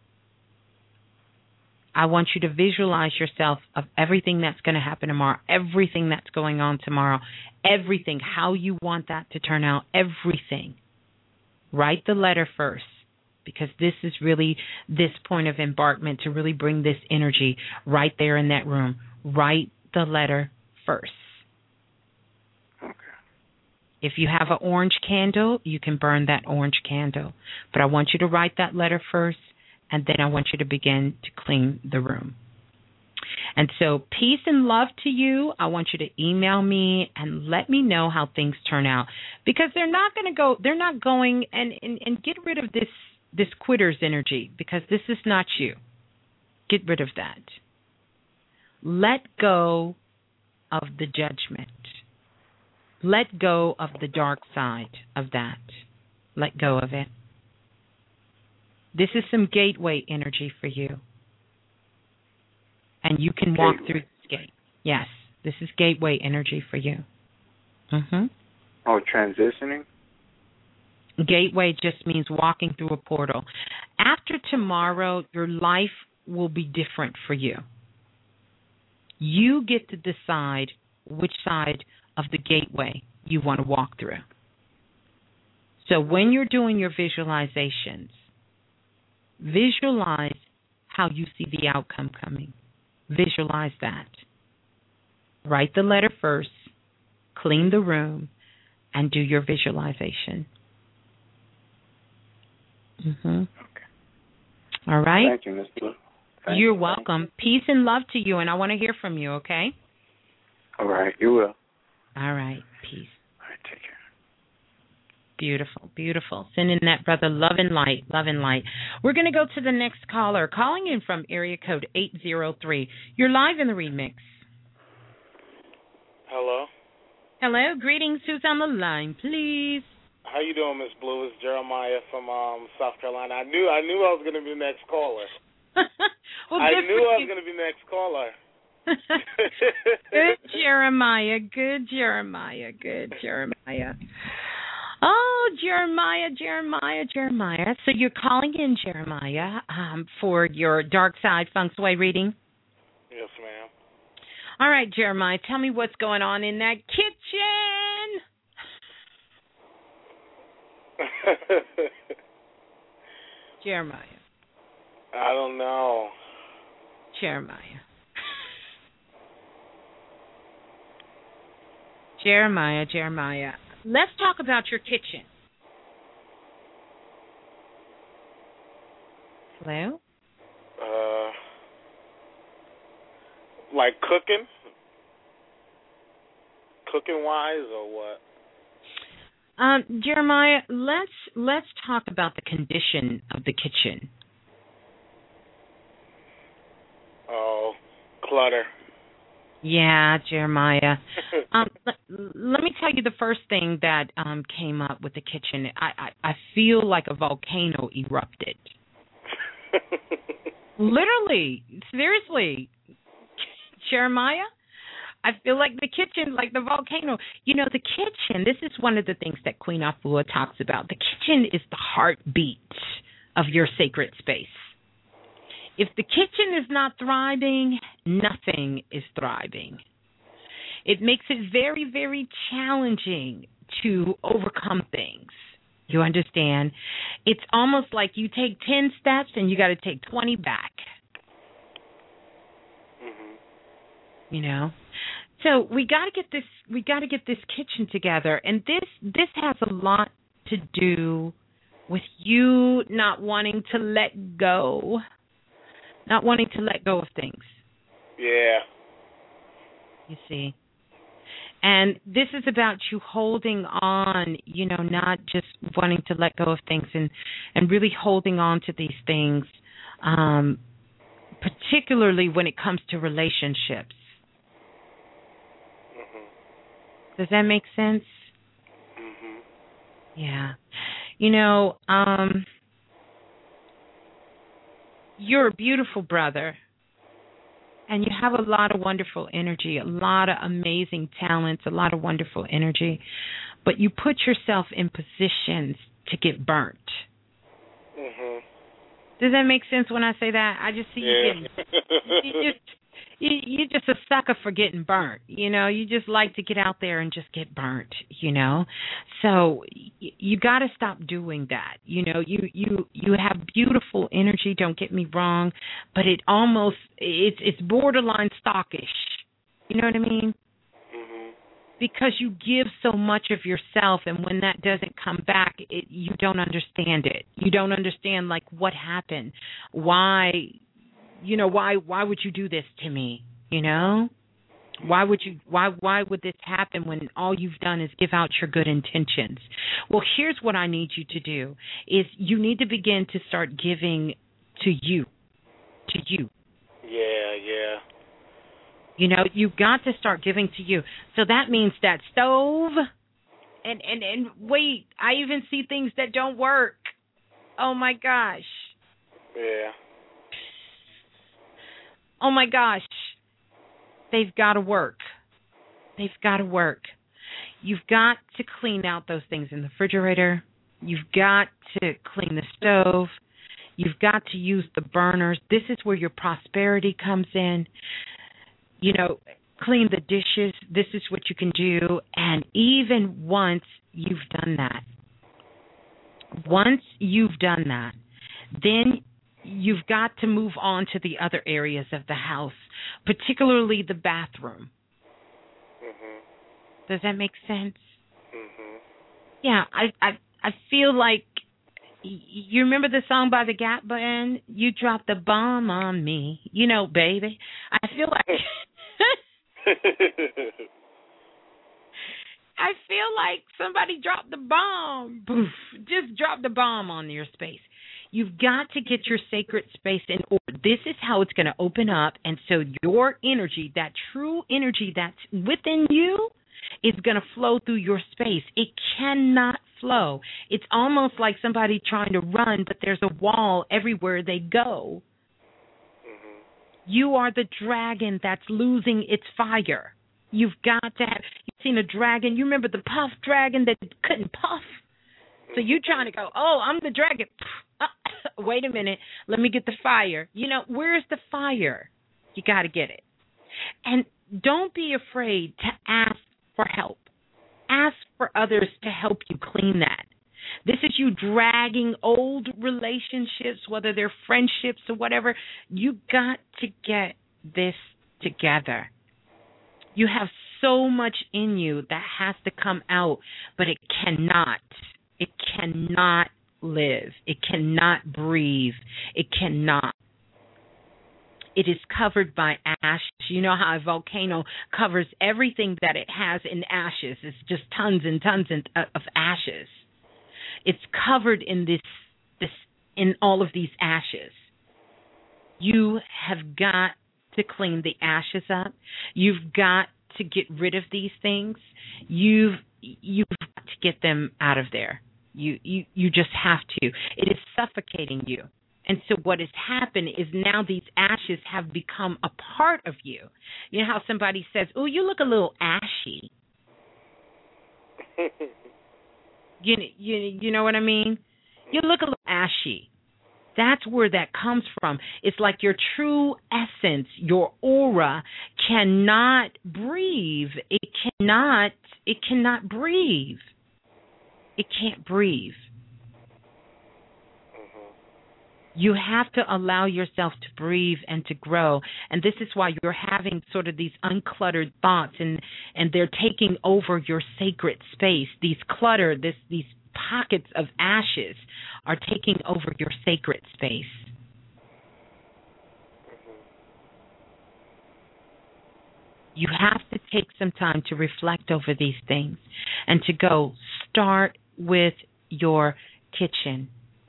I want you to visualize yourself of everything that's going to happen tomorrow, everything that's going on tomorrow, everything, how you want that to turn out, everything. Write the letter first, because this is really this point of embarkment to really bring this energy right there in that room. Write the letter first. Okay. If you have an orange candle, you can burn that orange candle. But I want you to write that letter first, and then I want you to begin to clean the room. And so peace and love to you. I want you to email me and let me know how things turn out, because they're not going to go, they're not going and, and, and get rid of this, this quitter's energy, because this is not you. Get rid of that. Let go of the judgment. Let go of the dark side of that. Let go of it. This is some gateway energy for you. And you can walk gateway. through this gate. Yes, this is gateway energy for you. Mm-hmm. Oh, transitioning? Gateway just means walking through a portal. After tomorrow, your life will be different for you. You get to decide which side of the gateway you want to walk through. So when you're doing your visualizations, visualize how you see the outcome coming. Visualize that. Write the letter first, clean the room, and do your visualization. Mm-hmm. Okay. All right? Thank you, Miz Blue. Thank You're you. welcome. Peace and love to you, and I want to hear from you, okay? All right, you will. All right, peace. All right, take care. Beautiful, beautiful. Sending that brother love and light, love and light. We're going to go to the next caller, calling in from area code eight zero three. You're live in the remix. Hello. Hello, greetings. Who's on the line, please? How you doing, Miss Blue? It's Jeremiah from um, South Carolina. I knew I knew I was going to be the next caller. well, I knew I was going to be the next caller. Good Jeremiah, good Jeremiah, good Jeremiah. Oh, Jeremiah, Jeremiah, Jeremiah. So you're calling in, Jeremiah, um, for your Dark Side Feng Shui reading? Yes, ma'am. All right, Jeremiah, tell me what's going on in that kitchen. Jeremiah. I don't know. Jeremiah. Jeremiah, Jeremiah. Let's talk about your kitchen. Hello? Uh, like cooking? Cooking wise or what? Um, Jeremiah, let's let's talk about the condition of the kitchen. Oh, clutter. Yeah, Jeremiah. um, let, let me tell you the first thing that um, came up with the kitchen. I, I, I feel like a volcano erupted. Literally, seriously, Jeremiah. I feel like the kitchen, like the volcano. You know, the kitchen, this is one of the things that Queen Afua talks about. The kitchen is the heartbeat of your sacred space. If the kitchen is not thriving, nothing is thriving. It makes it very, very challenging to overcome things. You understand? It's almost like you take ten steps and you got to take twenty back. Mm-hmm. You know? So we got to get this we got to get this kitchen together, and this this has a lot to do with you not wanting to let go. Not wanting to let go of things. Yeah. You see. And this is about you holding on, you know, not just wanting to let go of things and, and really holding on to these things, um, particularly when it comes to relationships. Mm-hmm. Does that make sense? Mm-hmm. Yeah. You know, um, you're a beautiful brother. And you have a lot of wonderful energy, a lot of amazing talents, a lot of wonderful energy. But you put yourself in positions to get burnt. Mm-hmm. Does that make sense when I say that? I just see yeah. you getting, you just, you, you're just a sucker for getting burnt. You know, you just like to get out there and just get burnt, you know. So y- you got to stop doing that. You know, you, you, you have beautiful energy, don't get me wrong, but it almost, it's, it's borderline stockish. You know what I mean? Mm-hmm. Because you give so much of yourself, and when that doesn't come back, it, you don't understand it. You don't understand, like, what happened, why, you know, why why would you do this to me, you know? Why would you why why would this happen when all you've done is give out your good intentions? Well, here's what I need you to do is you need to begin to start giving to you. To you. Yeah, yeah. You know, you've got to start giving to you. So that means that stove and and and wait, I even see things that don't work. Oh my gosh. Yeah. Oh, my gosh, they've got to work. They've got to work. You've got to clean out those things in the refrigerator. You've got to clean the stove. You've got to use the burners. This is where your prosperity comes in. You know, clean the dishes. This is what you can do. And even once you've done that, once you've done that, then you've got to move on to the other areas of the house, particularly the bathroom. Mm-hmm. Does that make sense? Mm-hmm. Yeah, I, I I feel like, you remember the song by the Gap Band, You Dropped the Bomb on Me, you know, baby. I feel like I feel like somebody dropped the bomb. Poof, just dropped the bomb on your space. You've got to get your sacred space in order. This is how it's going to open up. And so your energy, that true energy that's within you, is going to flow through your space. It cannot flow. It's almost like somebody trying to run, but there's a wall everywhere they go. Mm-hmm. You are the dragon that's losing its fire. You've got to have, you've seen a dragon. You remember the puff dragon that couldn't puff? So you're trying to go, oh, I'm the dragon. Wait a minute. Let me get the fire. You know, where's the fire? You got to get it. And don't be afraid to ask for help. Ask for others to help you clean that. This is you dragging old relationships, whether they're friendships or whatever. You got to get this together. You have so much in you that has to come out, but it cannot. It cannot live. It cannot breathe. It cannot. It is covered by ash. You know how a volcano covers everything that it has in ashes. It's just tons and tons of ashes. It's covered in this, this, in all of these ashes. You have got to clean the ashes up. You've got to get rid of these things. You've you've got to get them out of there. You you you just have to. It is suffocating you. And so what has happened is now these ashes have become a part of you. You know how somebody says, "Oh, you look a little ashy." you you you know what I mean? You look a little ashy. That's where that comes from. It's like your true essence, your aura cannot breathe. It cannot, it cannot breathe. It can't breathe. Mm-hmm. You have to allow yourself to breathe and to grow. And this is why you're having sort of these uncluttered thoughts, and, and they're taking over your sacred space. These clutter, this, these pockets of ashes are taking over your sacred space. You have to take some time to reflect over these things and to go start with your kitchen.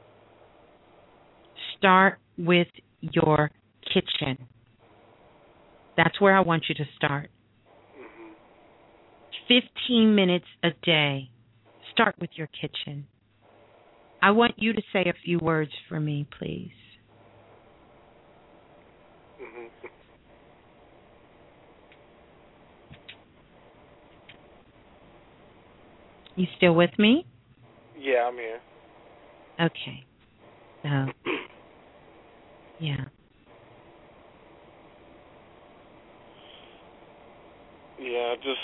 Start with your kitchen. That's where I want you to start. fifteen minutes a day. Start with your kitchen. I want you to say a few words for me, please. You still with me? Yeah, I'm here. Okay. So, yeah. Yeah, just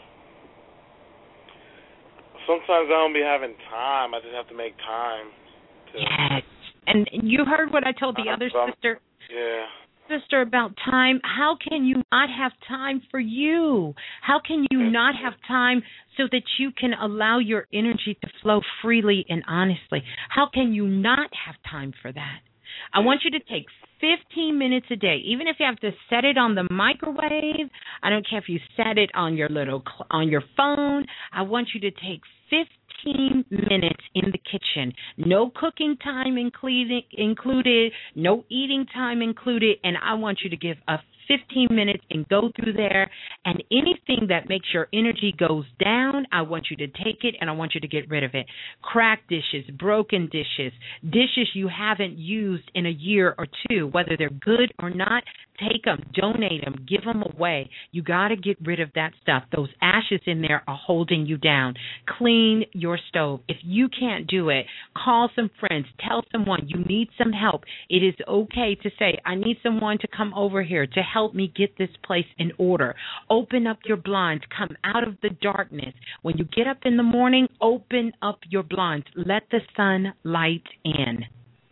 sometimes I don't be having time. I just have to make time. To... Yes. And you heard what I told the other um, sister. Yeah. Sister, about time. How can you not have time for you? How can you not have time so that you can allow your energy to flow freely and honestly? How can you not have time for that? I want you to take fifteen minutes a day, even if you have to set it on the microwave. I don't care if you set it on your little on your phone. I want you to take fifteen minutes in the kitchen. No cooking time included, included, no eating time included, and I want you to give a fifteen minutes and go through there, and anything that makes your energy goes down, I want you to take it and I want you to get rid of it. Cracked dishes, broken dishes, dishes you haven't used in a year or two, whether they're good or not, take them, donate them, give them away. You got to get rid of that stuff. Those ashes in there are holding you down. Clean your stove. If you can't do it, call some friends. Tell someone you need some help. It is okay to say, I need someone to come over here to help me get this place in order. Open up your blinds. Come out of the darkness. When you get up in the morning, open up your blinds. Let the sun light in.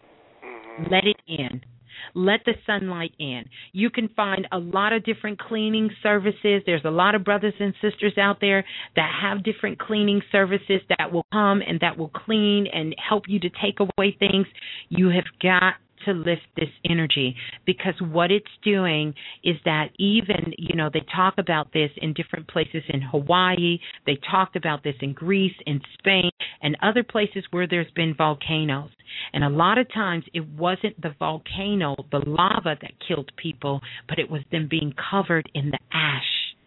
Let it in. Let the sunlight in. You can find a lot of different cleaning services. There's a lot of brothers and sisters out there that have different cleaning services that will come and that will clean and help you to take away things. You have got to lift this energy, because what it's doing is that even, you know, they talk about this in different places in Hawaii. They talked about this in Greece, in Spain, and other places where there's been volcanoes. And a lot of times it wasn't the volcano, the lava that killed people, but it was them being covered in the ash.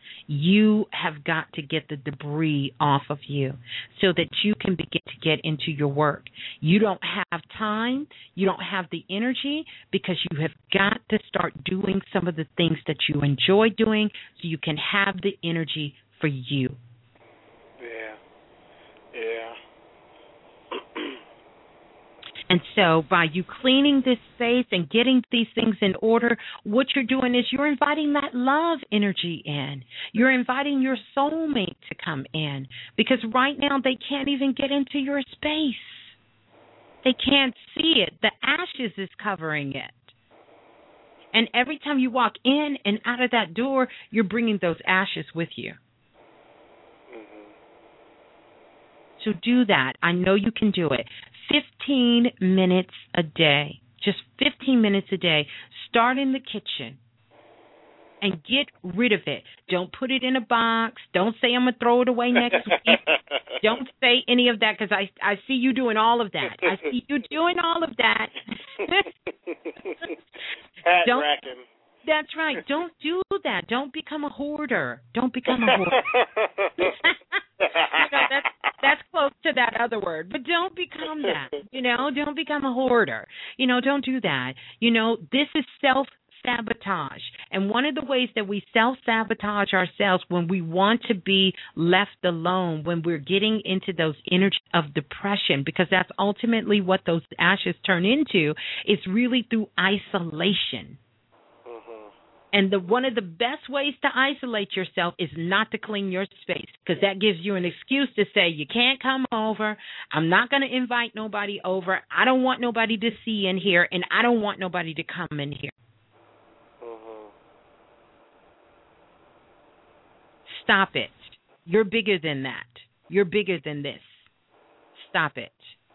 You have got to get the debris off of you so that you can begin to get into your work. You don't have time. You don't have the energy, because you have got to start doing some of the things that you enjoy doing so you can have the energy for you. Yeah. Yeah. And so by you cleaning this space and getting these things in order, what you're doing is you're inviting that love energy in. You're inviting your soulmate to come in, because right now they can't even get into your space. They can't see it. The ashes is covering it. And every time you walk in and out of that door, you're bringing those ashes with you. So do that. I know you can do it. fifteen minutes a day. Just fifteen minutes a day. Start in the kitchen and get rid of it. Don't put it in a box. Don't say I'm going to throw it away next week. Don't say any of that, because I, I see you doing all of that. I see you doing all of that. Hat Don't, racking. That's right. Don't do that. Don't become a hoarder. Don't become a hoarder. you know, that's, that's close to that other word. But don't become that. You know, don't become a hoarder. You know, don't do that. You know, this is self-sabotage. And one of the ways that we self-sabotage ourselves when we want to be left alone, when we're getting into those energies of depression, because that's ultimately what those ashes turn into, is really through isolation. And the one of the best ways to isolate yourself is not to clean your space, because that gives you an excuse to say, you can't come over. I'm not going to invite nobody over. I don't want nobody to see in here, and I don't want nobody to come in here. Mm-hmm. Stop it. You're bigger than that. You're bigger than this. Stop it.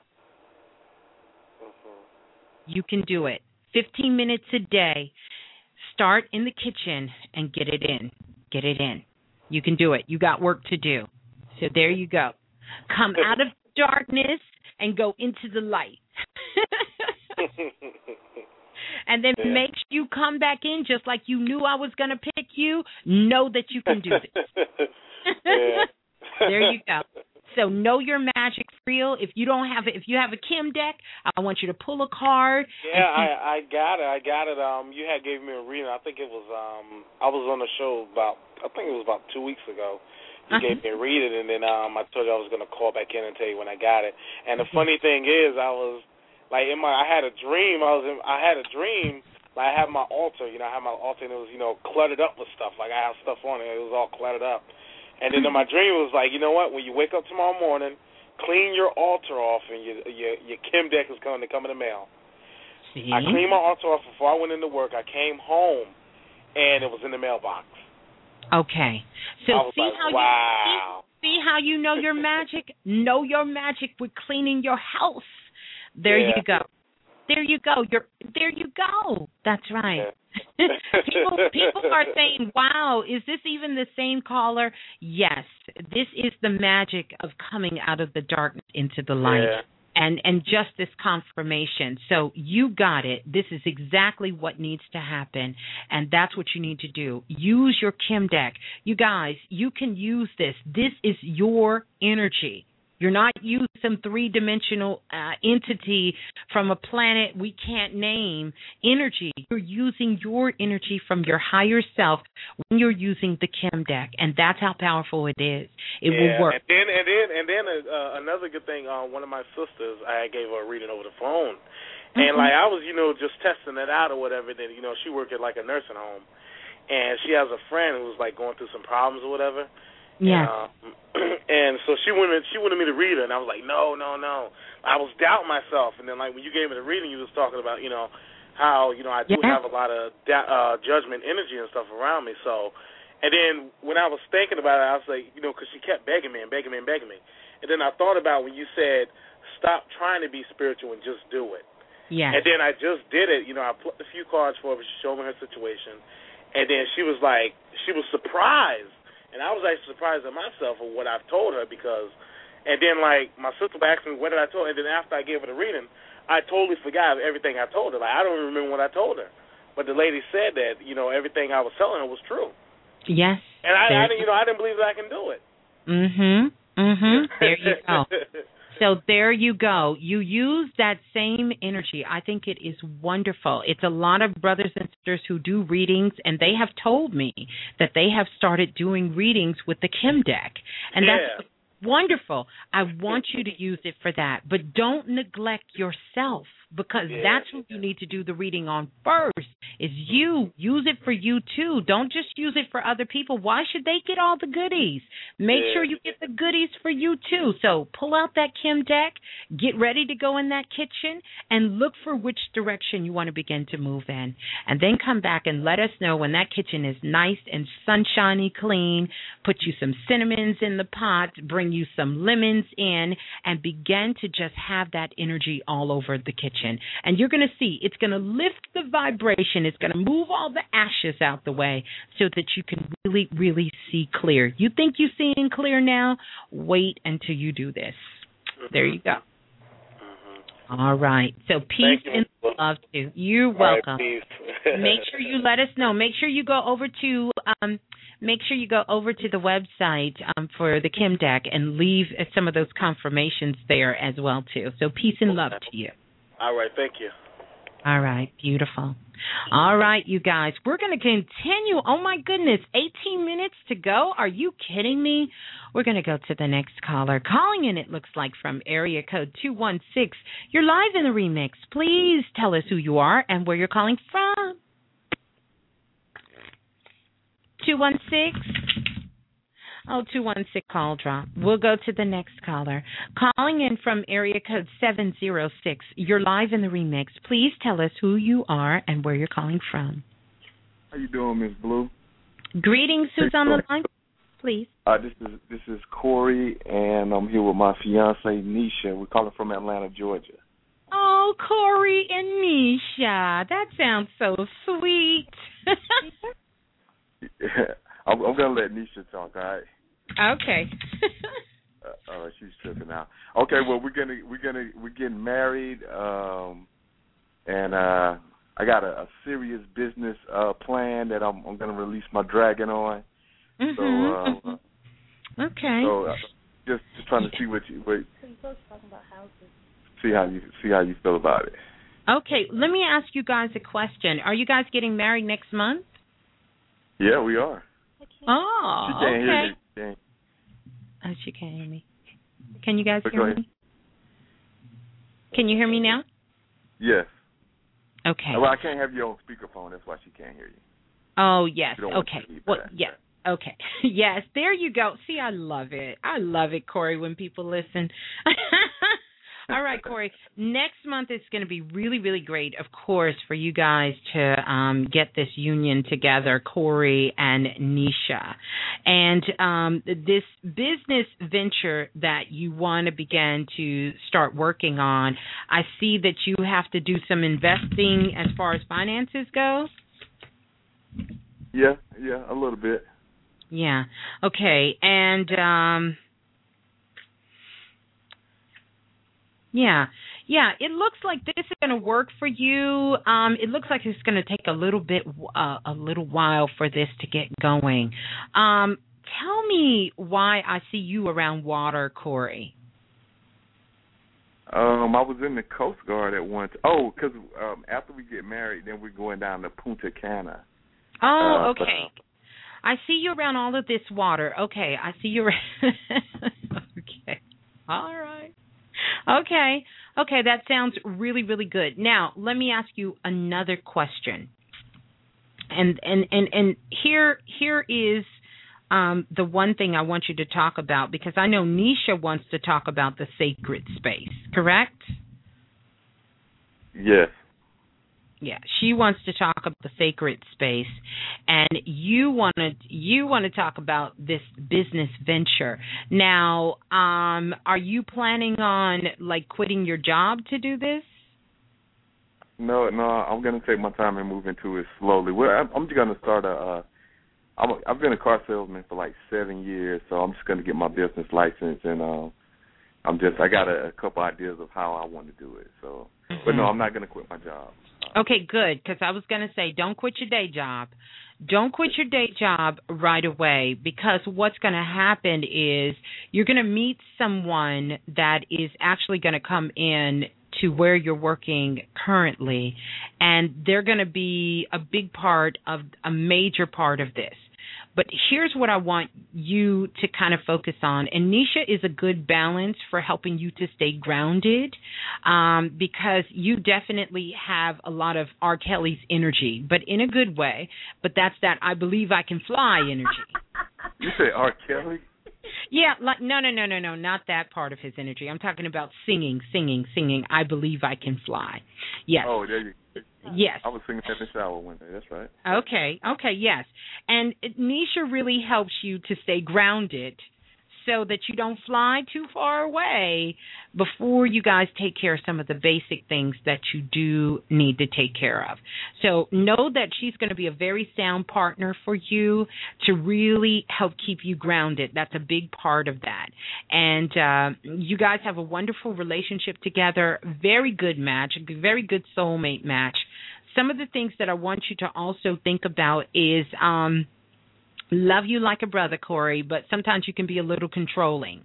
Mm-hmm. You can do it. fifteen minutes a day. Start in the kitchen and get it in. Get it in. You can do it. You got work to do. So there you go. Come out of darkness and go into the light. And then yeah. make sure you come back in just like you knew I was going to pick you. Know that you can do this. There you go. So know your magic's real. If you don't have it, if you have a Kim deck, I want you to pull a card. Yeah, I, I got it. I got it. Um, you had gave me a reading. I think it was um, I was on the show about. I think it was about two weeks ago. You uh-huh. gave me a reading, and then um, I told you I was going to call back in and tell you when I got it. And the funny thing is, I was. Like in my, I had a dream. I was, in, I had a dream. Like I had my altar. You know, I had my altar, and it was, you know, cluttered up with stuff. Like I had stuff on it. It was all cluttered up. And then in my dream, it was like, you know what? When you wake up tomorrow morning, clean your altar off, and your your, your Kim deck is going to come in the mail. See? I cleaned my altar off before I went into work. I came home, and it was in the mailbox. Okay. So see like, how wow. you see, see how you know your magic? Know your magic with cleaning your house. There yeah. you go. There you go. You're there you go. That's right. Yeah. people people are saying, wow, is this even the same caller? Yes. This is the magic of coming out of the darkness into the light. Yeah. And and just this confirmation. So you got it. This is exactly what needs to happen. And that's what you need to do. Use your Kim deck. You guys, you can use this. This is your energy. You're not using some three-dimensional uh, entity from a planet we can't name energy. You're using your energy from your higher self when you're using the Kim deck, and that's how powerful it is. It yeah, will work. And then, and then, and then uh, another good thing. Uh, one of my sisters, I gave her a reading over the phone, and mm-hmm. like I was, you know, just testing it out or whatever. Then, you know, she worked at like a nursing home, and she has a friend who was like going through some problems or whatever. Yeah. Um, and so she wanted she wanted me to read her, and I was like, no, no, no. I was doubting myself, and then like when you gave me the reading, you was talking about, you know, how you know I do yeah. have a lot of da- uh, judgment energy and stuff around me. So, and then when I was thinking about it, I was like, you know, because she kept begging me and begging me and begging me, and then I thought about when you said, stop trying to be spiritual and just do it. Yeah. And then I just did it. You know, I plucked a few cards for her, she showed me her situation, and then she was like, she was surprised. And I was actually surprised at myself of what I've told her because, and then like my sister asked me what did I tell her, and then after I gave her the reading, I totally forgot everything I told her. Like I don't even remember what I told her, but the lady said that you know everything I was telling her was true. Yes. And I, I didn't, you know, I didn't believe that I can do it. Mhm. Mhm. There you go. So there you go. You use that same energy. I think it is wonderful. It's a lot of brothers and sisters who do readings, and they have told me that they have started doing readings with the Kim deck. And yeah. that's wonderful. I want you to use it for that. But don't neglect yourself because yeah. that's who you need to do the reading on first is you. Use it for you, too. Don't just use it for other people. Why should they get all the goodies? Make yeah. sure you get the goodies for you, too. So pull out that Kim deck, get ready to go in that kitchen, and look for which direction you want to begin to move in. And then come back and let us know when that kitchen is nice and sunshiny clean. Put you some cinnamons in the pot, bring you some lemons in, and begin to just have that energy all over the kitchen. And you're going to see it's going to lift the vibration. It's going to move all the ashes out the way so that you can really, really see clear. You think you're seeing clear now? Wait until you do this. Mm-hmm. There you go. Mm-hmm. All right. So peace you, and love to you. You're welcome. Right, Make sure you let us know. Make sure you go over to um, make sure you go over to the website um, for the Kim deck and leave some of those confirmations there as well too. So peace and love to you. All right. Thank you. All right. Beautiful. All right, you guys. We're going to continue. Oh, my goodness. eighteen minutes to go. Are you kidding me? We're going to go to the next caller. Calling in, it looks like, from area code two one six. You're live in the remix. Please tell us who you are and where you're calling from. two one six. Oh, two one six call drop. We'll go to the next caller. Calling in from area code seven zero six. You're live in the remix. Please tell us who you are and where you're calling from. How you doing, Miss Blue? Greetings. Who's on the line? Please. Uh, this is this is Corey, and I'm here with my fiance Nisha. We're calling from Atlanta, Georgia. Oh, Corey and Nisha. That sounds so sweet. I'm, I'm gonna let Nisha talk. All right. Okay. uh, uh, she's tripping out. Okay. Well, we're gonna we're gonna we're getting married, um, and uh, I got a, a serious business uh, plan that I'm, I'm gonna release my dragon on. Mm-hmm. So. Uh, okay. So uh, just just trying to see what you what, see how you see how you feel about it. Okay. Let me ask you guys a question. Are you guys getting married next month? Yeah, we are. Oh, she can't okay. hear me. She can't. Oh, she can't hear me. Can you guys But hear me? Can you hear me now? Yes. Okay. Well, I can't have you on speakerphone. That's why she can't hear you. Oh, yes. You Okay. Well, yeah. Okay. Yes, there you go. See, I love it. I love it, Corey, when people listen. All right, Corey. Next month is going to be really, really great, of course, for you guys to um, get this union together, Corey and Nisha. And um, this business venture that you want to begin to start working on, I see that you have to do some investing as far as finances go. Yeah, yeah, a little bit. Yeah. Okay. And um yeah. Yeah, it looks like this is going to work for you. Um it looks like it's going to take a little bit uh, a little while for this to get going. Um tell me why I see you around water, Corey. Um I was in the Coast Guard at once. Oh, cuz um after we get married, then we're going down to Punta Cana. Oh, uh, okay. But, I see you around all of this water. Okay, I see you around. Okay. All right. Okay. Okay, that sounds really, really good. Now, let me ask you another question. And and and, and here here is um, the one thing I want you to talk about, because I know Nisha wants to talk about the sacred space, correct? Yes. Yeah, she wants to talk about the sacred space, and you want to you want to talk about this business venture. Now, um, are you planning on like quitting your job to do this? No, no, I'm gonna take my time and move into it slowly. Well, I'm, I'm just gonna start a. Uh, I'm a, I've been a car salesman for like seven years, so I'm just gonna get my business license, and um, I'm just I got a, a couple ideas of how I want to do it. So, mm-hmm. But no, I'm not gonna quit my job. Okay, good, because I was going to say, don't quit your day job. Don't quit your day job right away, because what's going to happen is you're going to meet someone that is actually going to come in to where you're working currently, and they're going to be a big part of a major part of this. But here's what I want you to kind of focus on. And Nisha is a good balance for helping you to stay grounded, um, because you definitely have a lot of R. Kelly's energy, but in a good way. But that's that I believe I can fly energy. You say R. Kelly? Yeah, like no, no, no, no, no, not that part of his energy. I'm talking about singing, singing, singing. I believe I can fly. Yes. Oh, there you go. Yes. I was singing that in the shower one day. That's right. Okay. Okay. Yes. And Nisha really helps you to stay grounded so that you don't fly too far away before you guys take care of some of the basic things that you do need to take care of. So know that she's going to be a very sound partner for you to really help keep you grounded. That's a big part of that. And uh, you guys have a wonderful relationship together, very good match, a very good soulmate match. Some of the things that I want you to also think about is um, love you like a brother, Corey, but sometimes you can be a little controlling.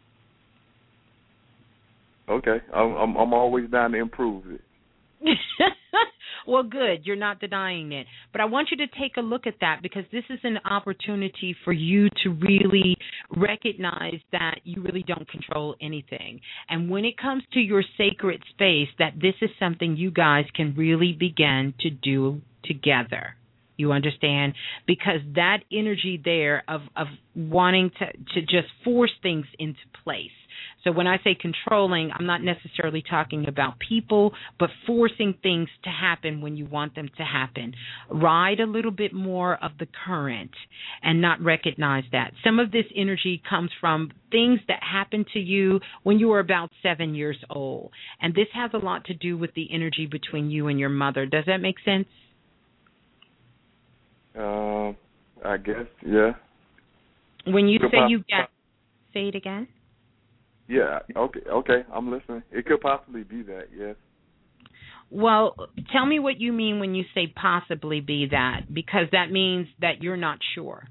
Okay, I'm I'm, I'm always down to improve it. Well, good. You're not denying it. But I want you to take a look at that, because this is an opportunity for you to really recognize that you really don't control anything. And when it comes to your sacred space, that this is something you guys can really begin to do together. You understand? Because that energy there of, of wanting to, to just force things into place. So when I say controlling, I'm not necessarily talking about people, but forcing things to happen when you want them to happen. Ride a little bit more of the current and not recognize that. Some of this energy comes from things that happened to you when you were about seven years old. And this has a lot to do with the energy between you and your mother. Does that make sense? Uh, I, I guess, yeah. When you Could say pos- you get, say it again. Yeah, okay, okay, I'm listening. It could possibly be that, yes. Well, tell me what you mean when you say possibly be that, because that means that you're not sure.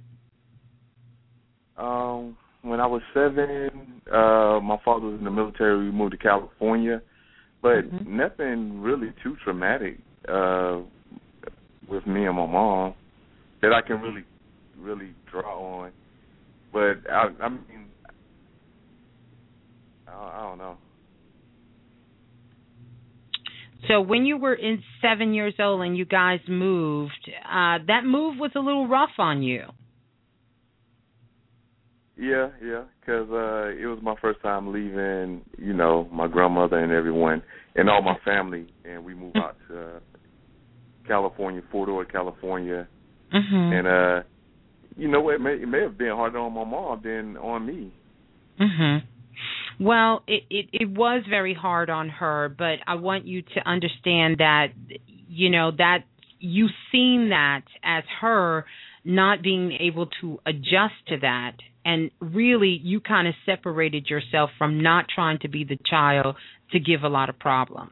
Um, when I was seven, uh, my father was in the military. We moved to California, but mm-hmm. nothing really too traumatic uh, with me and my mom that I can really, really draw on. But I, I mean, I, I don't know. So when you were in seven years old and you guys moved, uh, that move was a little rough on you. Yeah, yeah, because uh, it was my first time leaving, you know, my grandmother and everyone and all my family, and we moved out to uh, California, Fort Ord, California. Mm-hmm. And, uh, you know, it may, it may have been harder on my mom than on me. Mm-hmm. Well, it, it, it was very hard on her, but I want you to understand that, you know, that you've seen that as her not being able to adjust to that. And really, you kind of separated yourself from not trying to be the child to give a lot of problems.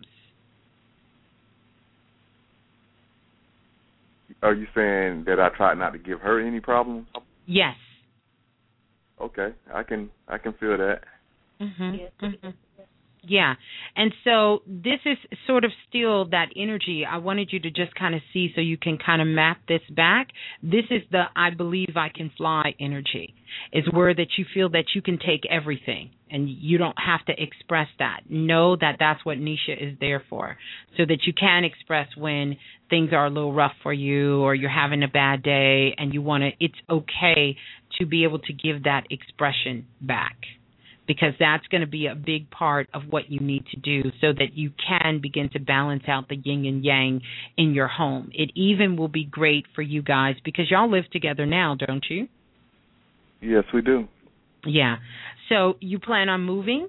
Are you saying that I tried not to give her any problems? Yes. Okay, I can I can feel that. Mm-hmm. Mm-hmm. Yeah. And so this is sort of still that energy. I wanted you to just kind of see so you can kind of map this back. This is the I believe I can fly energy. It's where that you feel that you can take everything and you don't have to express that. Know that that's what Nisha is there for, so that you can express when things are a little rough for you or you're having a bad day and you want to, it's okay to be able to give that expression back. Because that's going to be a big part of what you need to do so that you can begin to balance out the yin and yang in your home. It even will be great for you guys because y'all live together now, don't you? Yes, we do. Yeah. So you plan on moving?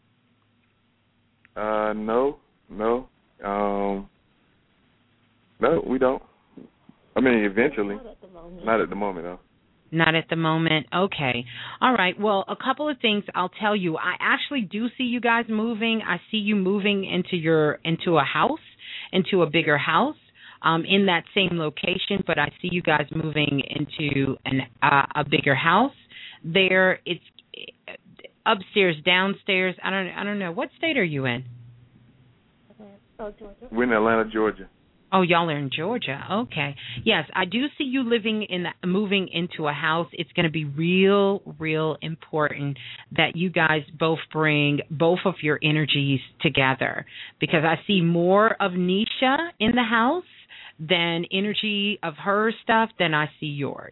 Uh, no, no. Um, no, we don't. I mean, eventually. Not at the moment, Not at the moment though. Not at the moment. Okay. All right. Well, a couple of things I'll tell you. I actually do see you guys moving. I see you moving into your into a house, into a bigger house, um, in that same location. But I see you guys moving into an uh, a bigger house. There, it's upstairs, downstairs. I don't I don't know. What state are you in? Oh, Georgia. We're in Atlanta, Georgia. Oh, y'all are in Georgia. Okay. Yes, I do see you living in, the, moving into a house. It's going to be real, real important that you guys both bring both of your energies together, because I see more of Nisha in the house than energy of her stuff than I see yours.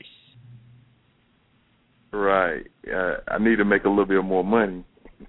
Right. Uh, I need to make a little bit more money.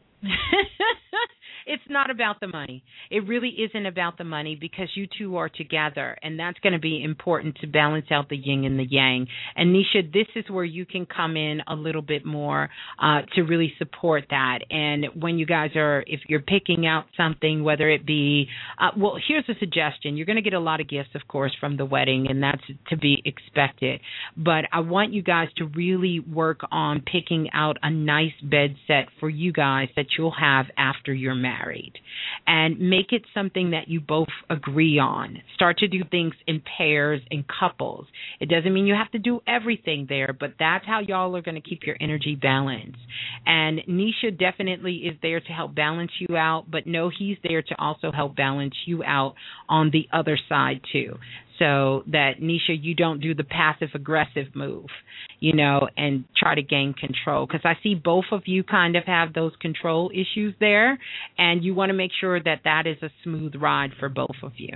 It's not about the money. It really isn't about the money because you two are together, and that's going to be important to balance out the yin and the yang. And Nisha, this is where you can come in a little bit more uh, to really support that. And when you guys are, if you're picking out something, whether it be, uh, well, here's a suggestion. You're going to get a lot of gifts, of course, from the wedding, and that's to be expected. But I want you guys to really work on picking out a nice bed set for you guys that you'll have after you're married. Married, and make it something that you both agree on. Start to do things in pairs and couples. It doesn't mean you have to do everything there, but that's how y'all are going to keep your energy balanced. And Nisha definitely is there to help balance you out, but know he's there to also help balance you out on the other side too. So that, Nisha, you don't do the passive-aggressive move, you know, and try to gain control. Because I see both of you kind of have those control issues there, and you want to make sure that that is a smooth ride for both of you.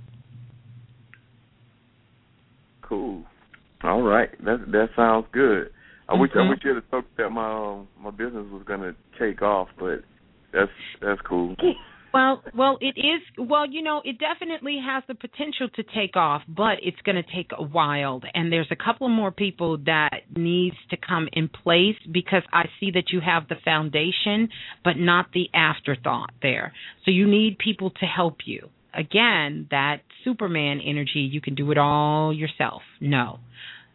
Cool. All right. That that sounds good. I mm-hmm. wish I wish you had thought that my um, my business was going to take off, but that's that's cool. Well, well, it is. Well, you know, it definitely has the potential to take off, but it's going to take a while. And there's a couple more people that needs to come in place because I see that you have the foundation, but not the afterthought there. So you need people to help you. Again, that Superman energy, you can do it all yourself. No.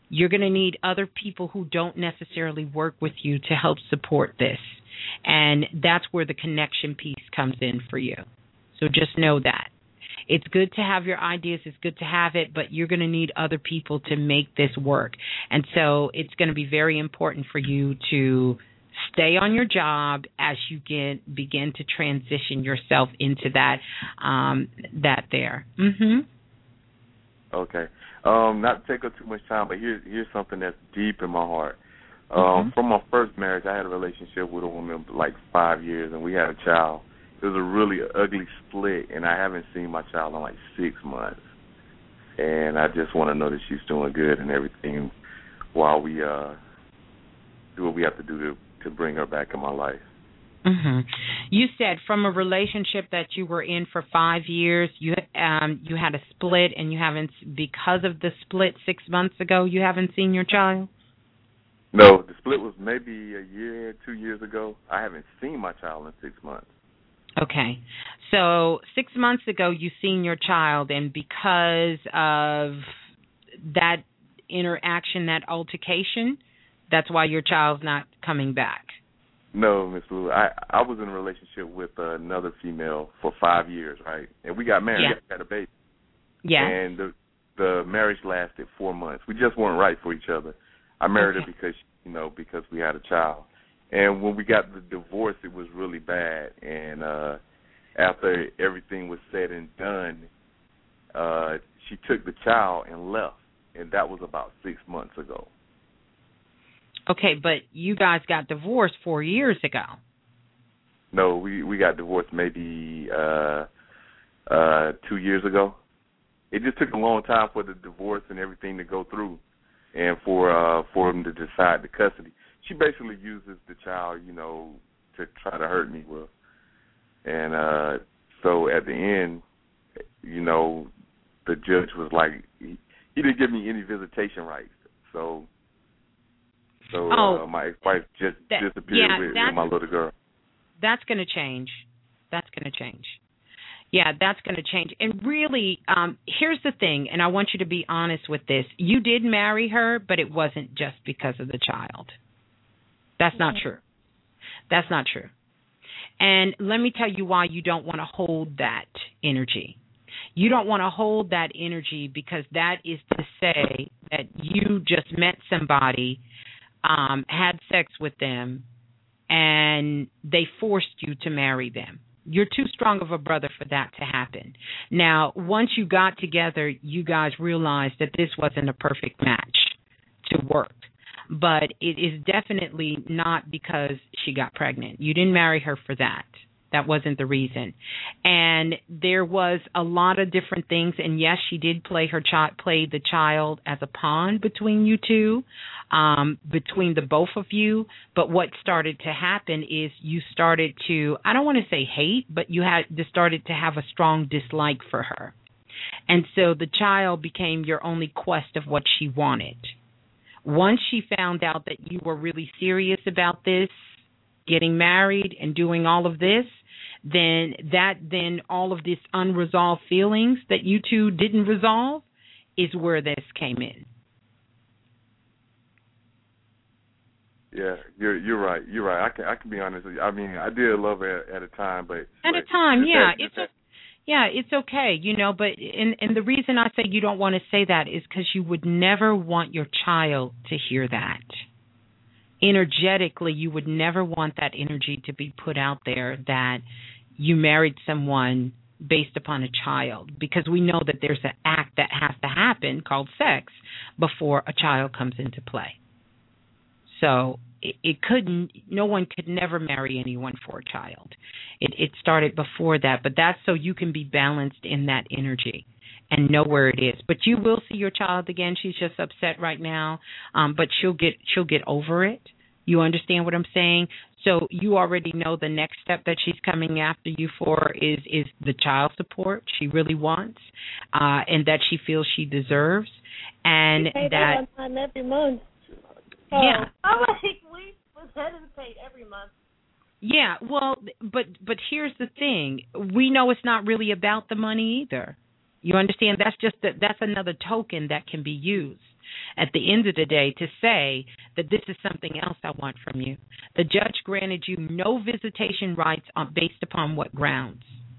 You're going to need other people who don't necessarily work with you to help support this. And that's where the connection piece comes in for you. So just know that. It's good to have your ideas. It's good to have it, but you're going to need other people to make this work. And so it's going to be very important for you to stay on your job as you get begin to transition yourself into that um, that there. Mm-hmm. Okay. Um, not to take up too much time, but here's here's something that's deep in my heart. Um, mm-hmm. From my first marriage, I had a relationship with a woman like five years, and we had a child. It was a really ugly split, and I haven't seen my child in like six months. And I just want to know that she's doing good and everything while we uh, do what we have to do to, to bring her back in my life. Mm-hmm. You said from a relationship that you were in for five years, you um, you had a split, and you haven't, because of the split six months ago, you haven't seen your child? No, the split was maybe a year, two years ago. I haven't seen my child in six months. Okay. So six months ago, you seen your child, and because of that interaction, that altercation, that's why your child's not coming back. No, Miss Blue. I, I was in a relationship with uh, another female for five years, right? And we got married. Yeah. We had a baby. Yeah. And the the marriage lasted four months. We just weren't right for each other. I married okay. her because, you know, because we had a child. And when we got the divorce, it was really bad. And uh, after everything was said and done, uh, she took the child and left. And that was about six months ago. Okay, but you guys got divorced four years ago. No, we, we got divorced maybe uh, uh, two years ago. It just took a long time for the divorce and everything to go through, and for uh, for them to decide the custody. She basically uses the child, you know, to try to hurt me with. And uh, so at the end, you know, the judge was like, he, he didn't give me any visitation rights. So so oh, uh, my ex-wife just that, disappeared yeah, with, with my little girl. That's going to change. That's going to change. Yeah, that's going to change. And really, um, here's the thing, and I want you to be honest with this. You did marry her, but it wasn't just because of the child. That's not true. That's not true. And let me tell you why you don't want to hold that energy. You don't want to hold that energy because that is to say that you just met somebody, um, had sex with them, and they forced you to marry them. You're too strong of a brother for that to happen. Now, once you got together, you guys realized that this wasn't a perfect match to work. But it is definitely not because she got pregnant. You didn't marry her for that. That wasn't the reason. And there was a lot of different things. And yes, she did play her child, play the child as a pawn between you two, um, between the both of you. But what started to happen is you started to, I don't want to say hate, but you had started to have a strong dislike for her. And so the child became your only quest of what she wanted. Once she found out that you were really serious about this, getting married and doing all of this, then that then all of this unresolved feelings that you two didn't resolve is where this came in. Yeah, you're you're right. You're right. I can I can be honest with you. I mean, I did love her at, at a time, but at but a time, yeah, that, it's that, a, yeah, it's okay, you know. But and and the reason I say you don't want to say that is because you would never want your child to hear that. Energetically, you would never want that energy to be put out there that you married someone based upon a child, because we know that there's an act that has to happen called sex before a child comes into play. So it, it couldn't, no one could never marry anyone for a child. It, it started before that, but that's so you can be balanced in that energy and know where it is. But you will see your child again. She's just upset right now, um, but she'll get she'll get over it. You understand what I'm saying? So you already know the next step that she's coming after you for is is the child support she really wants, uh, and that she feels she deserves, and we pay that one time every month. Yeah. I'm like, we was headed to pay every month. Yeah, well, but but here's the thing: we know it's not really about the money either. You understand? That's just that that's another token that can be used. at the end of the day to say that this is something else I want from you. The judge granted you no visitation rights on, based upon what grounds?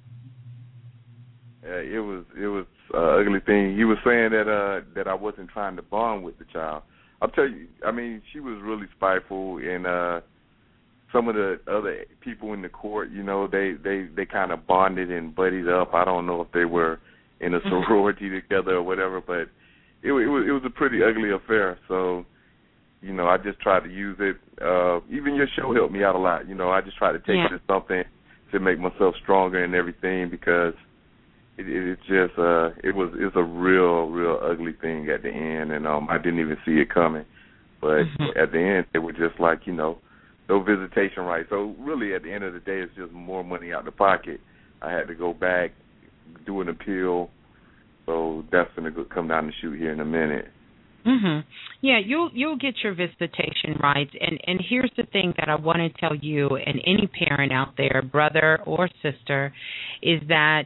Uh, it was it was an ugly thing. He was saying that uh, that I wasn't trying to bond with the child. I'll tell you, I mean, she was really spiteful, and uh, some of the other people in the court, you know, they, they, they kind of bonded and buddied up. I don't know if they were in a sorority together or whatever, but it, it was it was a pretty ugly affair. So, you know, I just tried to use it. Uh, even your show helped me out a lot. You know, I just tried to take yeah. it as something to make myself stronger and everything, because it, it, it's just uh, it was it was a real real ugly thing at the end, and um, I didn't even see it coming. But mm-hmm. at the end, they were just like, you know, no visitation rights. So really, at the end of the day, it's just more money out the pocket. I had to go back, do an appeal. So that's going to come down the chute here in a minute. Mhm. Yeah, you'll you'll get your visitation rights, and and here's the thing that I want to tell you and any parent out there, brother or sister, is that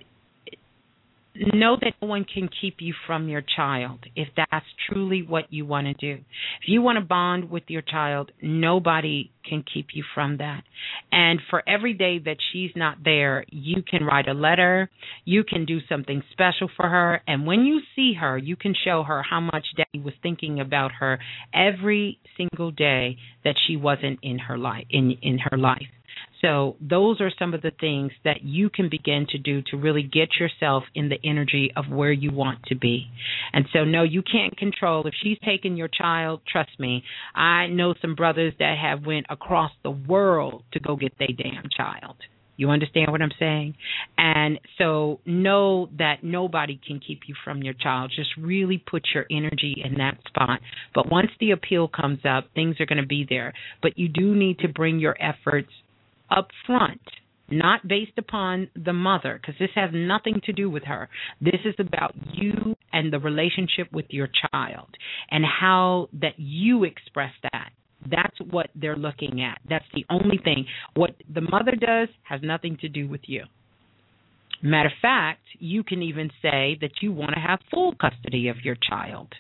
know that no one can keep you from your child if that's truly what you want to do. If you want to bond with your child, nobody can keep you from that. And for every day that she's not there, you can write a letter, you can do something special for her, and when you see her, you can show her how much Daddy was thinking about her every single day that she wasn't in her life in in her life. So those are some of the things that you can begin to do to really get yourself in the energy of where you want to be. And so, no, you can't control. If she's taking your child, trust me, I know some brothers that have went across the world to go get their damn child. You understand what I'm saying? And so know that nobody can keep you from your child. Just really put your energy in that spot. But once the appeal comes up, things are going to be there. But you do need to bring your efforts up front, not based upon the mother, because this has nothing to do with her. This is about you and the relationship with your child and how that you express that. That's what they're looking at. That's the only thing. What the mother does has nothing to do with you. Matter of fact, you can even say that you want to have full custody of your child.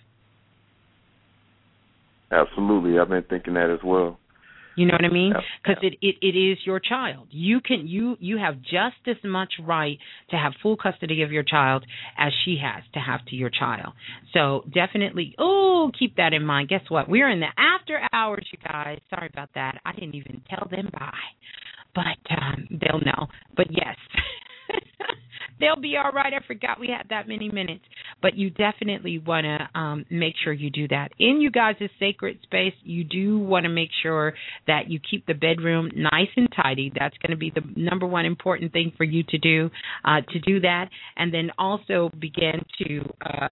Absolutely. I've been thinking that as well. You know what I mean? Because it, it, it is your child. You can you you have just as much right to have full custody of your child as she has to have to your child. So definitely, oh, keep that in mind. Guess what? We're in the after hours, you guys. Sorry about that. I didn't even tell them bye, but um, they'll know. But yes. They'll be all right. I forgot we had that many minutes. But you definitely want to um, make sure you do that. In you guys' sacred space, you do want to make sure that you keep the bedroom nice and tidy. That's going to be the number one important thing for you to do, uh, to do that. And then also begin to uh,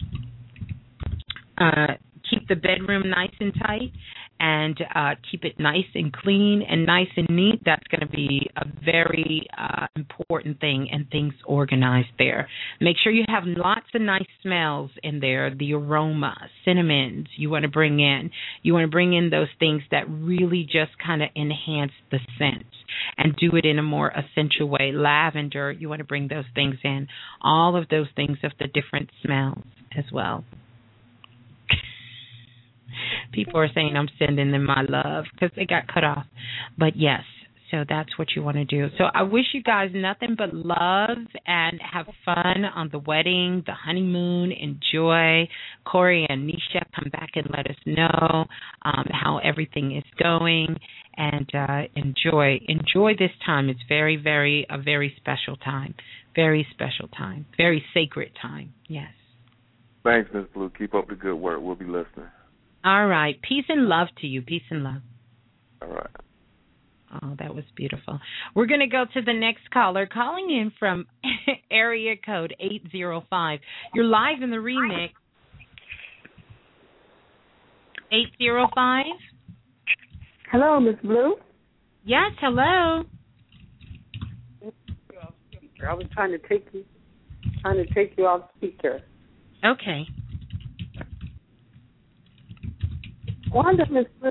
uh, keep the bedroom nice and tight. And uh, keep it nice and clean and nice and neat. That's going to be a very uh, important thing, and things organized there. Make sure you have lots of nice smells in there, the aroma, cinnamons you want to bring in. You want to bring in those things that really just kind of enhance the scent and do it in a more essential way. Lavender, you want to bring those things in. All of those things of the different smells as well. People are saying I'm sending them my love because they got cut off. But yes, so that's what you want to do. So I wish you guys nothing but love and have fun on the wedding, the honeymoon. Enjoy. Corey and Nisha, come back and let us know um, how everything is going. And uh, enjoy. Enjoy this time. It's very, very, a very special time. Very special time. Very sacred time. Yes. Thanks, Miz Blue. Keep up the good work. We'll be listening. All right. Peace and love to you. Peace and love. All right. Oh, that was beautiful. We're going to go to the next caller calling in from area code eight zero five. You're live in the remix. eight zero five. Hello, Miss Blue. Yes, hello. I was trying to take you trying to take you off speaker. Okay. Wanda, Miss Blue.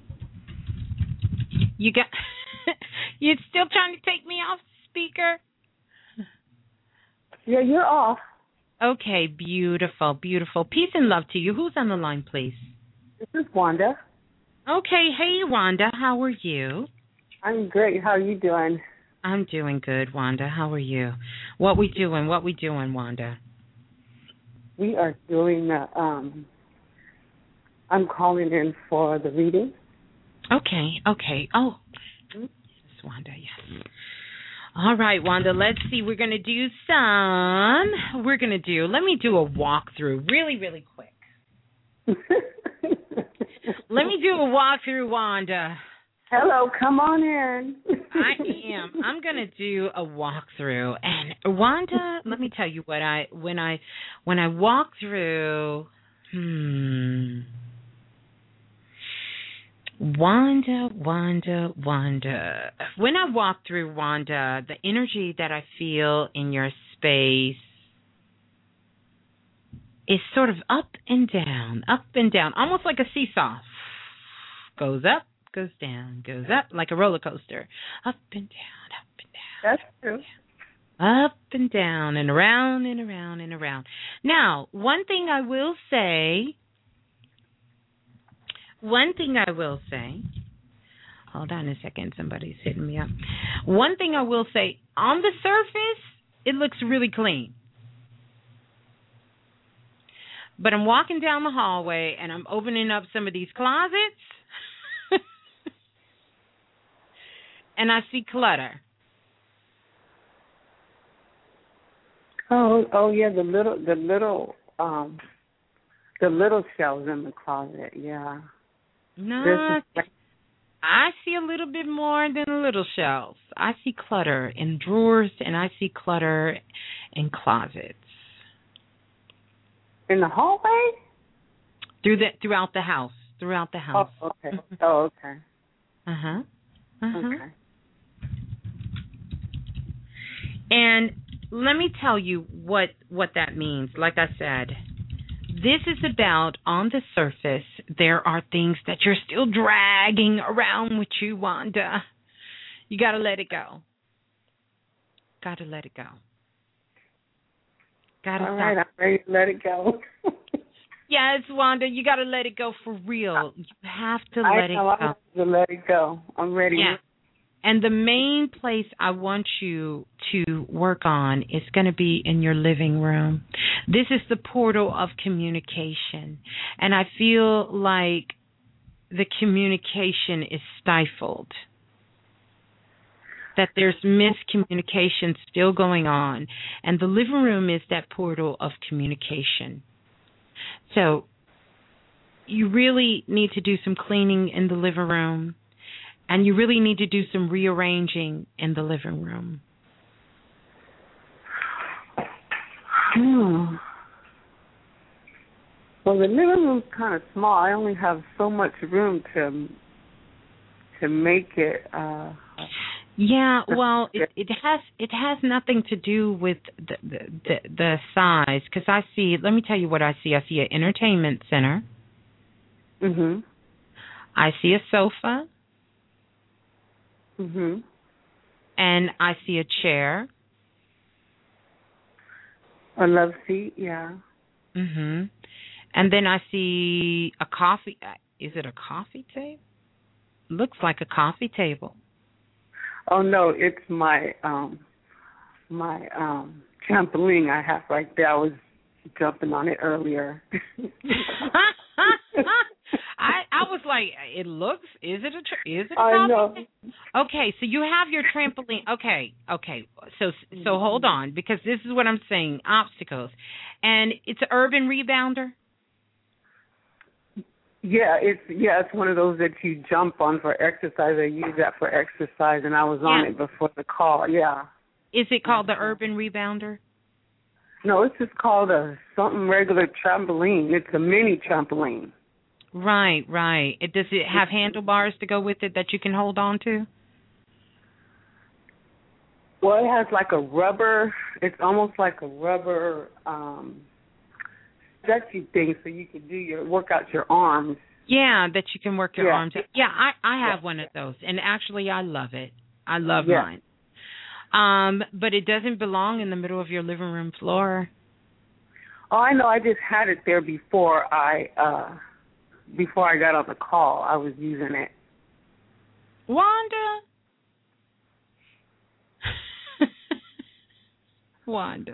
You got you're still trying to take me off speaker? Yeah, you're off. Okay, beautiful, beautiful. Peace and love to you. Who's on the line, please? This is Wanda. Okay, hey, Wanda. How are you? I'm great. How are you doing? I'm doing good, Wanda. How are you? What we doing? What we doing, Wanda? We are doing the, um, I'm calling in for the reading. Okay, okay. Oh, yes, Wanda, yes. All right, Wanda, let's see. We're going to do some, we're going to do, let me do a walkthrough really, really quick. Let me do a walkthrough, Wanda. Hello, come on in. I am. I'm going to do a walkthrough. And Wanda, let me tell you what I, when I, when I walk through, hmm, Wanda, Wanda, Wanda. When I walk through, Wanda, the energy that I feel in your space is sort of up and down, up and down, almost like a seesaw. Goes up, goes down, goes up, like a roller coaster. Up and down, up and down. That's true. Up and down and around and around and around. Now, one thing I will say... One thing I will say, hold on a second, somebody's hitting me up. One thing I will say, on the surface, it looks really clean. But I'm walking down the hallway and I'm opening up some of these closets and I see clutter. Oh, oh yeah, the little, the little, um, the little shelves in the closet, yeah. No, I see a little bit more than little shelves. I see clutter in drawers, and I see clutter in closets. In the hallway? Through the throughout the house, throughout the house. Oh, okay. Oh, okay. Uh huh. Uh huh. Okay. And let me tell you what what that means. Like I said, this is about, on the surface, there are things that you're still dragging around with you, Wanda. You got to let it go. Got to let it go. Got to All stop. right, I'm ready to let it go. Yes, Wanda, you got to let it go for real. You have to I let it know go. I have to let it go. I'm ready. Yeah. And the main place I want you to work on is going to be in your living room. This is the portal of communication. And I feel like the communication is stifled, that there's miscommunication still going on. And the living room is that portal of communication. So you really need to do some cleaning in the living room. And you really need to do some rearranging in the living room. Hmm. Well, the living room's kind of small. I only have so much room to to make it. Uh, yeah, well, it, it has it has nothing to do with the the, the, the size, because I see. Let me tell you what I see. I see an entertainment center. Mhm. I see a sofa. Mhm. And I see a chair. A love seat, yeah. Mhm. And then I see a coffee. Is it a coffee table? Looks like a coffee table. Oh no, it's my um my um trampoline I have right there. I was jumping on it earlier. I I was like, it looks. Is it a? Tra- is it a I know. Okay, so you have your trampoline. Okay, okay. So so hold on, because this is what I'm saying. Obstacles, and it's an urban rebounder. Yeah, it's yeah, it's one of those that you jump on for exercise. I use that for exercise, and I was on Yeah. it before the call. Yeah. Is it called the urban rebounder? No, it's just called a something regular trampoline. It's a mini trampoline. Right, right. It does it have handlebars to go with it that you can hold on to? Well, it has like a rubber. It's almost like a rubber um, stretchy thing, so you can do your work out your arms. Yeah, that you can work your Yeah. arms out. Yeah, I I have one of those, and actually I love it. I love Yeah. mine. Um, but it doesn't belong in the middle of your living room floor. Oh, I know. I just had it there before I uh, before I got on the call. I was using it. Wanda. Wanda.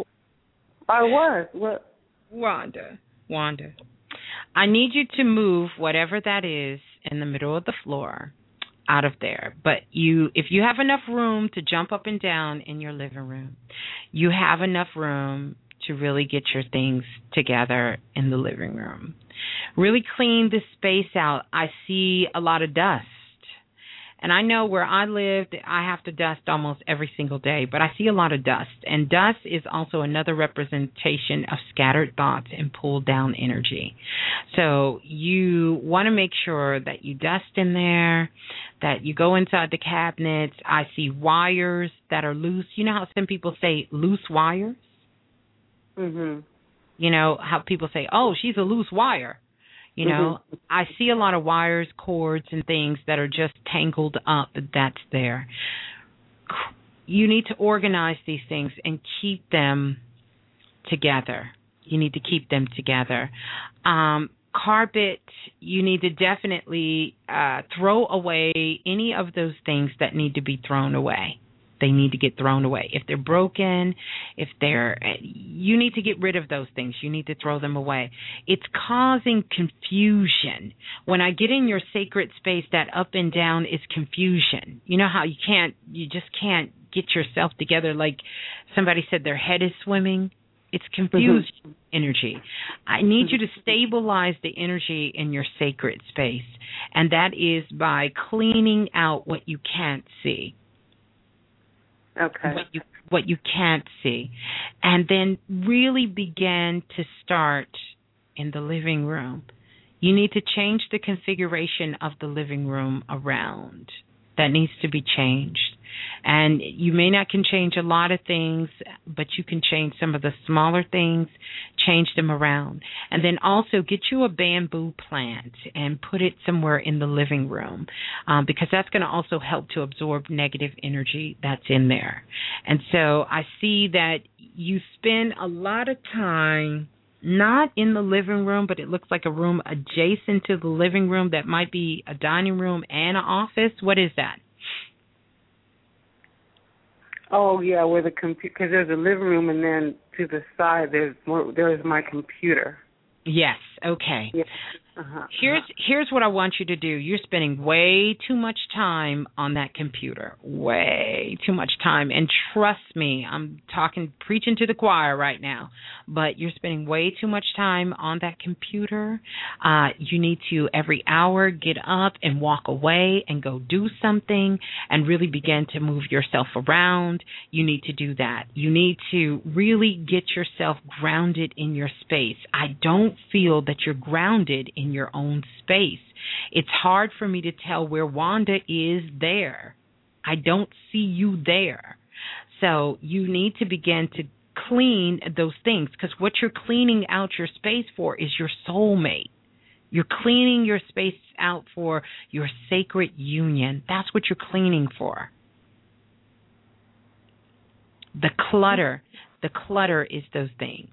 I was. What? Wanda. Wanda. I need you to move whatever that is in the middle of the floor out of there. But you, if you have enough room to jump up and down in your living room, you have enough room to really get your things together in the living room. Really clean this space out. I see a lot of dust. And I know where I lived, I have to dust almost every single day, but I see a lot of dust. And dust is also another representation of scattered thoughts and pulled down energy. So you want to make sure that you dust in there, that you go inside the cabinets. I see wires that are loose. You know how some people say loose wires? Mm-hmm. You know how people say, oh, she's a loose wire. You know, mm-hmm. I see a lot of wires, cords, and things that are just tangled up. That's there. You need to organize these things and keep them together. You need to keep them together. Um, carpet, you need to definitely uh, throw away any of those things that need to be thrown away. They need to get thrown away. If they're broken, if they're, you need to get rid of those things. You need to throw them away. It's causing confusion. When I get in your sacred space, that up and down is confusion. You know how you can't, you just can't get yourself together. Like somebody said, their head is swimming. It's confused mm-hmm. energy. I need you to stabilize the energy in your sacred space, and that is by cleaning out what you can't see. Okay. What you what you can't see, and then really begin to start in the living room. You need to change the configuration of the living room around. That needs to be changed. And you may not can change a lot of things, but you can change some of the smaller things, change them around. And then also get you a bamboo plant and put it somewhere in the living room, um, because that's going to also help to absorb negative energy that's in there. And so I see that you spend a lot of time not in the living room, but it looks like a room adjacent to the living room that might be a dining room and an office. What is that? Oh yeah, where the computer, because there's a living room, and then to the side there's more. There's my computer. Yes. Okay. Yeah. Uh-huh. Here's here's what I want you to do. You're spending way too much time on that computer. Way too much time. And trust me, I'm talking, preaching to the choir right now. But you're spending way too much time on that computer. Uh, you need to, every hour, get up and walk away and go do something and really begin to move yourself around. You need to do that. You need to really get yourself grounded in your space. I don't feel that you're grounded in your own space. It's hard for me to tell where Wanda is there. I don't see you there. So you need to begin to clean those things, because what you're cleaning out your space for is your soulmate. You're cleaning your space out for your sacred union. That's what you're cleaning for. The clutter, the clutter is those things.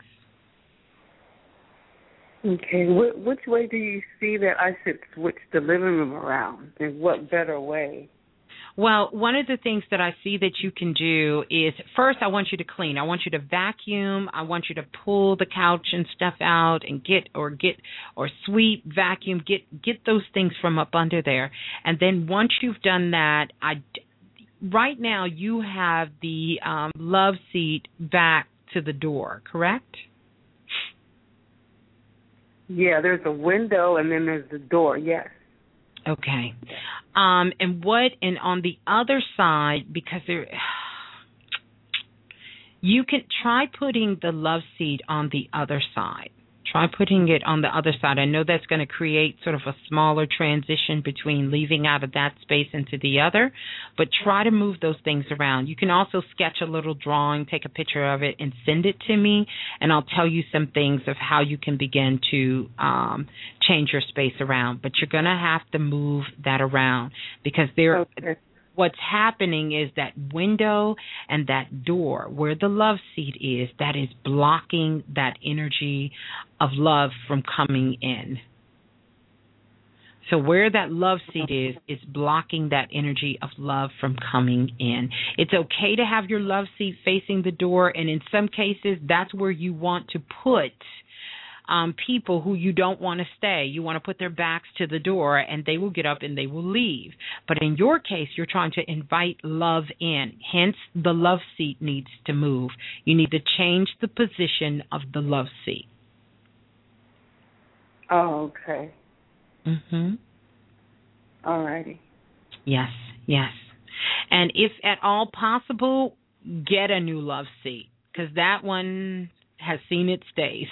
Okay. Wh- which way do you see that I should switch the living room around? In what better way? Well, one of the things that I see that you can do is, first, I want you to clean. I want you to vacuum. I want you to pull the couch and stuff out and get, or get, or sweep, vacuum, get, get those things from up under there. And then once you've done that, I, right now you have the um, love seat back to the door, correct? Yeah, there's a window and then there's the door, yes. Okay. Um, and what, and on the other side, because there, you can try putting the love seat on the other side. Try putting it on the other side. I know that's going to create sort of a smaller transition between leaving out of that space into the other, but try to move those things around. You can also sketch a little drawing, take a picture of it, and send it to me, and I'll tell you some things of how you can begin to um, change your space around. But you're going to have to move that around, because there. Okay. what's happening is that window and that door where the love seat is, that is blocking that energy of love from coming in. So where that love seat is, is blocking that energy of love from coming in. It's okay to have your love seat facing the door, and in some cases, that's where you want to put um, people who you don't want to stay. You want to put their backs to the door, and they will get up and they will leave. But in your case, you're trying to invite love in. Hence, the love seat needs to move. You need to change the position of the love seat. Oh, okay. Mm-hmm. All righty. Yes, yes. And if at all possible, get a new love seat, because that one has seen its days.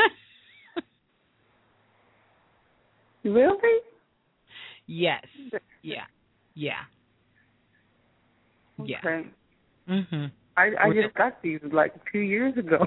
Really? Yes. Yeah. Yeah. Yeah. Okay. Mhm. I I just got these like two years ago.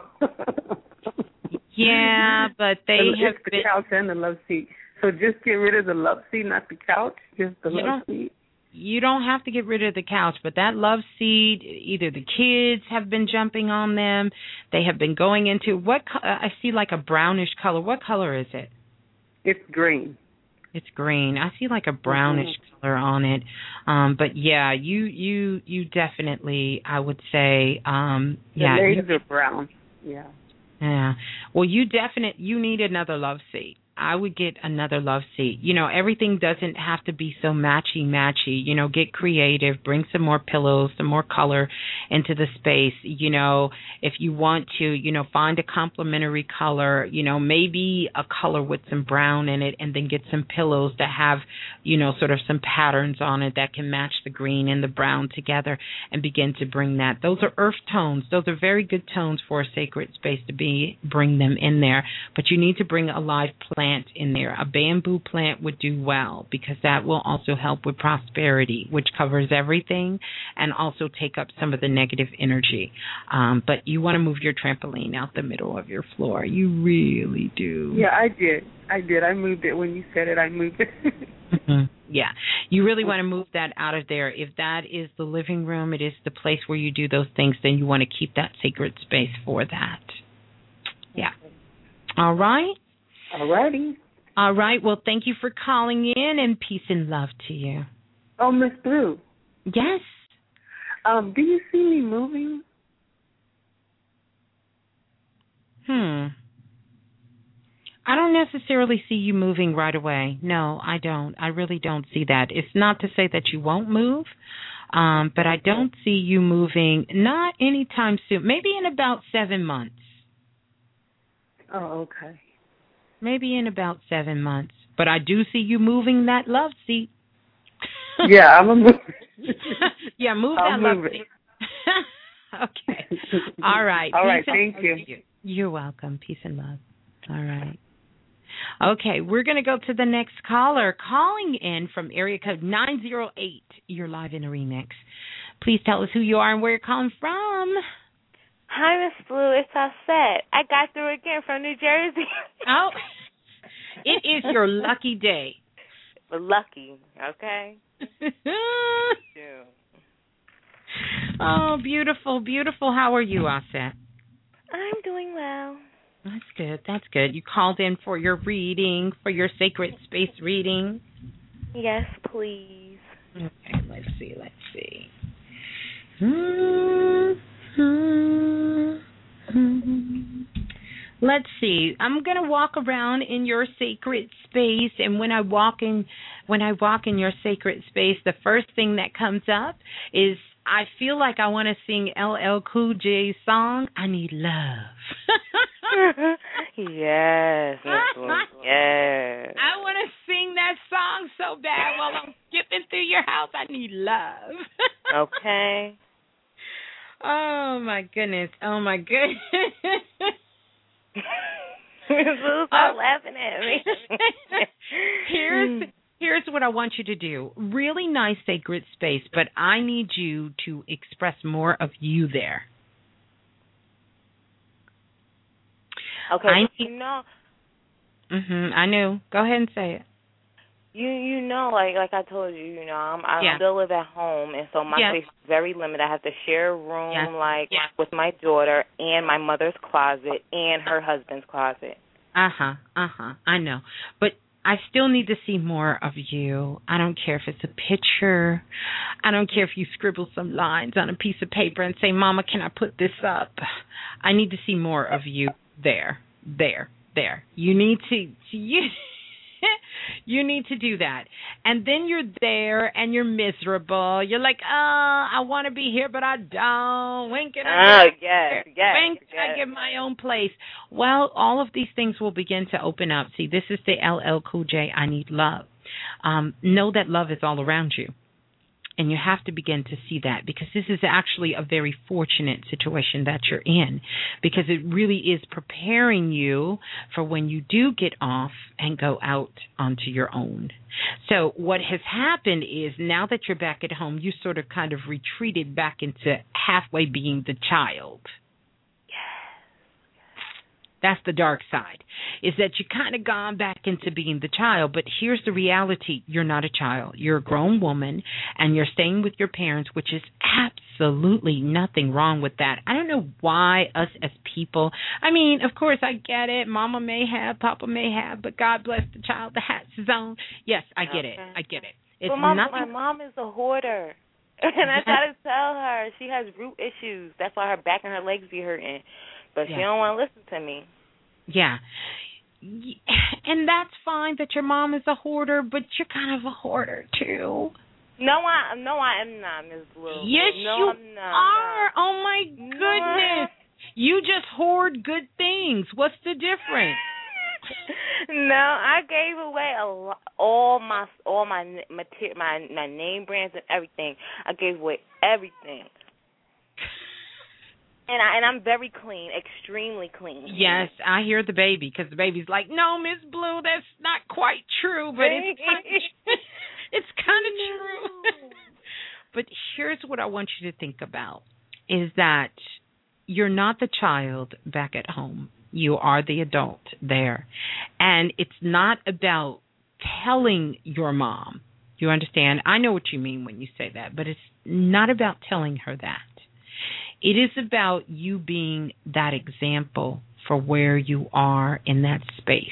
Yeah, but they it's have the been, couch and the love seat. So just get rid of the love seat, not the couch, just the you love don't, seat. You don't have to get rid of the couch, but that love seat, either the kids have been jumping on them, they have been going into, what, co- I see like a brownish color. What color is it? It's green. It's green. I see like a brownish mm-hmm. color on it. Um, but yeah, you, you, you definitely, I would say, um, the yeah. legs you, are brown. Yeah. Yeah. Well, you definitely, you need another love seat. I would get another love seat. You know, everything doesn't have to be so matchy-matchy. You know, get creative. Bring some more pillows, some more color into the space. You know, if you want to, you know, find a complementary color. You know, maybe a color with some brown in it, and then get some pillows that have, you know, sort of some patterns on it that can match the green and the brown together, and begin to bring that. Those are earth tones. Those are very good tones for a sacred space to be. Bring them in there. But you need to bring a live plant in there. A bamboo plant would do well, because that will also help with prosperity, which covers everything, and also take up some of the negative energy. Um, but you want to move your trampoline out the middle of your floor. You really do. Yeah, I did. I did. I moved it when you said it. I moved it. Mm-hmm. Yeah. You really want to move that out of there. If that is the living room, it is the place where you do those things, then you want to keep that sacred space for that. Yeah. All right. All righty. All right. Well, thank you for calling in, and peace and love to you. Oh, Miss Blue. Yes. Um, do you see me moving? Hmm. I don't necessarily see you moving right away. No, I don't. I really don't see that. It's not to say that you won't move, um, but I don't see you moving, not anytime soon. Maybe in about seven months. Oh, okay. Maybe in about seven months. But I do see you moving that love seat. Yeah, I'm a move. Yeah, move I'll that move love it. seat. Okay. All right. All right, Peace thank you. you. You're welcome. Peace and love. All right. Okay, we're going to go to the next caller. Calling in from area code nine zero eight. You're live in a remix. Please tell us who you are and where you're calling from. Hi, Miss Blue. It's Offset. I got through again from New Jersey. Oh, it is your lucky day. Lucky, okay? Yeah. Oh, beautiful, beautiful. How are you, Offset? I'm doing well. That's good. That's good. You called in for your reading, for your sacred space reading. Yes, please. Okay, let's see. Let's see. Mm-hmm. Let's see. I'm gonna walk around in your sacred space, and when I walk in, when I walk in your sacred space, the first thing that comes up is I feel like I want to sing L L Cool J's song, I Need Love. Yes, yes. I want to sing that song so bad while I'm skipping through your house. I need love. Okay. Oh, my goodness. Oh, my goodness. Stop uh, laughing at me. Here's... Here's what I want you to do. Really nice sacred space, but I need you to express more of you there. Okay, I you know. Mhm. I know. Go ahead and say it. You you know, like like I told you, you know, I'm I Yeah. still live at home, and so my Yeah. space is very limited. I have to share a room, Yeah. like Yeah. with my daughter and my mother's closet and her husband's closet. Uh huh. Uh huh. I know, but I still need to see more of you. I don't care if it's a picture. I don't care if you scribble some lines on a piece of paper and say, "Mama, can I put this up?" I need to see more of you there, there, there. You need to. You. You need to do that. And then you're there and you're miserable. You're like, oh, I want to be here, but I don't. When can I Oh, get yes, here? yes, When can yes. I get my own place? Well, all of these things will begin to open up. See, this is the L L Cool J, I Need Love. Um, know that love is all around you. And you have to begin to see that, because this is actually a very fortunate situation that you're in, because it really is preparing you for when you do get off and go out onto your own. So what has happened is, now that you're back at home, you sort of kind of retreated back into halfway being the child. That's the dark side, is that you kind of gone back into being the child. But here's the reality. You're not a child. You're a grown woman, and you're staying with your parents, which is absolutely nothing wrong with that. I don't know why us as people, I mean, of course, I get it. Mama may have, Papa may have, but God bless the child that has his own. Yes, I get Okay. it. I get it. It's But mom, nothing. my mom is a hoarder. And I try to tell her she has root issues. That's why her back and her legs be hurting. But Yeah. she don't want to listen to me. Yeah. And that's fine that your mom is a hoarder, but you're kind of a hoarder too. No, I no, I am not, Miss Blue. Yes, no, you I'm not. are. Oh my goodness. You just hoard good things. What's the difference? No, I gave away a lot, all my all my material, my my name brands and everything. I gave away everything. And I and I'm very clean, extremely clean. Yes, I hear the baby, because the baby's like, "No, Miss Blue, that's not quite true, but it's kind of, it's kind of true." But here's what I want you to think about, is that you're not the child back at home. You are the adult there. And it's not about telling your mom. You understand? I know what you mean when you say that, but it's not about telling her that. It is about you being that example for where you are in that space.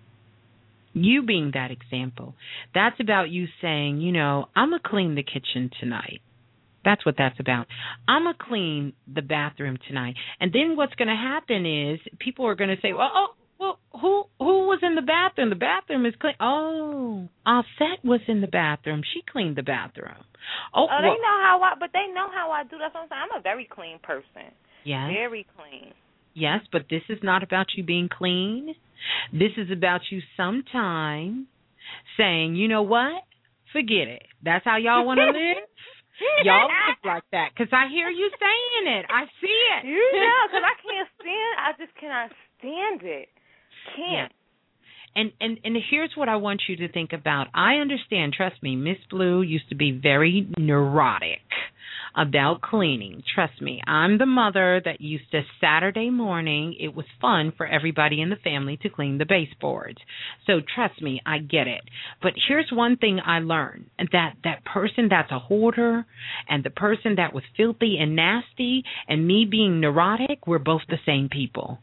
You being that example. That's about you saying, you know, I'm going to clean the kitchen tonight. That's what that's about. I'm going to clean the bathroom tonight. And then what's going to happen is people are going to say, well, oh, well, who who was in the bathroom? The bathroom is clean. Oh, Offset was in the bathroom. She cleaned the bathroom. Oh, Oh, they well, know how I, but they know how I do. That's what I'm saying. I'm a very clean person. yes. Very clean. Yes, but this is not about you being clean. This is about you sometime saying, you know what? Forget it. That's how y'all want to live? Y'all live like that, because I hear you saying it. I see it. You know, because I can't stand, I just cannot stand it. Can't. Yeah. And, and and here's what I want you to think about. I understand, trust me, Miss Blue used to be very neurotic about cleaning. Trust me, I'm the mother that used to Saturday morning, it was fun for everybody in the family to clean the baseboards. So trust me, I get it. But here's one thing I learned, that that person that's a hoarder and the person that was filthy and nasty and me being neurotic, we're both the same people.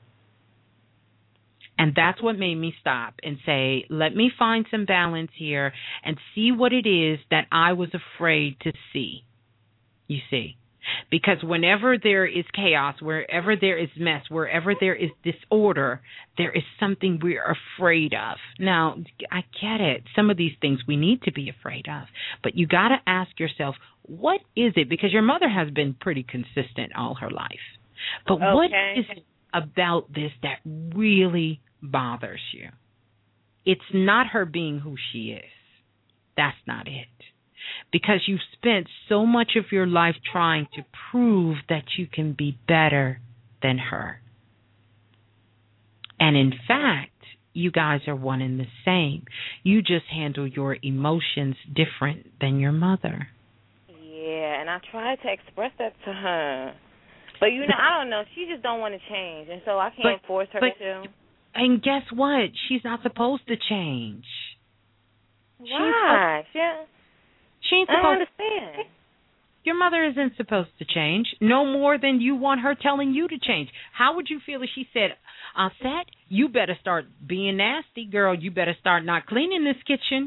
And that's what made me stop and say, let me find some balance here and see what it is that I was afraid to see. You see, because whenever there is chaos, wherever there is mess, wherever there is disorder, there is something we're afraid of. Now, I get it. Some of these things we need to be afraid of. But you got to ask yourself, what is it? Because your mother has been pretty consistent all her life. But Okay. what is it about this that really bothers you? It's not her being who she is. That's not it. Because you've spent so much of your life trying to prove that you can be better than her. And in fact, you guys are one and the same. You just handle your emotions different than your mother. Yeah, and I tried to express that to her. But, you know, I don't know. She just don't want to change, and so I can't But- force her but- to. And guess what? She's not supposed to change. Why? She ain't, she ain't I don't supposed understand. Your mother isn't supposed to change, no more than you want her telling you to change. How would you feel if she said, Aset, you better start being nasty, girl. You better start not cleaning this kitchen.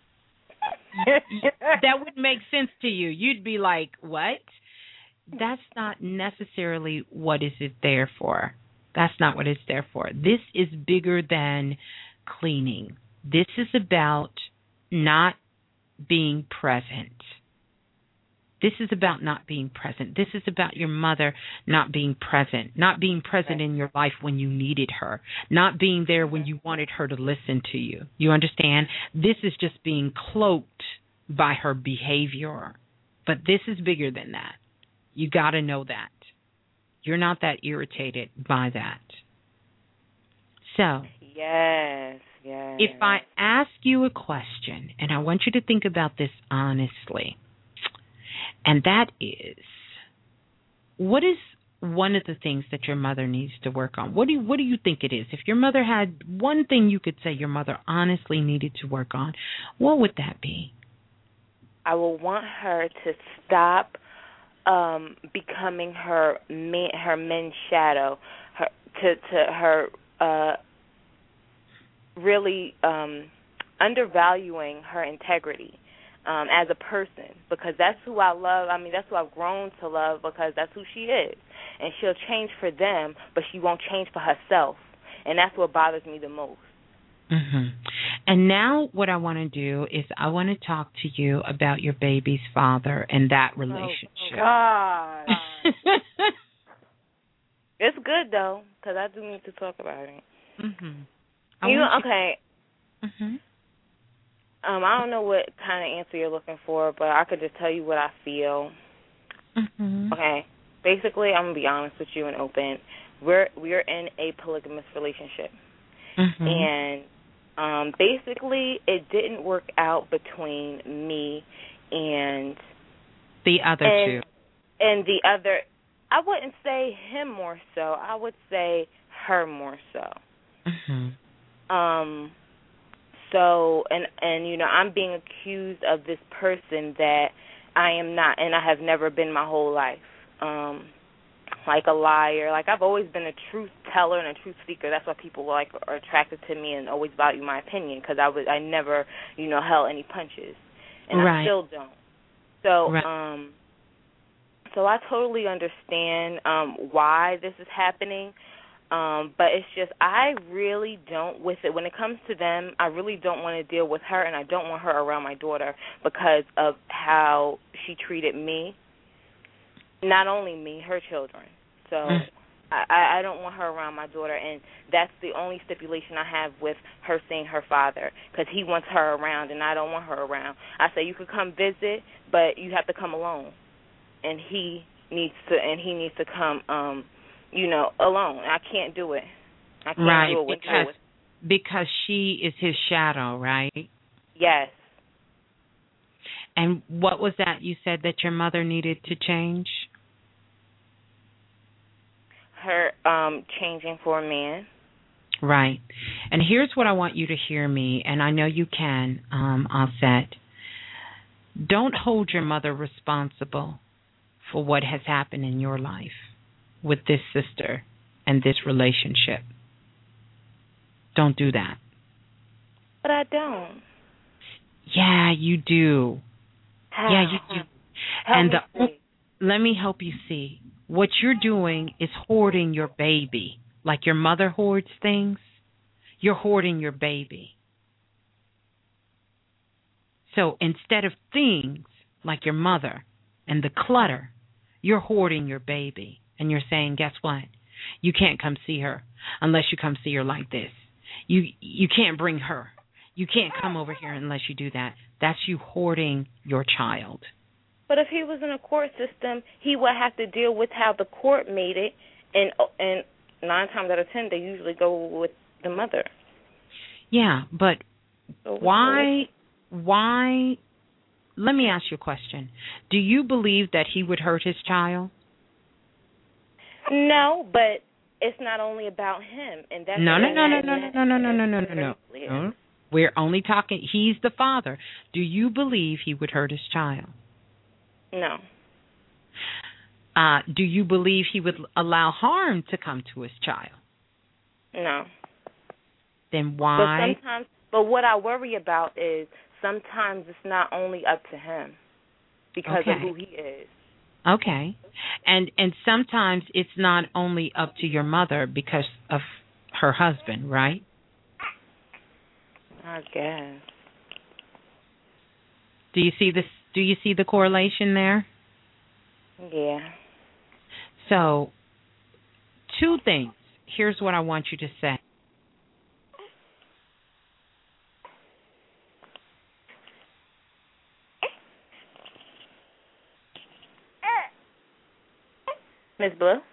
That would make sense to you. You'd be like, what? That's not necessarily what is it there for. That's not what it's there for. This is bigger than cleaning. This is about not being present. This is about not being present. This is about your mother not being present, not being present in your life when you needed her, not being there when you wanted her to listen to you. You understand? This is just being cloaked by her behavior. But this is bigger than that. You got to know that. You're not that irritated by that. So, yes, yes. If I ask you a question, and I want you to think about this honestly, and that is, what is one of the things that your mother needs to work on? What do you, what do you think it is? If your mother had one thing you could say your mother honestly needed to work on, what would that be? I will want her to stop um, becoming her man, her men's shadow, her, to to her uh, really um, undervaluing her integrity. Um, as a person, because that's who I love. I mean, that's who I've grown to love, because that's who she is. And she'll change for them, but she won't change for herself. And that's what bothers me the most. Mm-hmm. And now what I want to do is I want to talk to you about your baby's father and that relationship. Oh, God. It's good, though, because I do need to talk about it. Mm-hmm. You know, okay. Mm-hmm. Um, I don't know what kind of answer you're looking for, but I could just tell you what I feel. Mm-hmm. Okay. Basically, I'm gonna be honest with you and open. We're we're in a polygamous relationship, mm-hmm. and um, basically, it didn't work out between me and the other and, two, and the other. I wouldn't say him more so. I would say her more so. Mm-hmm. Um. So, and, and, you know, I'm being accused of this person that I am not, and I have never been my whole life, um, like a liar. Like, I've always been a truth teller and a truth seeker. That's why people, like, are attracted to me and always value my opinion, because I, was, I never, you know, held any punches, and right. I still don't. So, right. um, so I totally understand um, why this is happening. Um, but it's just I really don't, with it, when it comes to them, I really don't want to deal with her, and I don't want her around my daughter because of how she treated me, not only me, her children. So mm. I, I don't want her around my daughter, and that's the only stipulation I have with her seeing her father, because he wants her around, and I don't want her around. I say you could come visit, but you have to come alone, and he needs to, and he needs to come. Um, You know, alone. I can't do it. I can't right, do it with because, with. because she is his shadow, right? Yes. And what was that you said that your mother needed to change? Her um, changing for a man. Right. And here's what I want you to hear me, and I know you can, um, Aset. Don't hold your mother responsible for what has happened in your life with this sister and this relationship. Don't do that. But I don't. Yeah, you do. How? Yeah, you do. Help and me the, see. let me help you see. What you're doing is hoarding your baby. Like your mother hoards things, you're hoarding your baby. So instead of things like your mother and the clutter, you're hoarding your baby. And you're saying, guess what? You can't come see her unless you come see her like this. You you can't bring her. You can't come over here unless you do that. That's you hoarding your child. But if he was in a court system, he would have to deal with how the court made it, and and nine times out of ten, they usually go with the mother. Yeah, but so why? Why? Let me ask you a question. Do you believe that he would hurt his child? No, but it's not only about him, and that's no, no, and no, no, that, no, no, no, no, no, no, no, no, no, no, We're only talking, he's the father. Do you believe he would hurt his child? No. Uh, do you believe he would allow harm to come to his child? No. Then why? But sometimes, but what I worry about is sometimes it's not only up to him because okay. of who he is. Okay. And and sometimes it's not only up to your mother because of her husband, right? I guess. Do you see this? Do you see the correlation there? Yeah. So, two things. Here's what I want you to say. Miss Blue?